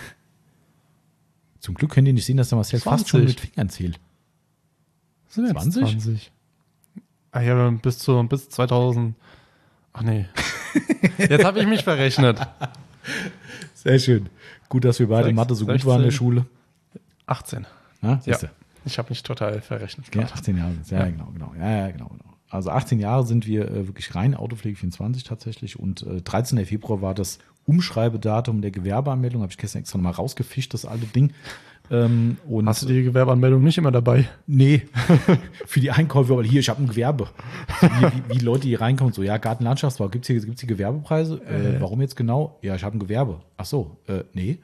A: Zum Glück könnt ihr nicht sehen, dass der Marcel
B: zwanzig.
A: Fast schon mit Fingern zählt.
B: Sind jetzt zwanzig? zwanzig. Ah ja, bis zu bis zweitausend. Ach nee. Jetzt habe ich mich verrechnet.
A: Sehr schön. Gut, dass wir beide in Mathe so gut waren in der Schule.
B: achtzehn.
A: Ja,
B: ja. Ich habe mich total verrechnet.
A: Ja, achtzehn Jahre. Ja, ja, genau, genau. Ja, ja, genau, genau. Also achtzehn Jahre sind wir äh, wirklich rein Autopflege vierundzwanzig tatsächlich und äh, dreizehnten Februar war das Umschreibedatum der Gewerbeanmeldung. Habe ich gestern extra nochmal rausgefischt, das alte Ding. Ähm, und
B: Hast du die Gewerbeanmeldung nicht immer dabei?
A: Nee, für die Einkäufe, aber hier, ich habe ein Gewerbe. So, wie, wie, wie Leute hier reinkommen, so, ja, Gartenlandschaftsbau, gibt es hier, gibt's hier Gewerbepreise? Äh, warum jetzt genau? Ja, ich habe ein Gewerbe. Ach so, äh, nee.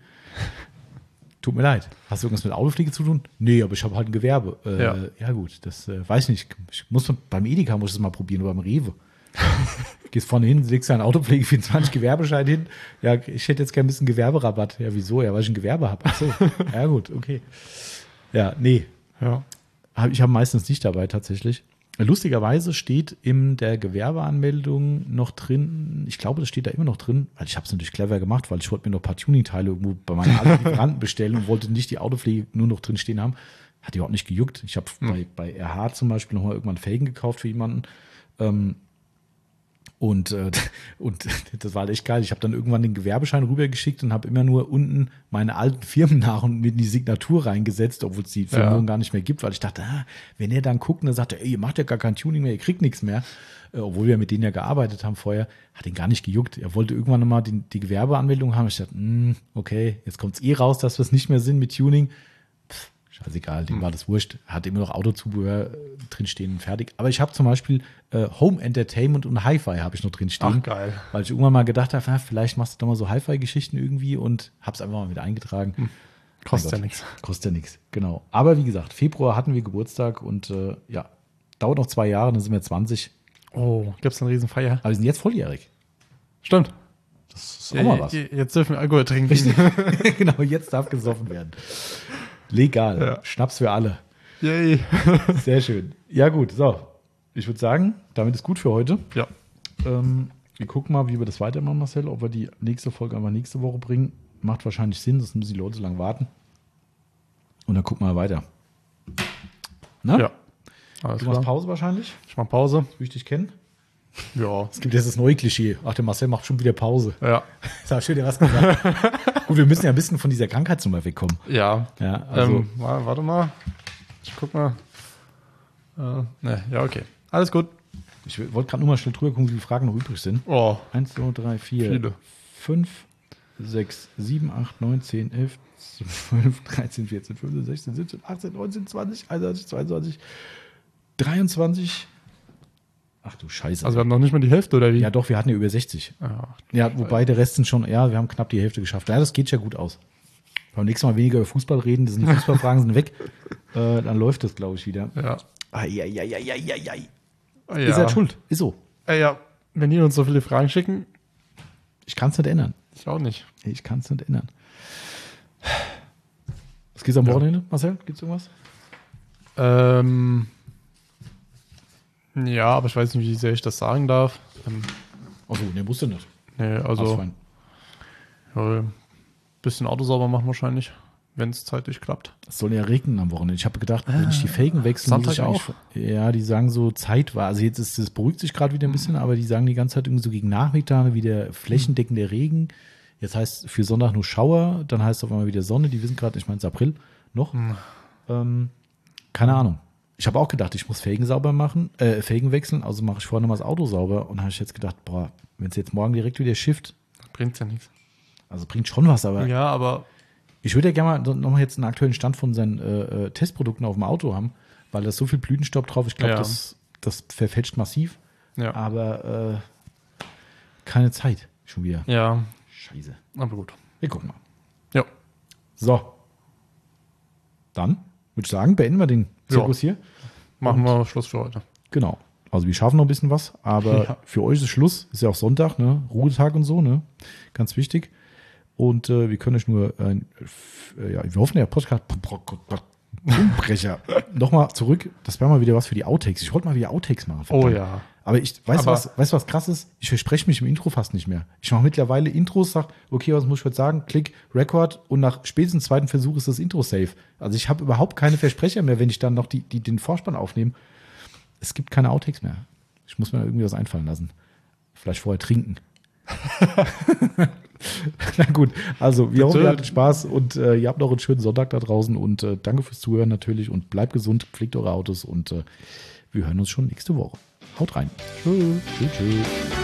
A: Tut mir leid. Hast du irgendwas mit Autopflege zu tun? Nee, aber ich habe halt ein Gewerbe. Äh, ja. ja gut, das äh, weiß ich nicht. Ich muss beim Edeka muss ich das mal probieren oder beim Rewe. Gehst vorne hin, legst deinen Autopflege vierundzwanzig Gewerbeschein hin. Ja, ich hätte jetzt gerne ein bisschen Gewerberabatt. Ja, wieso? Ja, weil ich ein Gewerbe habe. Ach so. Ja gut, okay. Ja, nee.
B: Ja.
A: Ich habe meistens nicht dabei tatsächlich. Lustigerweise steht in der Gewerbeanmeldung noch drin, ich glaube, das steht da immer noch drin, weil ich habe es natürlich clever gemacht, weil ich wollte mir noch ein paar Tuning-Teile irgendwo bei meinen alten Lieferanten bestellen und wollte nicht die Autopflege nur noch drin stehen haben. Hat überhaupt nicht gejuckt. Ich habe hm. bei, bei R H zum Beispiel nochmal irgendwann Felgen gekauft für jemanden. Ähm, Und, äh, und das war halt echt geil. Ich habe dann irgendwann den Gewerbeschein rübergeschickt und habe immer nur unten meine alten Firmennamen mit in die Signatur reingesetzt, obwohl es die Firmen ja. gar nicht mehr gibt, weil ich dachte, ah, wenn er dann guckt und dann sagt, er, ey, ihr macht ja gar kein Tuning mehr, ihr kriegt nichts mehr, äh, obwohl wir mit denen ja gearbeitet haben vorher, hat ihn gar nicht gejuckt. Er wollte irgendwann nochmal die, die Gewerbeanmeldung haben. Ich dachte, mh, okay, jetzt kommt es eh raus, dass wir es nicht mehr sind mit Tuning. Pff, scheißegal, dem hm. war das wurscht. Hat immer noch Autozubehör äh, drinstehen und fertig. Aber ich habe zum Beispiel äh, Home Entertainment und Hi-Fi habe ich noch drinstehen.
B: Ach, geil.
A: Weil ich irgendwann mal gedacht habe, ah, vielleicht machst du doch mal so Hi-Fi-Geschichten irgendwie und habe es einfach mal mit eingetragen. Hm.
B: Kostet ja nichts.
A: Kostet ja nichts, genau. Aber wie gesagt, Februar hatten wir Geburtstag und äh, ja, dauert noch zwei Jahre, dann sind wir zwanzig.
B: Oh, gibt es eine Riesenfeier?
A: Aber wir sind jetzt volljährig.
B: Stimmt.
A: Das ist auch ja, mal was.
B: Jetzt dürfen wir Alkohol trinken.
A: Richtig. Genau, jetzt darf gesoffen werden. Legal. Ja. Schnaps für alle.
B: Yay.
A: Sehr schön. Ja gut, so. Ich würde sagen, damit ist gut für heute.
B: Ja.
A: Ähm, wir gucken mal, wie wir das weitermachen, Marcel. Ob wir die nächste Folge einfach nächste Woche bringen. Macht wahrscheinlich Sinn, sonst müssen die Leute so lange warten. Und dann gucken wir mal weiter. Na?
B: Ja.
A: Alles du klar. Machst Pause wahrscheinlich?
B: Ich mach Pause.
A: Wie ich dich kenne.
B: Ja.
A: Es gibt jetzt das neue Klischee. Ach, der Marcel macht schon wieder Pause.
B: Ja.
A: Das habe schön dir was gesagt. Gut, wir müssen ja ein bisschen von dieser Krankheitsnummer wegkommen.
B: Ja.
A: Ja, also.
B: Ähm, warte mal. Ich guck mal. Äh, ne, ja, okay. Alles gut.
A: Ich wollte gerade nur mal schnell drüber gucken, wie viele Fragen noch übrig sind.
B: Oh.
A: Eins, zwei, drei, vier,
B: Viele.
A: fünf, sechs, sieben, acht, neun, zehn, elf, zwölf, dreizehn, vierzehn, fünfzehn, sechzehn, siebzehn, achtzehn, neunzehn, zwanzig, einundzwanzig, zweiundzwanzig, dreiundzwanzig. Ach du Scheiße.
B: Also wir haben noch nicht mal die Hälfte, oder wie?
A: Ja doch, wir hatten ja über sechzig.
B: Ja,
A: ja wobei der Rest sind schon, ja, wir haben knapp die Hälfte geschafft. Ja, das geht ja gut aus. Beim nächsten Mal weniger über Fußball reden, das sind die Fußballfragen sind weg. Äh, dann läuft das, glaube ich, wieder.
B: Ja.
A: Eieieiei.
B: Ja.
A: Ist halt schuld. Ist so.
B: Ja, wenn die uns so viele Fragen schicken.
A: Ich kann es nicht ändern.
B: Ich auch nicht.
A: Ich kann es nicht ändern. Was geht's am ja. Wochenende, Marcel? Gibt's irgendwas?
B: Ähm, ja, aber ich weiß nicht, wie sehr ich das sagen darf. Ähm,
A: Achso, ne, musst du nicht.
B: Nee, also ja, bisschen Auto sauber machen wahrscheinlich, wenn es zeitlich klappt.
A: Es soll ja regnen am Wochenende. Ich habe gedacht, wenn ich die Felgen wechsle,
B: Sonntag
A: muss ich
B: auch.
A: Ja, die sagen so Zeit war. Also jetzt ist es beruhigt sich gerade wieder ein bisschen, aber die sagen die ganze Zeit irgendwie so gegen Nachmittag wieder flächendeckender Regen. Jetzt heißt für Sonntag nur Schauer, dann heißt es auf einmal wieder Sonne. Die wissen gerade, ich meine, es ist April noch.
B: Hm.
A: Ähm, keine Ahnung. Ich habe auch gedacht, ich muss Felgen sauber machen, äh, Felgen wechseln, also mache ich vorher nochmal das Auto sauber. Und habe ich jetzt gedacht, boah, wenn es jetzt morgen direkt wieder schifft.
B: Bringt ja nichts.
A: Also bringt schon was, aber.
B: Ja, aber.
A: Ich würde ja gerne mal nochmal jetzt einen aktuellen Stand von seinen äh, Testprodukten auf dem Auto haben, weil da ist so viel Blütenstaub drauf. Ich glaube,
B: ja.
A: das, das verfälscht massiv.
B: Ja.
A: Aber äh, keine Zeit schon wieder.
B: Ja.
A: Scheiße.
B: Aber gut.
A: Wir gucken mal.
B: Ja.
A: So. Dann würde ich sagen, beenden wir den Zirkus
B: ja.
A: hier.
B: Machen
A: Und
B: wir Schluss für heute.
A: Genau. Also wir schaffen noch ein bisschen was, aber
B: ja.
A: für euch ist Schluss. Ist ja auch Sonntag, ne? Ruhetag und so, ne? Ganz wichtig. Und äh, wir können euch nur, äh, äh, ja, wir hoffen, der Podcast, Umbrecher, nochmal zurück, das wäre mal wieder was für die Outtakes. Ich wollte mal wieder Outtakes machen.
B: Verdammt. Oh ja.
A: Aber ich, weißt du
B: Aber
A: was, weißt, was krass ist? Ich verspreche mich im Intro fast nicht mehr. Ich mache mittlerweile Intros, sag, okay, was muss ich heute sagen? Klick, Record und nach spätestens zweiten Versuch ist das Intro safe. Also ich habe überhaupt keine Versprecher mehr, wenn ich dann noch die, die, den Vorspann aufnehme. Es gibt keine Outtakes mehr. Ich muss mir irgendwie was einfallen lassen. Vielleicht vorher trinken. Na gut, also wir hoffen, ihr hattet Spaß und äh, ihr habt noch einen schönen Sonntag da draußen und äh, danke fürs Zuhören natürlich und bleibt gesund, pflegt eure Autos und äh, wir hören uns schon nächste Woche. Haut rein.
B: Tschüss.
A: Tschüss, tschüss.